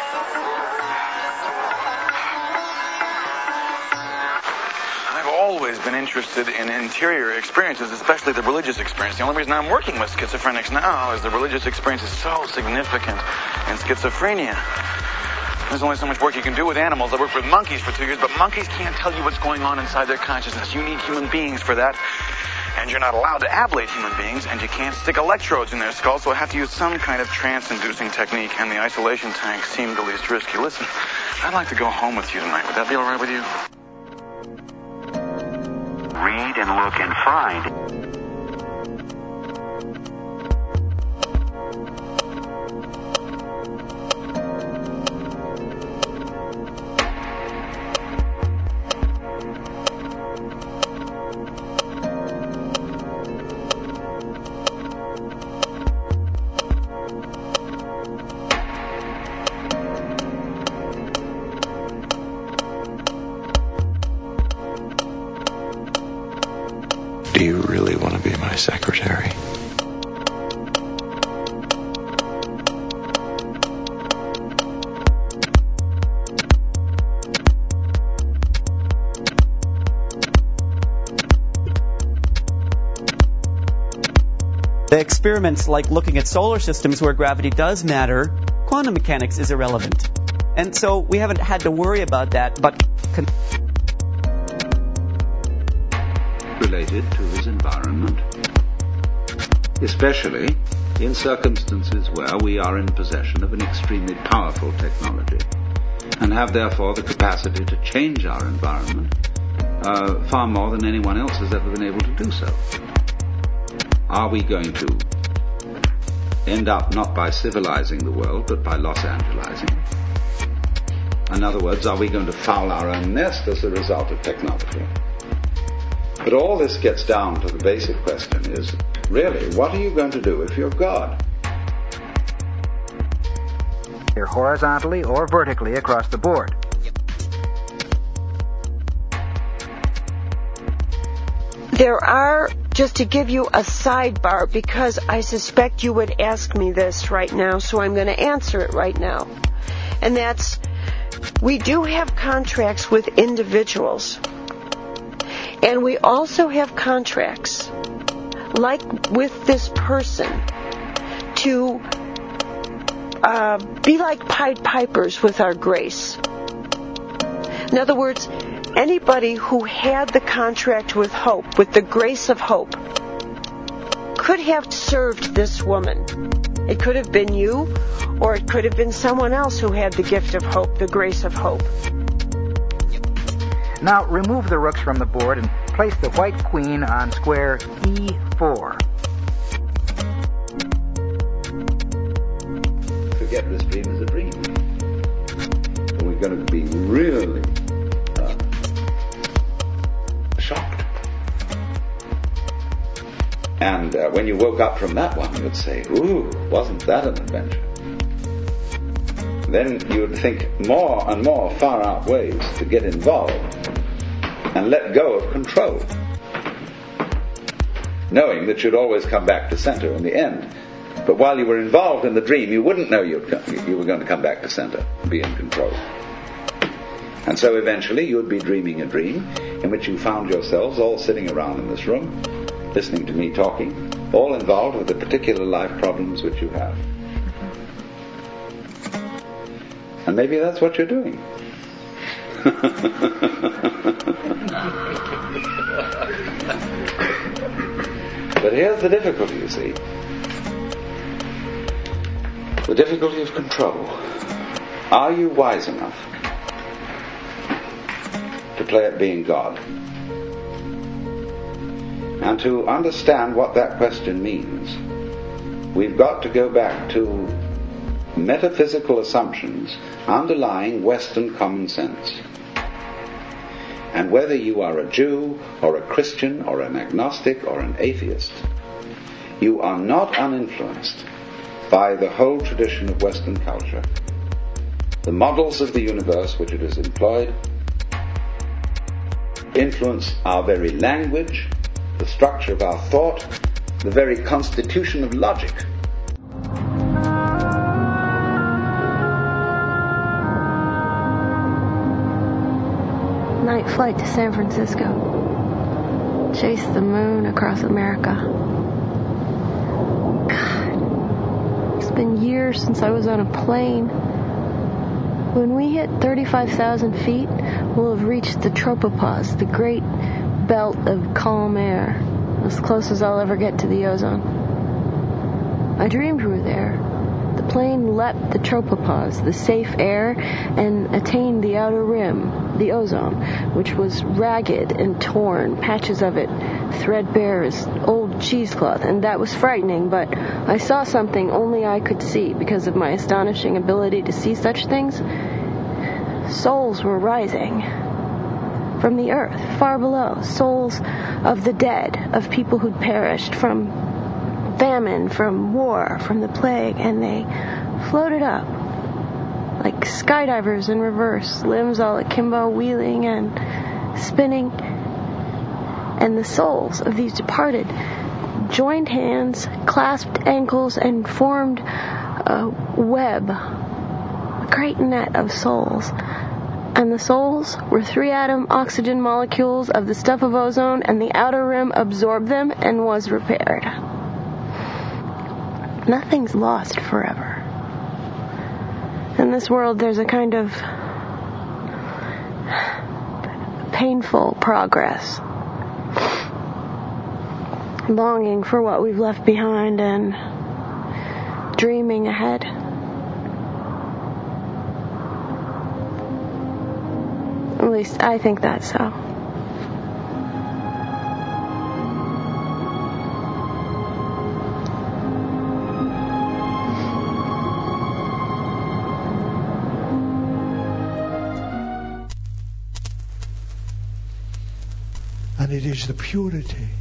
I've always been interested in interior experiences, especially the religious experience. The only reason I'm working with schizophrenics now is the religious experience is so significant in schizophrenia. There's only so much work you can do with animals. I worked with monkeys for 2 years, but monkeys can't tell you what's going on inside their consciousness. You need human beings for that. And you're not allowed to ablate human beings, and you can't stick electrodes in their skulls, so I have to use some kind of trance-inducing technique, and the isolation tank seemed the least risky. Listen, I'd like to go home with you tonight. Would that be all right with you? Read and look and find my secretary. The experiments like looking at solar systems where gravity does matter, quantum mechanics is irrelevant. And so we haven't had to worry about that, but related to his environment, especially in circumstances where we are in possession of an extremely powerful technology and have therefore the capacity to change our environment far more than anyone else has ever been able to do so. Are we going to end up not by civilizing the world, but by Los Angelizing it? In other words, are we going to foul our own nest as a result of technology? But all this gets down to the basic question is, really, what are you going to do if you're God? Either horizontally or vertically across the board. There are, just to give you a sidebar, because I suspect you would ask me this right now, so I'm going to answer it right now. And that's, we do have contracts with individuals. And we also have contracts, like with this person, to be like Pied Pipers with our grace. In other words, anybody who had the contract with hope, with the grace of hope, could have served this woman. It could have been you, or it could have been someone else who had the gift of hope, the grace of hope. Now remove the rooks from the board and place the white queen on square E4. Forget this dream as a dream. We're going to be really shocked. And when you woke up from that one, you would say, ooh, wasn't that an adventure? Then you would think more and more far out ways to get involved and let go of control, knowing that you'd always come back to center in the end. But while you were involved in the dream, you wouldn't know you were going to come back to center, be in control. And so eventually you would be dreaming a dream in which you found yourselves all sitting around in this room, listening to me talking, all involved with the particular life problems which you have. And maybe that's what you're doing. But here's the difficulty, you see. The difficulty of control. Are you wise enough to play at being God? And to understand what that question means, we've got to go back to metaphysical assumptions underlying Western common sense. And whether you are a Jew or a Christian or an agnostic or an atheist, you are not uninfluenced by the whole tradition of Western culture. The models of the universe which it has employed influence our very language, the structure of our thought, the very constitution of logic. Night flight to San Francisco. Chase the moon across America. God, it's been years since I was on a plane. When we hit 35,000 feet, we'll have reached the tropopause, the great belt of calm air, as close as I'll ever get to the ozone. I dreamed we were there. The plane leapt the tropopause, the safe air, and attained the outer rim, the ozone, which was ragged and torn, patches of it threadbare as old cheesecloth, and that was frightening, but I saw something only I could see because of my astonishing ability to see such things. Souls were rising from the earth, far below, souls of the dead, of people who'd perished from famine, from war, from the plague, and they floated up like skydivers in reverse, limbs all akimbo, wheeling and spinning. And the souls of these departed joined hands, clasped ankles, and formed a web, a great net of souls. And the souls were 3-atom oxygen molecules of the stuff of ozone, and the outer rim absorbed them and was repaired. Nothing's lost forever. In this world, there's a kind of painful progress, longing for what we've left behind and dreaming ahead. At least I think that's so. And it is the purity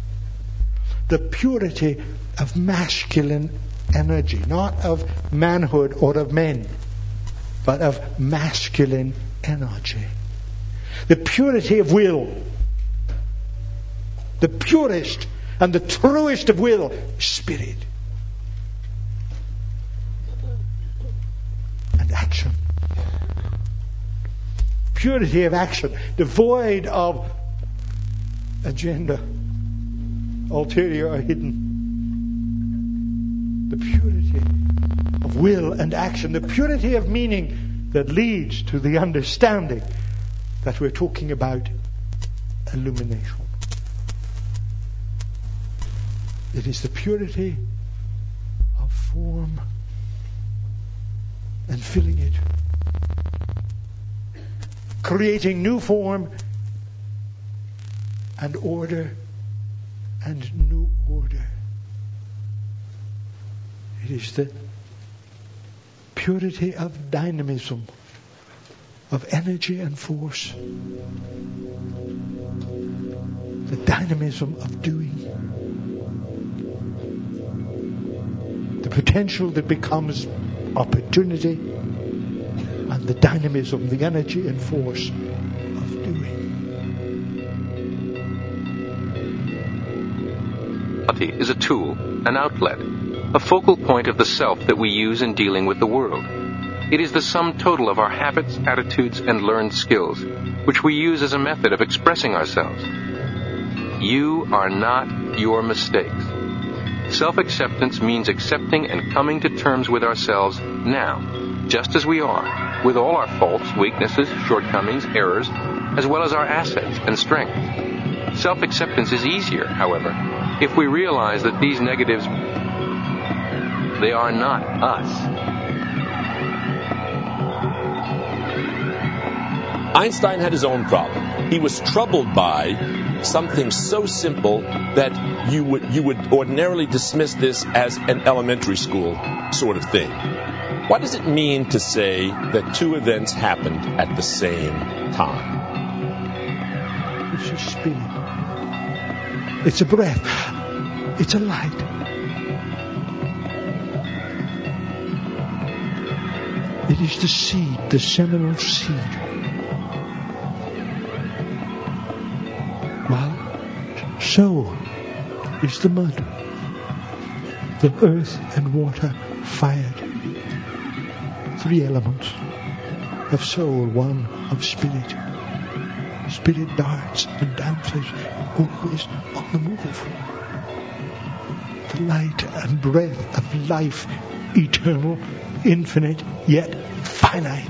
of masculine energy, not of manhood or of men, but of masculine energy. The purity of will. The purest and the truest of will, spirit. And action. Purity of action, devoid of agenda, ulterior or hidden. The purity of will and action, the purity of meaning that leads to the understanding that we're talking about illumination. It is the purity of form and filling it, creating new form and order and new order. It is the purity of dynamism, of energy and force, the dynamism of doing, the potential that becomes opportunity, and the dynamism, the energy and force of doing. Is a tool, an outlet, a focal point of the self that we use in dealing with the world. It is the sum total of our habits, attitudes, and learned skills, which we use as a method of expressing ourselves. You are not your mistakes. Self-acceptance means accepting and coming to terms with ourselves now, just as we are, with all our faults, weaknesses, shortcomings, errors, as well as our assets and strengths. Self-acceptance is easier, however, if we realize that these negatives, they are not us. Einstein had his own problem. He was troubled by something so simple that you would ordinarily dismiss this as an elementary school sort of thing. What does it mean to say that two events happened at the same time? It's a spirit. It's a breath. It's a light. It is the seed, the seminal seed. Well, so is the mud. The earth and water fired. 3 elements of soul, 1 of spirit. Spirit darts and dances, always on the move. The light and breath of life, eternal, infinite, yet finite.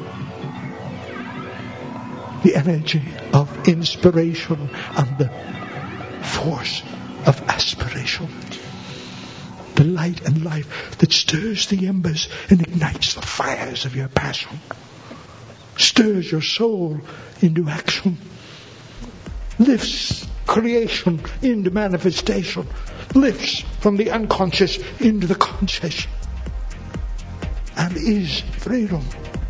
The energy of inspiration and the force of aspiration. The light and life that stirs the embers and ignites the fires of your passion. Stirs your soul into action. Lifts creation into manifestation. Lifts from the unconscious into the conscious. And is freedom.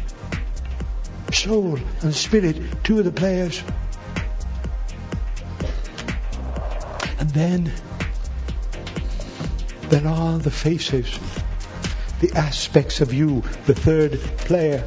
Soul and spirit, 2 of the players. And then there are the faces, the aspects of you, the 3rd player.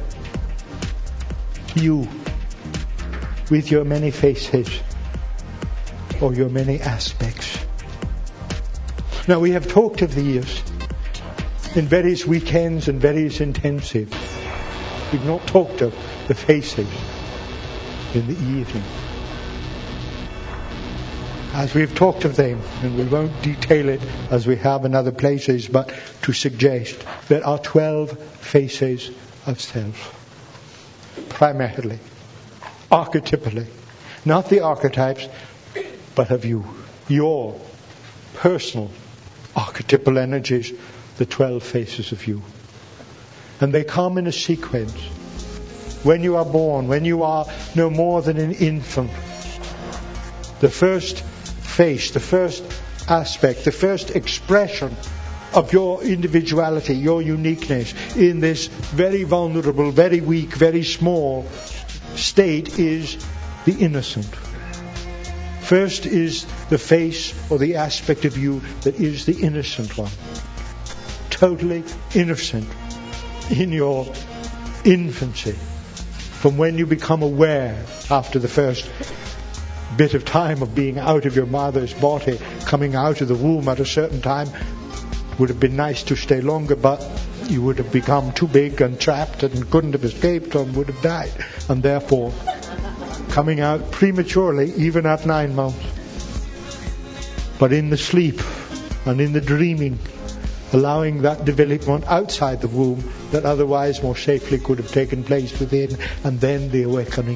You, with your many faces, or your many aspects. Now, we have talked of these in various weekends and various intensives. We've not talked of the faces in the evening. As we've talked of them, and we won't detail it as we have in other places, but to suggest there are 12 faces of self. Primarily, archetypally. Not the archetypes, but of you. Your personal archetypal energies, the 12 faces of you. And they come in a sequence. When you are born, when you are no more than an infant, the first face, the first aspect, the first expression of your individuality, your uniqueness in this very vulnerable, very weak, very small state is the innocent. First is the face or the aspect of you that is the innocent one. Totally innocent in your infancy. From when you become aware after the first bit of time of being out of your mother's body, coming out of the womb at a certain time, would have been nice to stay longer, but you would have become too big and trapped and couldn't have escaped and would have died. And therefore, coming out prematurely, even at 9 months. But in the sleep and in the dreaming, allowing that development outside the womb that otherwise more safely could have taken place within, and then the awakening.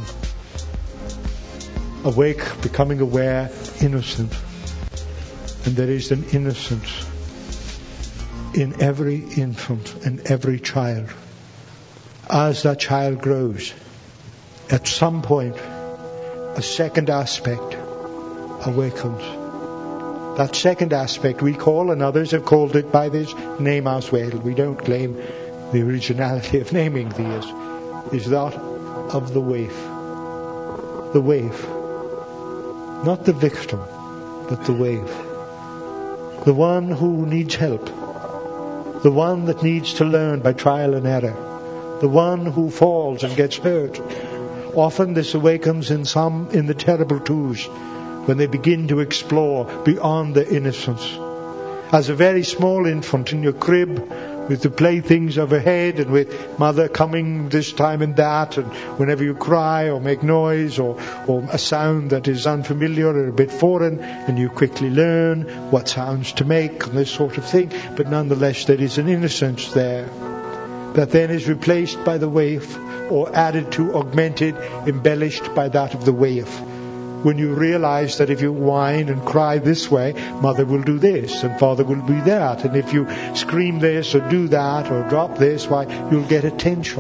Awake, becoming aware, innocent. And there is an innocence in every infant and every child. As that child grows, at some point, a second aspect awakens. That second aspect we call, and others have called it by this name as well, we don't claim the originality of naming these, is that of the waif. The waif. Not the victim, but the waif. The one who needs help. The one that needs to learn by trial and error. The one who falls and gets hurt. Often this awakens in some in the terrible twos, when they begin to explore beyond their innocence. As a very small infant in your crib, with the playthings overhead and with mother coming this time and that, and whenever you cry or make noise or a sound that is unfamiliar or a bit foreign, and you quickly learn what sounds to make and this sort of thing, but nonetheless there is an innocence there that then is replaced by the waif, or added to, augmented, embellished by that of the waif. When you realize that if you whine and cry this way, mother will do this and father will do that, and if you scream this or do that or drop this, why, you'll get attention.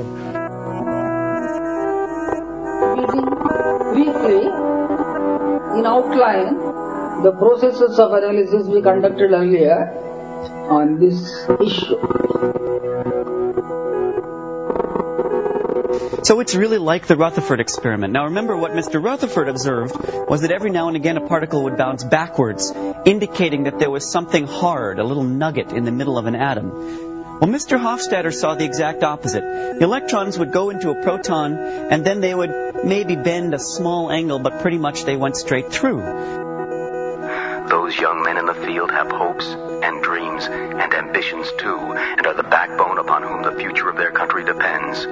Briefly, in outline, the processes of analysis we conducted earlier on this issue. So it's really like the Rutherford experiment. Now remember, what Mr. Rutherford observed was that every now and again a particle would bounce backwards, indicating that there was something hard, a little nugget in the middle of an atom. Well, Mr. Hofstadter saw the exact opposite. The electrons would go into a proton, and then they would maybe bend a small angle, but pretty much they went straight through. Those young men in the field have hopes and dreams and ambitions too, and are the backbone upon whom the future of their country depends.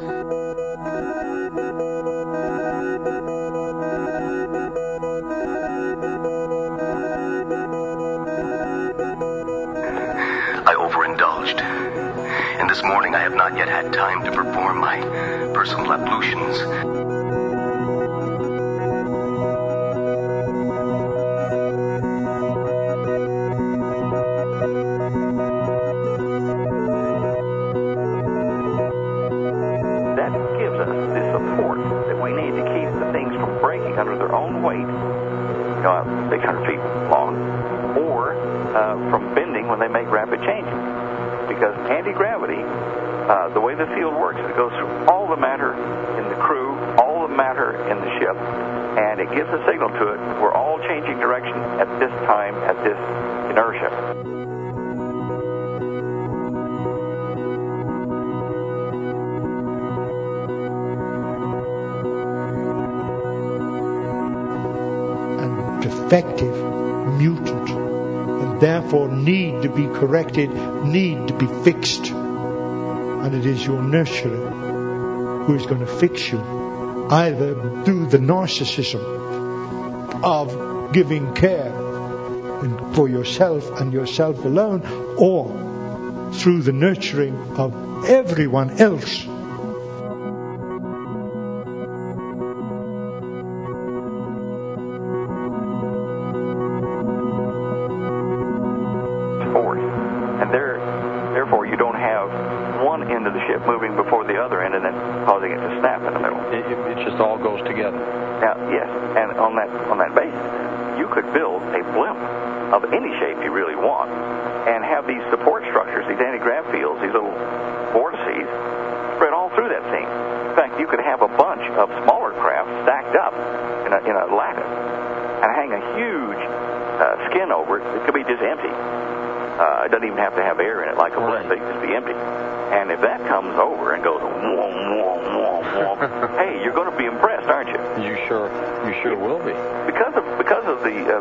I overindulged, and this morning I have not yet had time to perform my personal ablutions. Under their own weight, 600 feet long, or from bending when they make rapid changes. Because anti-gravity, the way the field works, it goes through all the matter in the crew, all the matter in the ship, and it gives a signal to it, we're all changing direction at this time, at this inertia. Defective, mutant, and therefore need to be corrected, need to be fixed. And it is your nurturer who is going to fix you, either through the narcissism of giving care for yourself and yourself alone, or through the nurturing of everyone else. Therefore, you don't have one end of the ship moving before the other end and then causing it to snap in the middle. It just all goes together. Now, yes, and on that basis, you could build a blimp of any shape you really want and have these support structures, these anti-grav fields, these little vortices, spread all through that thing. In fact, you could have a bunch of smaller craft stacked up in a lattice and hang a huge skin over it. It could be just empty. It doesn't even have to have air in it like a blimp. It can just be empty. And if that comes over and goes, whoom, whoom, whoom, whoom, hey, you're going to be impressed, aren't you? You sure will be. Because of the press,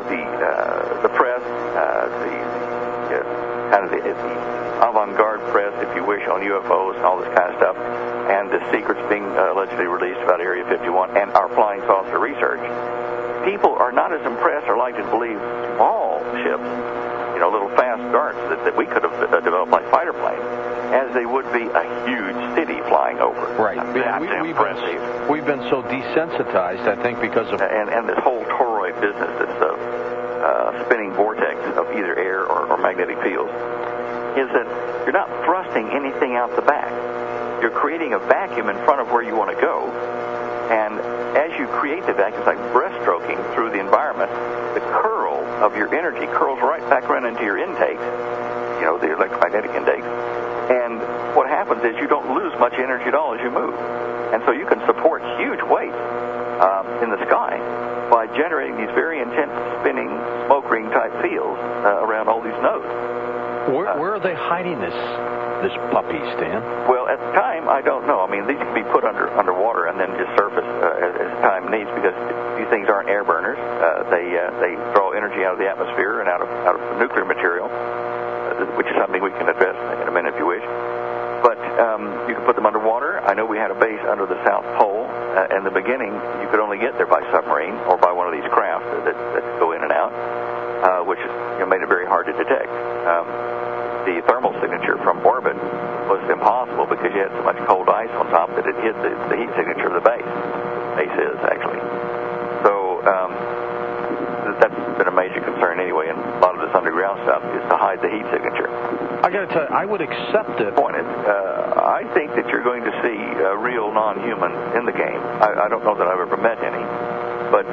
the avant-garde press, if you wish, on UFOs and all this kind of stuff, and the secrets being allegedly released about Area 51 and our flying saucer research, people are not as impressed or likely to believe small ships, little fast darts that we could have developed like fighter planes, as they would be a huge city flying over. Right. That's impressive. We've been so desensitized, I think, because of... And this whole toroid business, this spinning vortex of either air or magnetic fields, is that you're not thrusting anything out the back. You're creating a vacuum in front of where you want to go, and as you create the vacuum, it's like breaststroking through the environment, the curl of your energy curls right back around into your intakes, the electromagnetic intakes, and what happens is you don't lose much energy at all as you move. And so you can support huge weights in the sky by generating these very intense spinning, smoke ring type fields around all these nodes. Where are they hiding this puppy, Stan? Well, at the time, I don't know. I mean, these can be put underwater and then just surface as time needs, because these things aren't air burners. They draw energy out of the atmosphere and out of nuclear material, which is something we can address in a minute if you wish. But you can put them underwater. I know we had a base under the South Pole. In the beginning, you could only get there by submarine or by one of these craft that go in and out, which made it very hard to detect. The thermal signature from orbit was impossible because you had so much cold ice on top that it hid the heat signature of the base. Base is, actually. So that's been a major concern anyway, and a lot of this underground stuff is to hide the heat signature. I got to tell you, I would accept it. Point is, I think that you're going to see real non-humans in the game. I don't know that I've ever met any, but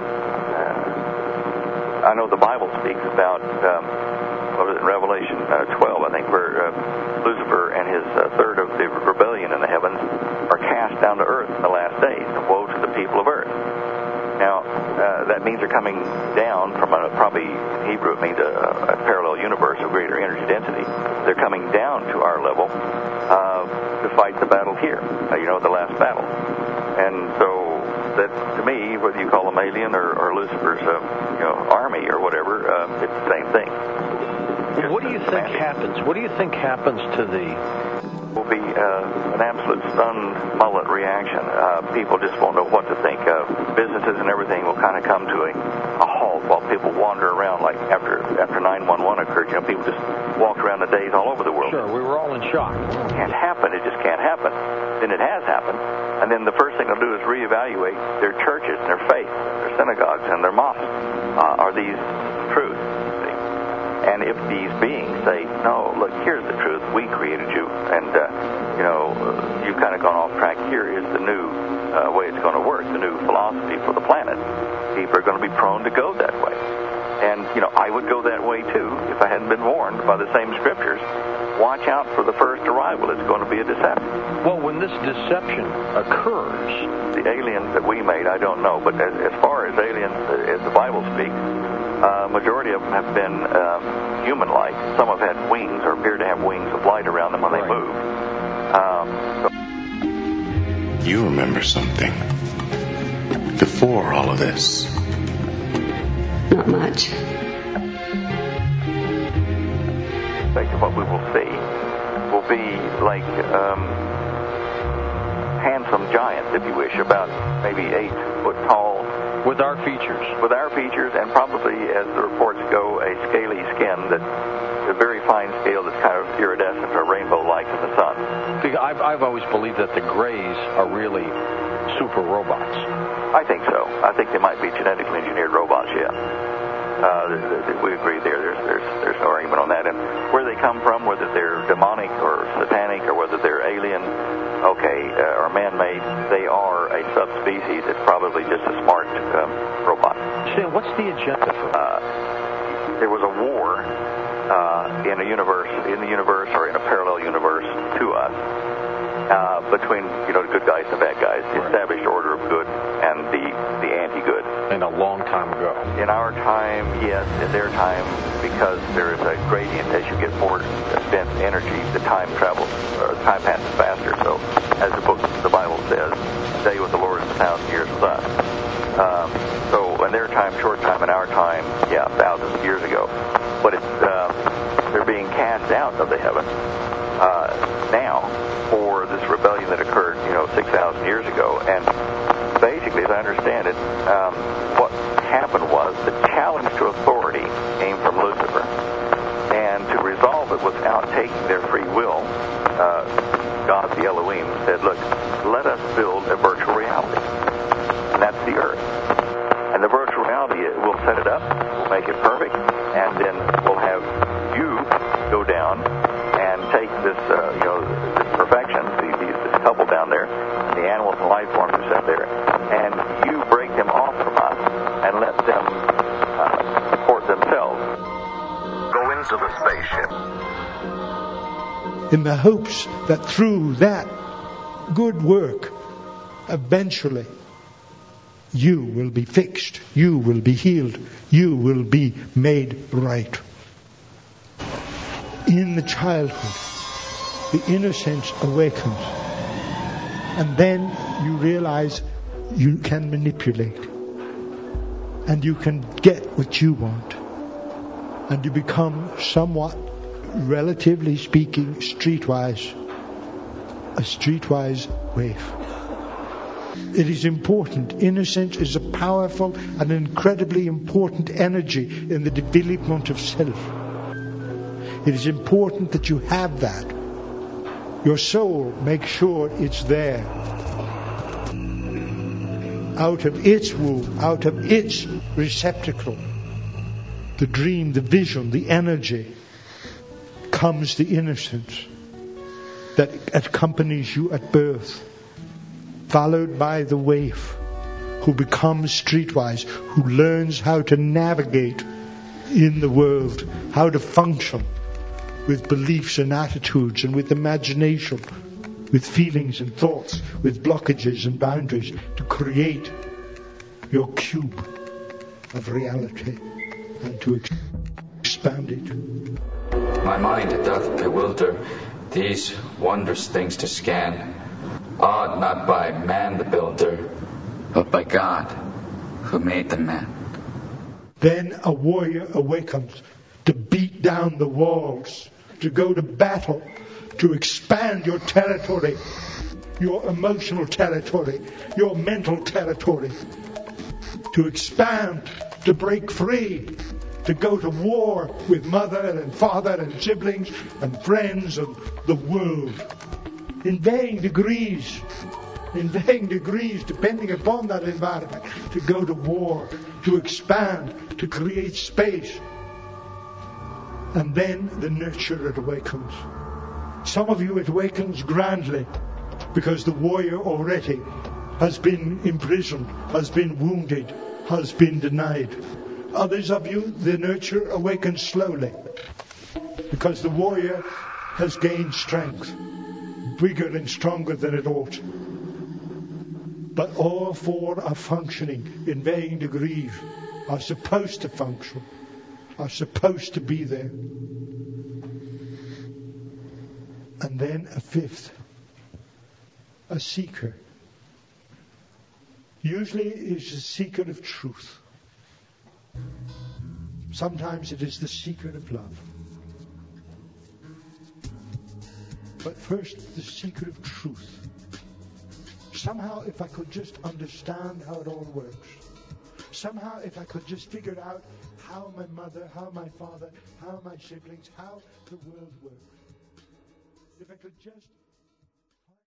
I know the Bible speaks about... in Revelation 12, I think, where Lucifer and his third of the rebellion in the heavens are cast down to earth in the last days, and woe to the people of earth. Now, that means they're coming down from probably in Hebrew it means a parallel universe of greater energy density. They're coming down to our level to fight the battle here, the last battle. And so that, to me, whether you call them alien or Lucifer's army or whatever, it's the same thing. What do you think happens? What do you think happens to the... Will be an absolute stunned mullet reaction. People just won't know what to think. Businesses and everything will kind of come to a halt while people wander around. Like after 9/11 occurred, people just walked around the days all over the world. Sure, we were all in shock. It can't happen. It just can't happen. Then it has happened, and then the first thing they'll do is reevaluate their churches, and their faith, their synagogues, and their mosques. Are these truth? And if these beings say, no, look, here's the truth, we created you, and, you've kind of gone off track, here is the new way it's going to work, the new philosophy for the planet, people are going to be prone to go that way. And, I would go that way, too, if I hadn't been warned by the same scriptures. Watch out for the first arrival. It's going to be a deception. Well, when this deception occurs... The aliens that we made, I don't know, but as far as aliens, as the Bible speaks, majority of them have been human-like. Some have had wings or appear to have wings of light around them when they move. You remember something before all of this? Not much. aspect of what we will see will be like handsome giants, if you wish, about maybe 8 foot tall. With our features. With our features, and probably, as the reports go, a scaly skin that a very fine scale that's kind of iridescent or rainbow-like in the sun. See, I've always believed that the Greys are really super robots. I think so. I think they might be genetically engineered robots, yeah. We agree there. There's no argument on that. And where they come from, whether they're demonic or satanic or whether they're alien, or man-made, they are a subspecies. It's probably just a smart robot. Stan, what's the agenda for there was a war in the universe or in a parallel universe to us between the good guys and the bad guys, the established order of good and the anti-good. And a long time ago. In our time, yes. In their time, because there is a gradient as you get more spent energy, the time passes faster. So, as the Bible says, a day with the Lord is 1,000 years with us. So, in their time, short time. In our time, thousands of years ago. But they're being cast out of the heaven now for this rebellion that occurred, 6,000 years ago. And basically, as I understand it, what happened was the challenge to authority came from Lucifer. And to resolve it without taking their free will, God, the Elohim, said, look, let us build a virtual reality. And that's the earth. And the virtual reality, we'll set it up, we'll make it perfect, and then we'll have you go down and take this, this perfection, this couple down there, the animals and life forms who sit there, and you break them off from us and let them support themselves. Go into the spaceship. In the hopes that through that good work, eventually, you will be fixed, you will be healed, you will be made right. In the childhood, the innocence awakens. And then you realize you can manipulate. And you can get what you want. And you become somewhat, relatively speaking, streetwise. A streetwise waif. It is important. Innocence is a powerful and incredibly important energy in the development of self. It is important that you have that. Your soul makes sure it's there. Out of its womb, out of its receptacle, the dream, the vision, the energy, comes the innocence that accompanies you at birth, followed by the waif who becomes streetwise, who learns how to navigate in the world, how to function with beliefs and attitudes and with imagination, with feelings and thoughts, with blockages and boundaries, to create your cube of reality and to expand it. My mind doth bewilder these wondrous things to scan, awed not by man the builder, but by God who made the man. Then a warrior awakens to beat down the walls, to go to battle, to expand your territory, your emotional territory, your mental territory, to expand, to break free, to go to war with mother and father and siblings and friends and the world. In varying degrees, depending upon that environment, to go to war, to expand, to create space. And then the nurturer awakens. Some of you it awakens grandly, because the warrior already has been imprisoned, has been wounded, has been denied. Others of you, the nurture awakens slowly, because the warrior has gained strength, bigger and stronger than it ought. But all four are functioning in varying degrees, are supposed to function, are supposed to be there. And then a fifth, a seeker. Usually it is a seeker of truth. Sometimes it is the seeker of love. But first, the secret of truth. Somehow, if I could just understand how it all works. Somehow, if I could just figure out how my mother, how my father, how my siblings, how the world works. If I could just